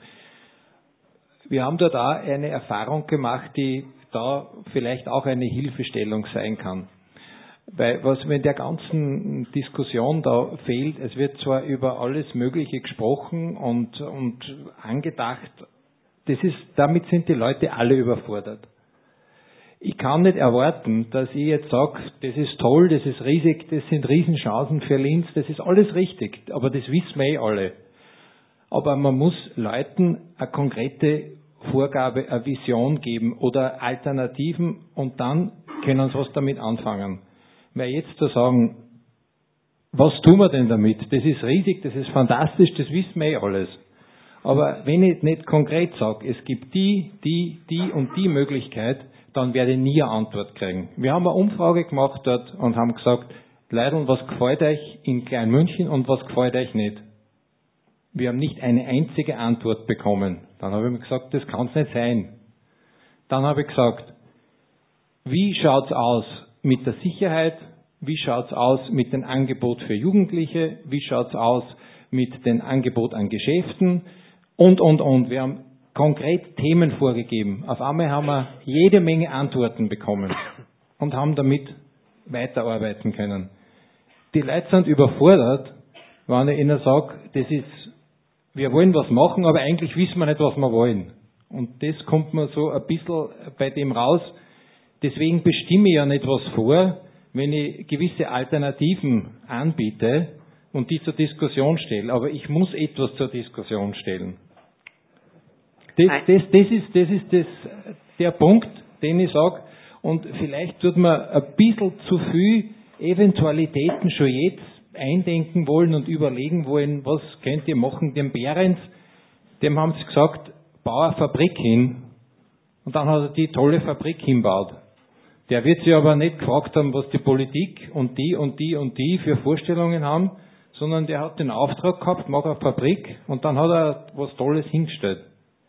N: Wir haben dort auch eine Erfahrung gemacht, die da vielleicht auch eine Hilfestellung sein kann. Weil was mir in der ganzen Diskussion da fehlt, es wird zwar über alles Mögliche gesprochen und, und angedacht, das ist, damit sind die Leute alle überfordert. Ich kann nicht erwarten, dass ich jetzt sage, das ist toll, das ist riesig, das sind Riesenchancen für Linz, das ist alles richtig, aber das wissen wir eh alle. Aber man muss Leuten eine konkrete Vorgabe, eine Vision geben oder Alternativen und dann können sie was damit anfangen. Weil jetzt zu sagen, was tun wir denn damit? Das ist riesig, das ist fantastisch, das wissen wir eh alles. Aber wenn ich nicht konkret sage, es gibt die, die, die und die Möglichkeit, dann werde ich nie eine Antwort kriegen. Wir haben eine Umfrage gemacht dort und haben gesagt, Leute, was gefällt euch in Kleinmünchen und was gefällt euch nicht? Wir haben nicht eine einzige Antwort bekommen. Dann habe ich mir gesagt, das kann es nicht sein. Dann habe ich gesagt, wie schaut's aus mit der Sicherheit? Wie schaut's aus mit dem Angebot für Jugendliche? Wie schaut's aus mit dem Angebot an Geschäften? Und, und, und. Wir haben konkret Themen vorgegeben. Auf einmal haben wir jede Menge Antworten bekommen und haben damit weiterarbeiten können. Die Leute sind überfordert, wenn ich ihnen sage, das ist, wir wollen was machen, aber eigentlich wissen wir nicht, was wir wollen. Und das kommt mir so ein bisschen bei dem raus. Deswegen bestimme ich ja nicht was vor, wenn ich gewisse Alternativen anbiete und die zur Diskussion stelle. Aber ich muss etwas zur Diskussion stellen. Das, das, das ist, das ist das, der Punkt, den ich sage. Und vielleicht tut man ein bisschen zu viel Eventualitäten schon jetzt eindenken wollen und überlegen wollen, was könnt ihr machen. Dem Behrens, dem haben sie gesagt, bau eine Fabrik hin. Und dann hat er die tolle Fabrik hinbaut. Der wird sich aber nicht gefragt haben, was die Politik und die und die und die für Vorstellungen haben, sondern der hat den Auftrag gehabt, mach eine Fabrik und dann hat er was Tolles hingestellt.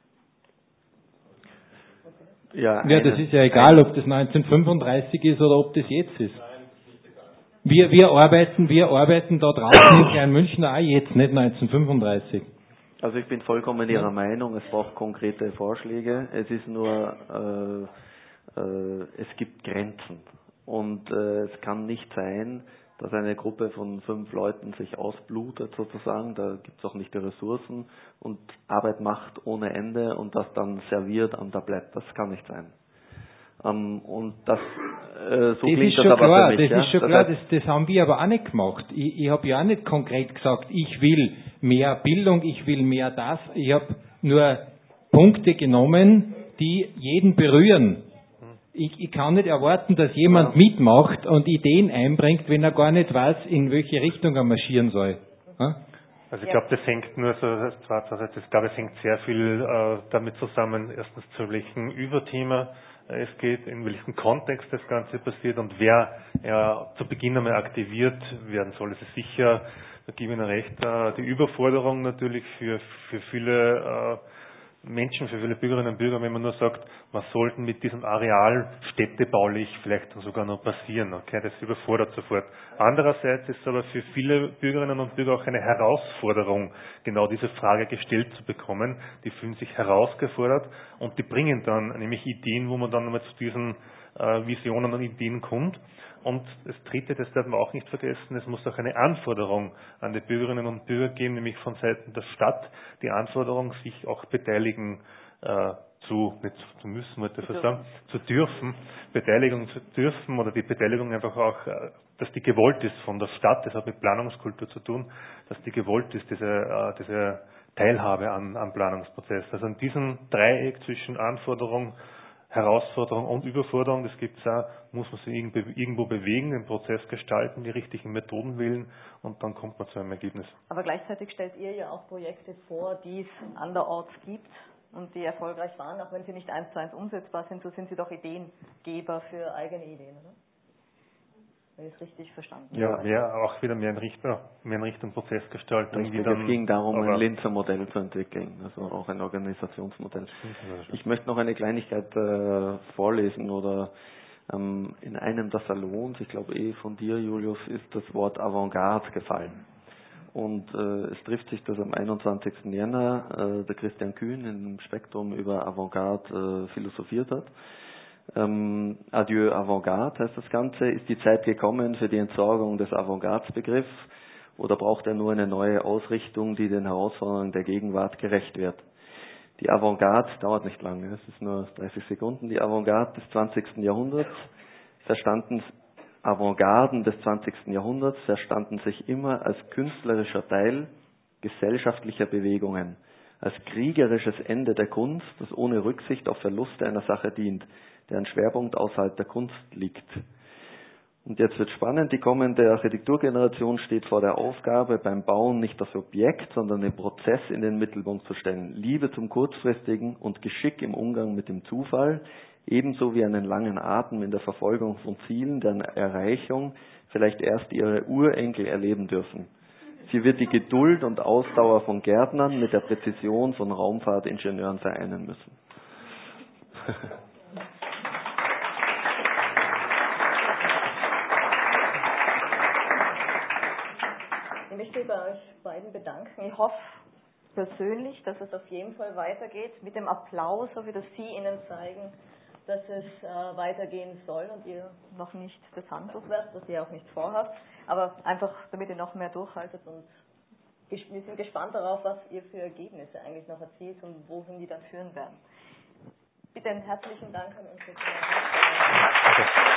B: Ja,
N: ja, das ist ja egal, ob das neunzehnhundertfünfunddreißig ist oder ob das jetzt ist. Wir, wir arbeiten, wir arbeiten da draußen in Kleinmünchen auch jetzt, nicht neunzehnhundertfünfunddreißig.
B: Also ich bin vollkommen Ihrer ja. Meinung, es braucht konkrete Vorschläge. Es ist nur, äh, äh, es gibt Grenzen. Und äh, es kann nicht sein, dass eine Gruppe von fünf Leuten sich ausblutet sozusagen, da gibt es auch nicht die Ressourcen und Arbeit macht ohne Ende und das dann serviert am Tablett. Das kann nicht sein. Ähm, und das, äh, so
N: das
B: klingt
N: ist
B: das
N: schon
B: aber
N: klar,
B: für mich.
N: Das
B: ja?
N: ist schon
B: das
N: klar,
B: heißt,
N: das, das haben wir aber auch nicht gemacht. Ich, ich habe ja auch nicht konkret gesagt, ich will mehr Bildung, ich will mehr das. Ich habe nur Punkte genommen, die jeden berühren. Ich, ich kann nicht erwarten, dass jemand mitmacht und Ideen einbringt, wenn er gar nicht weiß, in welche Richtung er marschieren soll. Ja?
C: Also ich glaube, das hängt nur so, das, ich glaube, es hängt sehr viel äh, damit zusammen, erstens zu welchem Überthema äh, es geht, in welchem Kontext das Ganze passiert und wer ja, zu Beginn einmal aktiviert werden soll. Es ist sicher, da gebe ich Ihnen recht, äh, die Überforderung natürlich für, für viele äh, Menschen, für viele Bürgerinnen und Bürger, wenn man nur sagt, was sollten mit diesem Areal städtebaulich vielleicht sogar noch passieren. Okay, das überfordert sofort. Andererseits ist es aber für viele Bürgerinnen und Bürger auch eine Herausforderung, genau diese Frage gestellt zu bekommen. Die fühlen sich herausgefordert und die bringen dann nämlich Ideen, wo man dann nochmal zu diesen äh, Visionen und Ideen kommt. Und das Dritte, das darf man auch nicht vergessen, es muss auch eine Anforderung an die Bürgerinnen und Bürger geben, nämlich von Seiten der Stadt, die Anforderung, sich auch beteiligen äh, zu, nicht zu müssen, wollte ich sagen, zu dürfen, Beteiligung zu dürfen oder die Beteiligung einfach auch, dass die gewollt ist von der Stadt, das hat mit Planungskultur zu tun, dass die gewollt ist, diese, diese Teilhabe an, am Planungsprozess. Also an diesem Dreieck zwischen Anforderung, Herausforderung und Überforderung, das gibt es auch, muss man sich irgendwo bewegen, den Prozess gestalten, die richtigen Methoden wählen und dann kommt man zu einem Ergebnis.
A: Aber gleichzeitig stellt ihr ja auch Projekte vor, die es anderorts gibt und die erfolgreich waren, auch wenn sie nicht eins zu eins umsetzbar sind, so sind sie doch Ideengeber für eigene Ideen, oder? Wenn ich es richtig verstanden habe.
C: Ja, mehr, auch wieder mehr in Richtung, mehr in Richtung Prozessgestaltung.
B: Richtig,
C: dann,
B: es ging darum, ein Linzer Modell zu entwickeln, also auch ein Organisationsmodell. Ich möchte noch eine Kleinigkeit äh, vorlesen oder ähm, in einem der Salons, ich glaube eh von dir, Julius, ist das Wort Avantgarde gefallen. Und äh, es trifft sich, dass am einundzwanzigsten Jänner äh, der Christian Kühn im Spektrum über Avantgarde äh, philosophiert hat. Ähm, Adieu Avantgarde heißt das Ganze. Ist die Zeit gekommen für die Entsorgung des Avantgarde-Begriffs oder braucht er nur eine neue Ausrichtung, die den Herausforderungen der Gegenwart gerecht wird? Die Avantgarde dauert nicht lange, es ist nur dreißig Sekunden. Die Avantgarde des zwanzigsten Jahrhunderts verstanden, Avantgarden des zwanzigsten Jahrhunderts verstanden sich immer als künstlerischer Teil gesellschaftlicher Bewegungen, als kriegerisches Ende der Kunst, das ohne Rücksicht auf Verluste einer Sache dient, deren Schwerpunkt außerhalb der Kunst liegt. Und jetzt wird spannend, die kommende Architekturgeneration steht vor der Aufgabe, beim Bauen nicht das Objekt, sondern den Prozess in den Mittelpunkt zu stellen. Liebe zum Kurzfristigen und Geschick im Umgang mit dem Zufall, ebenso wie einen langen Atem in der Verfolgung von Zielen, deren Erreichung vielleicht erst ihre Urenkel erleben dürfen. Sie wird die Geduld und Ausdauer von Gärtnern mit der Präzision von Raumfahrtingenieuren vereinen müssen.
A: Ich möchte bei euch beiden bedanken. Ich hoffe persönlich, dass es auf jeden Fall weitergeht mit dem Applaus, so wie das Sie Ihnen zeigen, dass es äh, weitergehen soll und ihr noch nicht das Handtuch werft, was ihr auch nicht vorhabt, aber einfach damit ihr noch mehr durchhaltet und wir sind gespannt darauf, was ihr für Ergebnisse eigentlich noch erzielt und wohin die dann führen werden. Bitte einen herzlichen Dank an unsere Kollegen.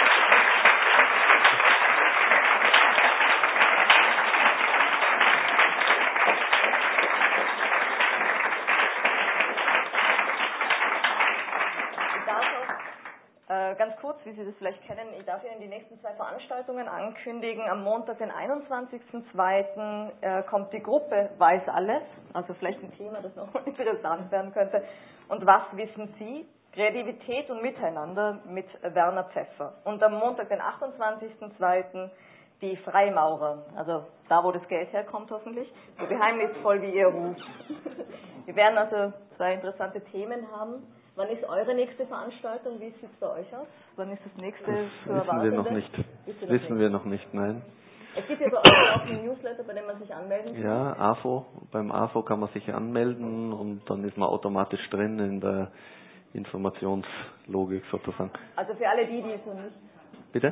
A: Ganz kurz, wie Sie das vielleicht kennen, ich darf Ihnen die nächsten zwei Veranstaltungen ankündigen. Am Montag, den einundzwanzigsten zweiten Äh, kommt die Gruppe Weiß Alles, also vielleicht ein Thema, das noch interessant werden könnte. Und was wissen Sie? Kreativität und Miteinander mit Werner Pfeffer. Und am Montag, den achtundzwanzigsten zweiten die Freimaurer, also da, wo das Geld herkommt hoffentlich, so geheimnisvoll wie Ihr Ruf. Wir werden also zwei interessante Themen haben. Wann ist eure nächste Veranstaltung? Wie sieht es bei euch aus? Wann ist das nächste zu erwarten?
B: Wissen wir noch nicht. Wissen nicht? wir noch nicht, nein.
A: Es gibt ja bei euch auch einen Newsletter, bei dem man sich anmelden kann.
B: Ja, A F O. Beim A F O kann man sich anmelden und dann ist man automatisch drin in der Informationslogik sozusagen.
A: Also für alle die, die es noch nicht...
B: Bitte?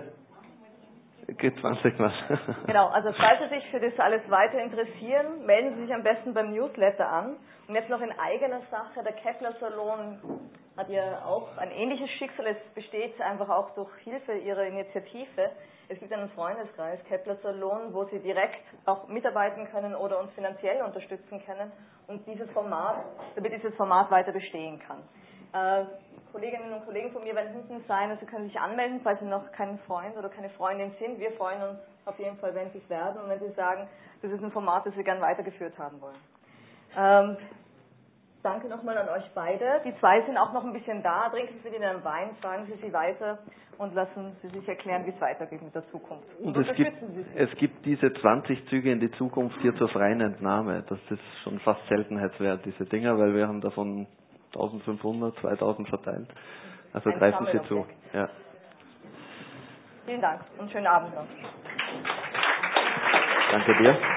B: Geht zwanzig Mal.
A: Genau, also falls Sie sich für das alles weiter interessieren, melden Sie sich am besten beim Newsletter an. Und jetzt noch in eigener Sache, der Kepler Salon hat ja auch ein ähnliches Schicksal. Es besteht einfach auch durch Hilfe Ihrer Initiative. Es gibt einen Freundeskreis, Kepler Salon, wo Sie direkt auch mitarbeiten können oder uns finanziell unterstützen können und dieses Format, damit dieses Format weiter bestehen kann. Äh, Kolleginnen und Kollegen von mir werden hinten sein, also Sie können sich anmelden, falls Sie noch kein Freund oder keine Freundin sind. Wir freuen uns auf jeden Fall, wenn Sie es werden und wenn Sie sagen, das ist ein Format, das wir gern weitergeführt haben wollen. Ähm, danke nochmal an euch beide. Die zwei sind auch noch ein bisschen da. Trinken Sie mit ihnen Wein, fragen Sie sie weiter und lassen Sie sich erklären, wie es weitergeht mit der Zukunft.
B: Und, und es, gibt, es gibt diese zwanzig Züge in die Zukunft hier zur freien Entnahme. Das ist schon fast Seltenheitswert, diese Dinger, weil wir haben davon eintausendfünfhundert, zweitausend verteilt. Also
A: Ein
B: greifen Sie zu. Ja.
A: Vielen Dank und schönen Abend noch.
B: Danke dir.